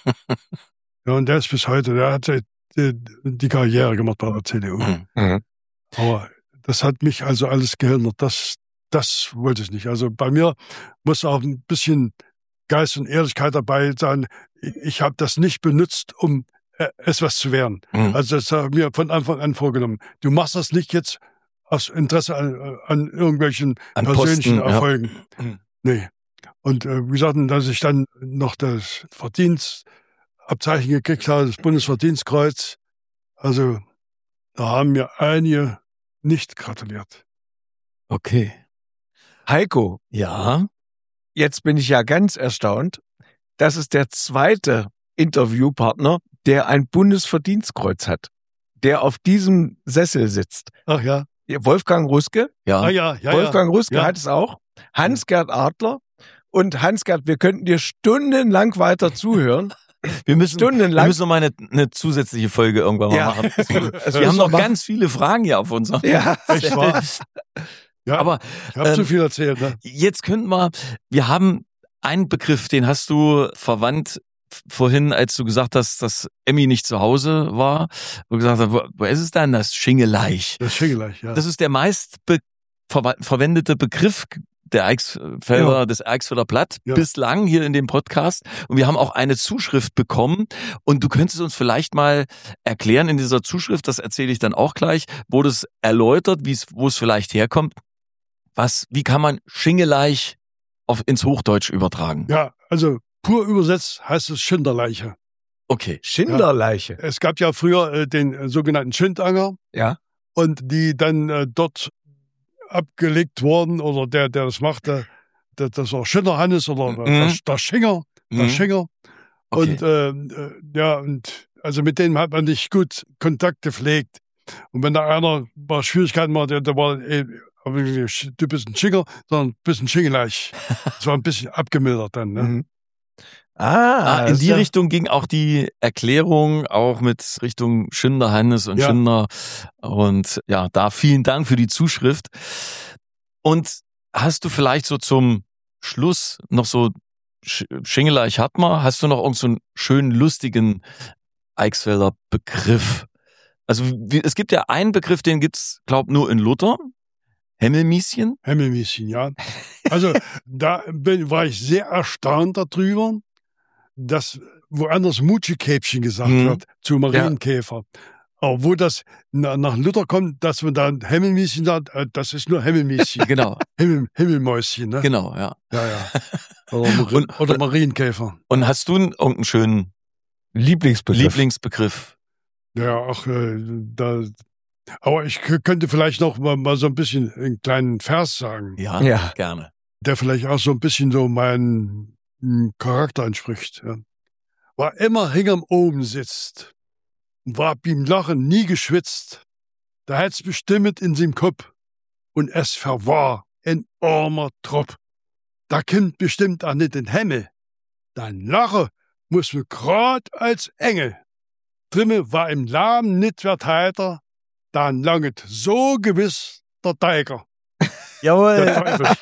Ja, und der ist bis heute, der hat die, die Karriere gemacht bei der C D U. Mhm. Mhm. Aber das hat mich also alles gehindert. Das, das wollte ich nicht. Also bei mir muss auch ein bisschen Geist und Ehrlichkeit dabei sein. Ich, ich habe das nicht benutzt, um äh, etwas zu werden. Mhm. Also das habe ich mir von Anfang an vorgenommen. Du machst das nicht jetzt aus Interesse an, an irgendwelchen An persönlichen Posten, ja. Erfolgen. Mhm. Nee. Und äh, wie gesagt, dass ich dann noch das Verdienstabzeichen gekriegt habe, das Bundesverdienstkreuz. Also da haben mir einige nicht gratuliert. Okay. Heiko, Ja. jetzt bin ich ja ganz erstaunt. Das ist der zweite Interviewpartner, der ein Bundesverdienstkreuz hat, der auf diesem Sessel sitzt. Ach ja. Wolfgang Ruske, Ja. Ah ja, ja, Wolfgang Ruske Ja. hat es auch, Hans-Gerd Adler. Und Hans-Gerd, wir könnten dir stundenlang weiter zuhören. Wir müssen, wir Stundenlang. müssen noch mal eine, eine zusätzliche Folge irgendwann mal Ja. machen. Das Wir müssen haben noch wir machen. ganz viele Fragen hier auf unserem. Ja. ja. Echt wahr? Ja, Aber ich habe ähm, zu viel erzählt. Ne? jetzt könnten wir, wir haben einen Begriff, den hast du verwandt f- vorhin, als du gesagt hast, dass Emmy nicht zu Hause war. Und gesagt hast, wo, wo ist es denn, das Schingeleich? Das Schingeleicht, ja. Das ist der meist be ver verwendete Begriff der Eichsfelder, Ja. des Eichsfelder Blatt Ja. bislang hier in dem Podcast. Und wir haben auch eine Zuschrift bekommen. Und du könntest uns vielleicht mal erklären in dieser Zuschrift, das erzähle ich dann auch gleich, wurde es erläutert, wie es, wo es vielleicht herkommt. Was, wie kann man Schingeleich auf, ins Hochdeutsch übertragen? ja, also pur übersetzt heißt es Schinderleiche. Okay. Schinderleiche. Es gab ja früher äh, den äh, sogenannten Schindanger Ja. und die dann äh, dort abgelegt wurden oder der, der das machte, das, das war Schinderhannes oder Mhm. der, der Schinger, der Mhm. Schinger. Okay. Und äh, äh, ja, und also mit denen hat man nicht gut Kontakt gepflegt. Und wenn da einer mal Schwierigkeiten war, der, der war eh, aber nicht, du bist ein Schinger, sondern ein bisschen Schingeleich. Das war ein bisschen abgemildert dann. Ne? Mhm. Ah, Ah, in das die ist ja- Richtung ging auch die Erklärung, auch mit Richtung Schinder Hannes und Ja. Schinder. Und ja, da vielen Dank für die Zuschrift. Und hast du vielleicht so zum Schluss noch so Sch- Schingeleich hat man, hast du noch irgend so einen schönen, lustigen Eichsfelder Begriff? Also wie, es gibt ja einen Begriff, den gibt's, glaub, nur in Luther. Hemmelmieschen. Hemmelmieschen, ja. Also da bin, war ich sehr erstaunt darüber, dass woanders Mutschikäbchen gesagt Mhm. wird zu Marienkäfer. Aber wo das na, nach Luther kommt, dass man da Hemmelmäßchen sagt, äh, das ist nur Hemmelmäßchen. Genau, Himmel, Himmelmäuschen, ne? genau, ja. Ja, ja. Oder, Mari Und- oder Marienkäfer. Und hast du einen- irgendeinen schönen Lieblingsbegriff. Lieblingsbegriff? Ja, auch äh, da. Aber ich k- könnte vielleicht noch mal, mal so ein bisschen einen kleinen Vers sagen, Ja, Ja. gerne. der vielleicht auch so ein bisschen so meinen mm, Charakter entspricht. Ja. War immer hinterm oben sitzt und war beim Lachen nie geschwitzt, da hätt's bestimmt in seinem Kopf und es verwahr ein armer Trop. Da kommt bestimmt auch nicht den Himmel. Dann lache muss man grad als Engel. Drimme war im Lahm nit wer heiter, dann langet so gewiss der Teiger. Jawohl. Der Teufel.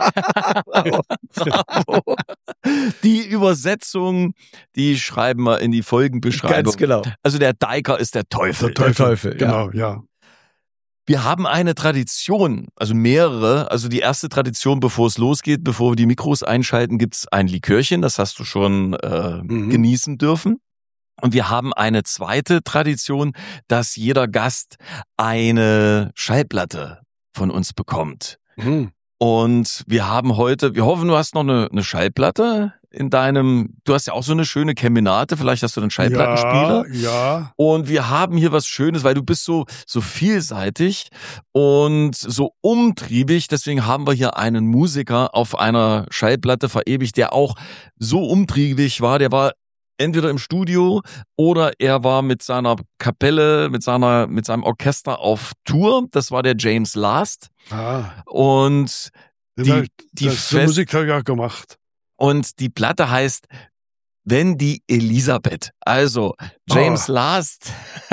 Bravo. Die Übersetzung, die schreiben wir in die Folgenbeschreibung. Ganz genau. Also der Deiker ist der Teufel. Der Teufel, Teufel, ja. genau, ja. Wir haben eine Tradition, also mehrere. Also die erste Tradition, bevor es losgeht, bevor wir die Mikros einschalten, gibt's ein Likörchen. Das hast du schon äh, Mhm. genießen dürfen. Und wir haben eine zweite Tradition, dass jeder Gast eine Schallplatte von uns bekommt. Mhm. Und wir haben heute, wir hoffen, du hast noch eine, eine Schallplatte in deinem, du hast ja auch so eine schöne Kemenate, vielleicht hast du einen Schallplattenspieler. Ja, ja. Und wir haben hier was Schönes, weil du bist so, so vielseitig und so umtriebig. Deswegen haben wir hier einen Musiker auf einer Schallplatte verewigt, der auch so umtriebig war. Der war entweder im Studio oder er war mit seiner Kapelle, mit seiner, mit seinem Orchester auf Tour. Das war der James Last. Ah, Und die, Die- die das, die Fest- Musik habe ich auch gemacht. Und die Platte heißt Wenn die Elisabeth. Also, James Oh. Last,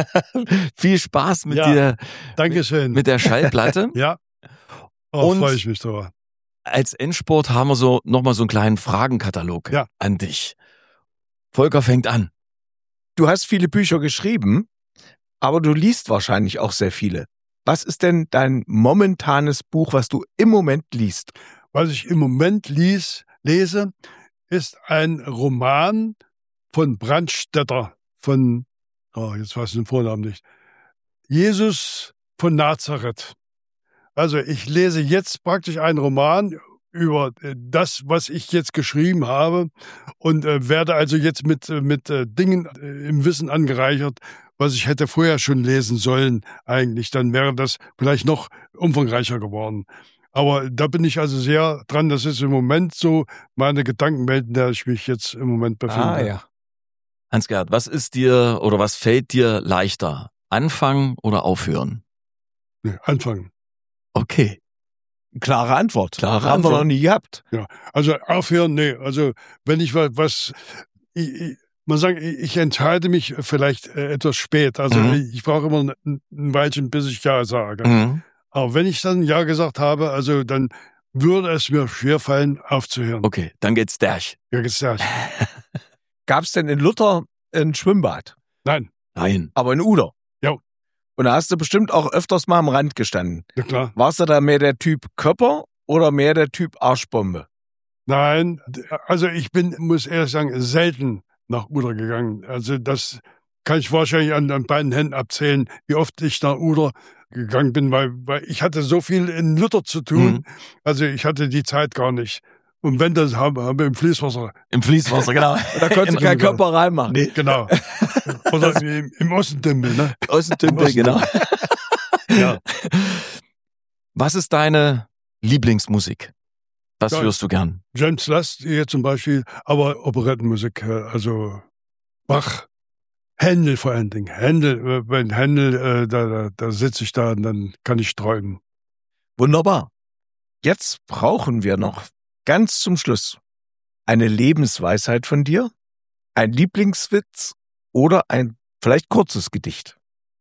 viel Spaß mit Ja. dir, Dankeschön. mit der Schallplatte. ja. Oh, Und- freue ich mich drüber. Als Endsport haben wir so nochmal so einen kleinen Fragenkatalog Ja. an dich. Volker fängt an. Du hast viele Bücher geschrieben, aber du liest wahrscheinlich auch sehr viele. Was ist denn dein momentanes Buch, was du im Moment liest? Was ich im Moment lies, lese, ist ein Roman von Brandstätter, von, oh, jetzt weiß ich den Vornamen nicht, Jesus von Nazareth. Also ich lese jetzt praktisch einen Roman über äh, das, was ich jetzt geschrieben habe und äh, werde also jetzt mit, äh, mit äh, Dingen äh, im Wissen angereichert, was ich hätte vorher schon lesen sollen eigentlich. Dann wäre das vielleicht noch umfangreicher geworden. Aber da bin ich also sehr dran. Das ist im Moment so meine Gedankenwelt, in der ich mich jetzt im Moment befinde. Ah, ja. Hans-Gerd, was ist dir oder was fällt dir leichter? Anfangen oder aufhören? Nee, anfangen. Okay. Klare Antwort. Klare Haben wir Antwort. noch nie gehabt. Also aufhören, nee. Also wenn ich was, was ich, ich, man sagt, ich, ich entscheide mich vielleicht äh, etwas spät. Also Mhm. ich, ich brauche immer ein, ein Weilchen, bis ich Ja sage. Mhm. Aber wenn ich dann Ja gesagt habe, also dann würde es mir schwerfallen, aufzuhören. Okay, dann geht's durch. Ja, gesagt. Gab es denn in Luther ein Schwimmbad? Nein, Nein. Aber in Uder? Jo. Und da hast du bestimmt auch öfters mal am Rand gestanden. ja klar. Warst du da mehr der Typ Körper oder mehr der Typ Arschbombe? Nein, also ich bin, muss ehrlich sagen, selten nach Uder gegangen. Also das kann ich wahrscheinlich an, an beiden Händen abzählen, wie oft ich nach Uder gegangen bin, weil, weil ich hatte so viel in Luther zu tun. Mhm. Also ich hatte die Zeit gar nicht. Und wenn, das haben, haben wir im Fließwasser. Im Fließwasser, genau. Da konntest du keinen Genau. Körper reinmachen. Nee, genau. Oder im, im Ostentümpel, ne? Außentümpel, genau. Ja. Was ist deine Lieblingsmusik? Was Ja. hörst du gern? James Last hier zum Beispiel, aber Operettenmusik, äh, also Bach, Händel vor allen Dingen. Händel, äh, wenn Händel, äh, da, da, da sitze ich da und dann kann ich träumen. Wunderbar. Jetzt brauchen wir noch ganz zum Schluss eine Lebensweisheit von dir, ein Lieblingswitz oder ein vielleicht kurzes Gedicht.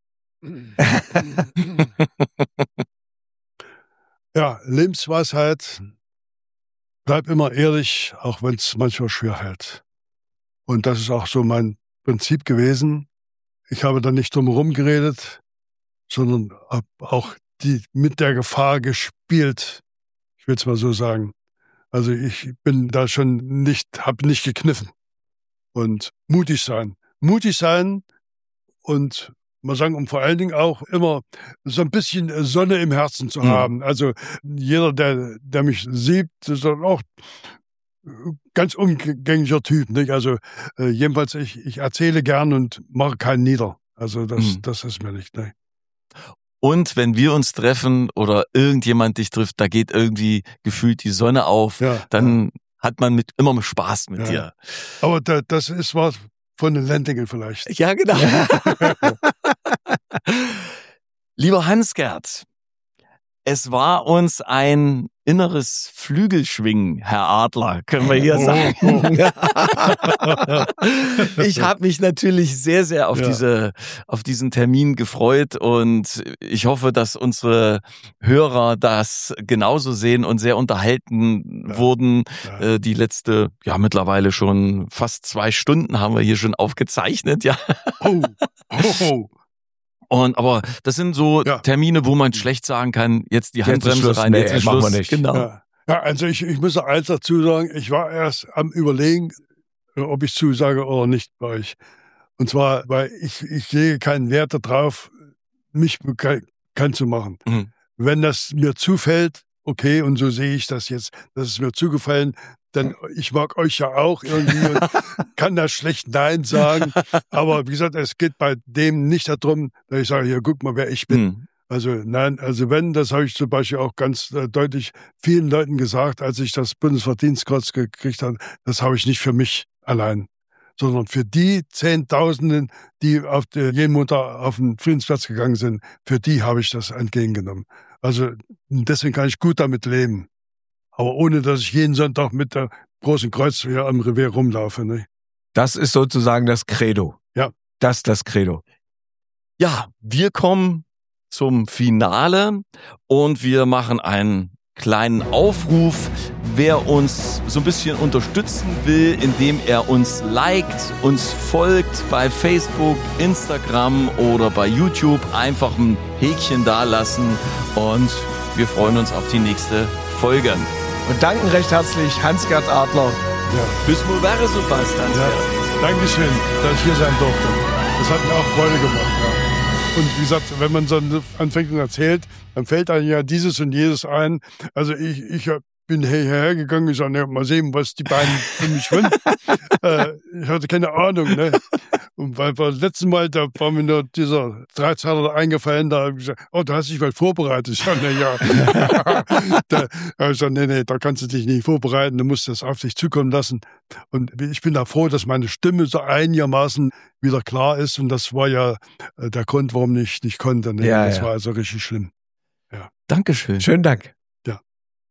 Ja, Lebensweisheit, bleib immer ehrlich, auch wenn es manchmal schwer fällt. Und das ist auch so mein Prinzip gewesen. Ich habe da nicht drum herum geredet, sondern habe auch die, mit der Gefahr gespielt. Ich will es mal so sagen. Also ich bin da schon nicht, habe nicht gekniffen. Und mutig sein. Mutig sein und mal sagen, um vor allen Dingen auch immer so ein bisschen Sonne im Herzen zu Mhm. haben. Also jeder, der, der mich sieht, ist dann auch ganz umgänglicher Typ, nicht? Also äh, jedenfalls, ich, ich erzähle gern und mache keinen nieder. Also das, Mhm. das ist mir nicht, ne? Und wenn wir uns treffen oder irgendjemand dich trifft, da geht irgendwie gefühlt die Sonne auf, Ja, dann hat man mit immer Spaß mit Ja. dir. aber da, das ist was von den Lendingen vielleicht. Ja, genau. Lieber Hans-Gert, es war uns ein inneres Flügelschwingen, Herr Adler, können wir hier Oh, sagen. Ich habe mich natürlich sehr, sehr auf Ja. diese, auf diesen Termin gefreut und ich hoffe, dass unsere Hörer das genauso sehen und sehr unterhalten Ja. wurden. Ja. Äh, die letzte, ja mittlerweile schon fast zwei Stunden haben wir hier schon aufgezeichnet, ja. Oh, oh, oh. Und aber das sind so Ja. Termine, wo man schlecht sagen kann, jetzt die Jetzt ist Handbremse Schluss. rein, Nee, jetzt ist machen wir Schluss. nicht. Genau. Ja. Ja, also ich, ich muss eins dazu sagen, ich war erst am Überlegen, ob ich zusage oder nicht bei euch. Und zwar, weil ich, ich lege keinen Wert darauf, mich bekannt zu machen. Mhm. Wenn das mir zufällt, okay, und so sehe ich das jetzt, das ist mir zugefallen, denn ich mag euch ja auch irgendwie und kann da schlecht Nein sagen. Aber wie gesagt, es geht bei dem nicht darum, dass ich sage, hier, guck mal, wer ich bin. Mhm. Also nein, also wenn, das habe ich zum Beispiel auch ganz äh, deutlich vielen Leuten gesagt, als ich das Bundesverdienstkreuz gekriegt habe, das habe ich nicht für mich allein, sondern für die Zehntausenden, die auf der, jeden Montag auf den Friedensplatz gegangen sind, für die habe ich das entgegengenommen. Also deswegen kann ich gut damit leben. Aber ohne, dass ich jeden Sonntag mit der großen Kreuz hier am Revier rumlaufe. Ne? Das ist sozusagen das Credo. Ja. Das ist das Credo. Ja, wir kommen zum Finale und wir machen einen kleinen Aufruf, wer uns so ein bisschen unterstützen will, indem er uns liked, uns folgt bei Facebook, Instagram oder bei YouTube, einfach ein Häkchen dalassen und wir freuen uns auf die nächste Folge. Und danken recht herzlich Hans-Gert Adler. Ja. Bis mal wäre so passt, Ja, Hans-Gert. Dankeschön, dass ich hier sein durfte. Das hat mir auch Freude gemacht. Ja. Und wie gesagt, wenn man so anfängt und erzählt, dann fällt einem ja dieses und jedes ein. Also ich, ich bin hierher gegangen und gesagt, ja, mal sehen, was die beiden für mich finden. äh, ich hatte keine Ahnung. Ne? Und weil beim letzten Mal, da war mir nur dieser Dreizeiler eingefallen, da habe ich gesagt, oh, du hast dich mal vorbereitet. Ich sag, na ja. da habe ich gesagt, nee, nee, da kannst du dich nicht vorbereiten, du musst das auf dich zukommen lassen. Und ich bin da froh, dass meine Stimme so einigermaßen wieder klar ist. Und das war ja der Grund, warum ich nicht konnte. Ne? Ja, das ja. war also richtig schlimm. Dankeschön. Schönen Dank.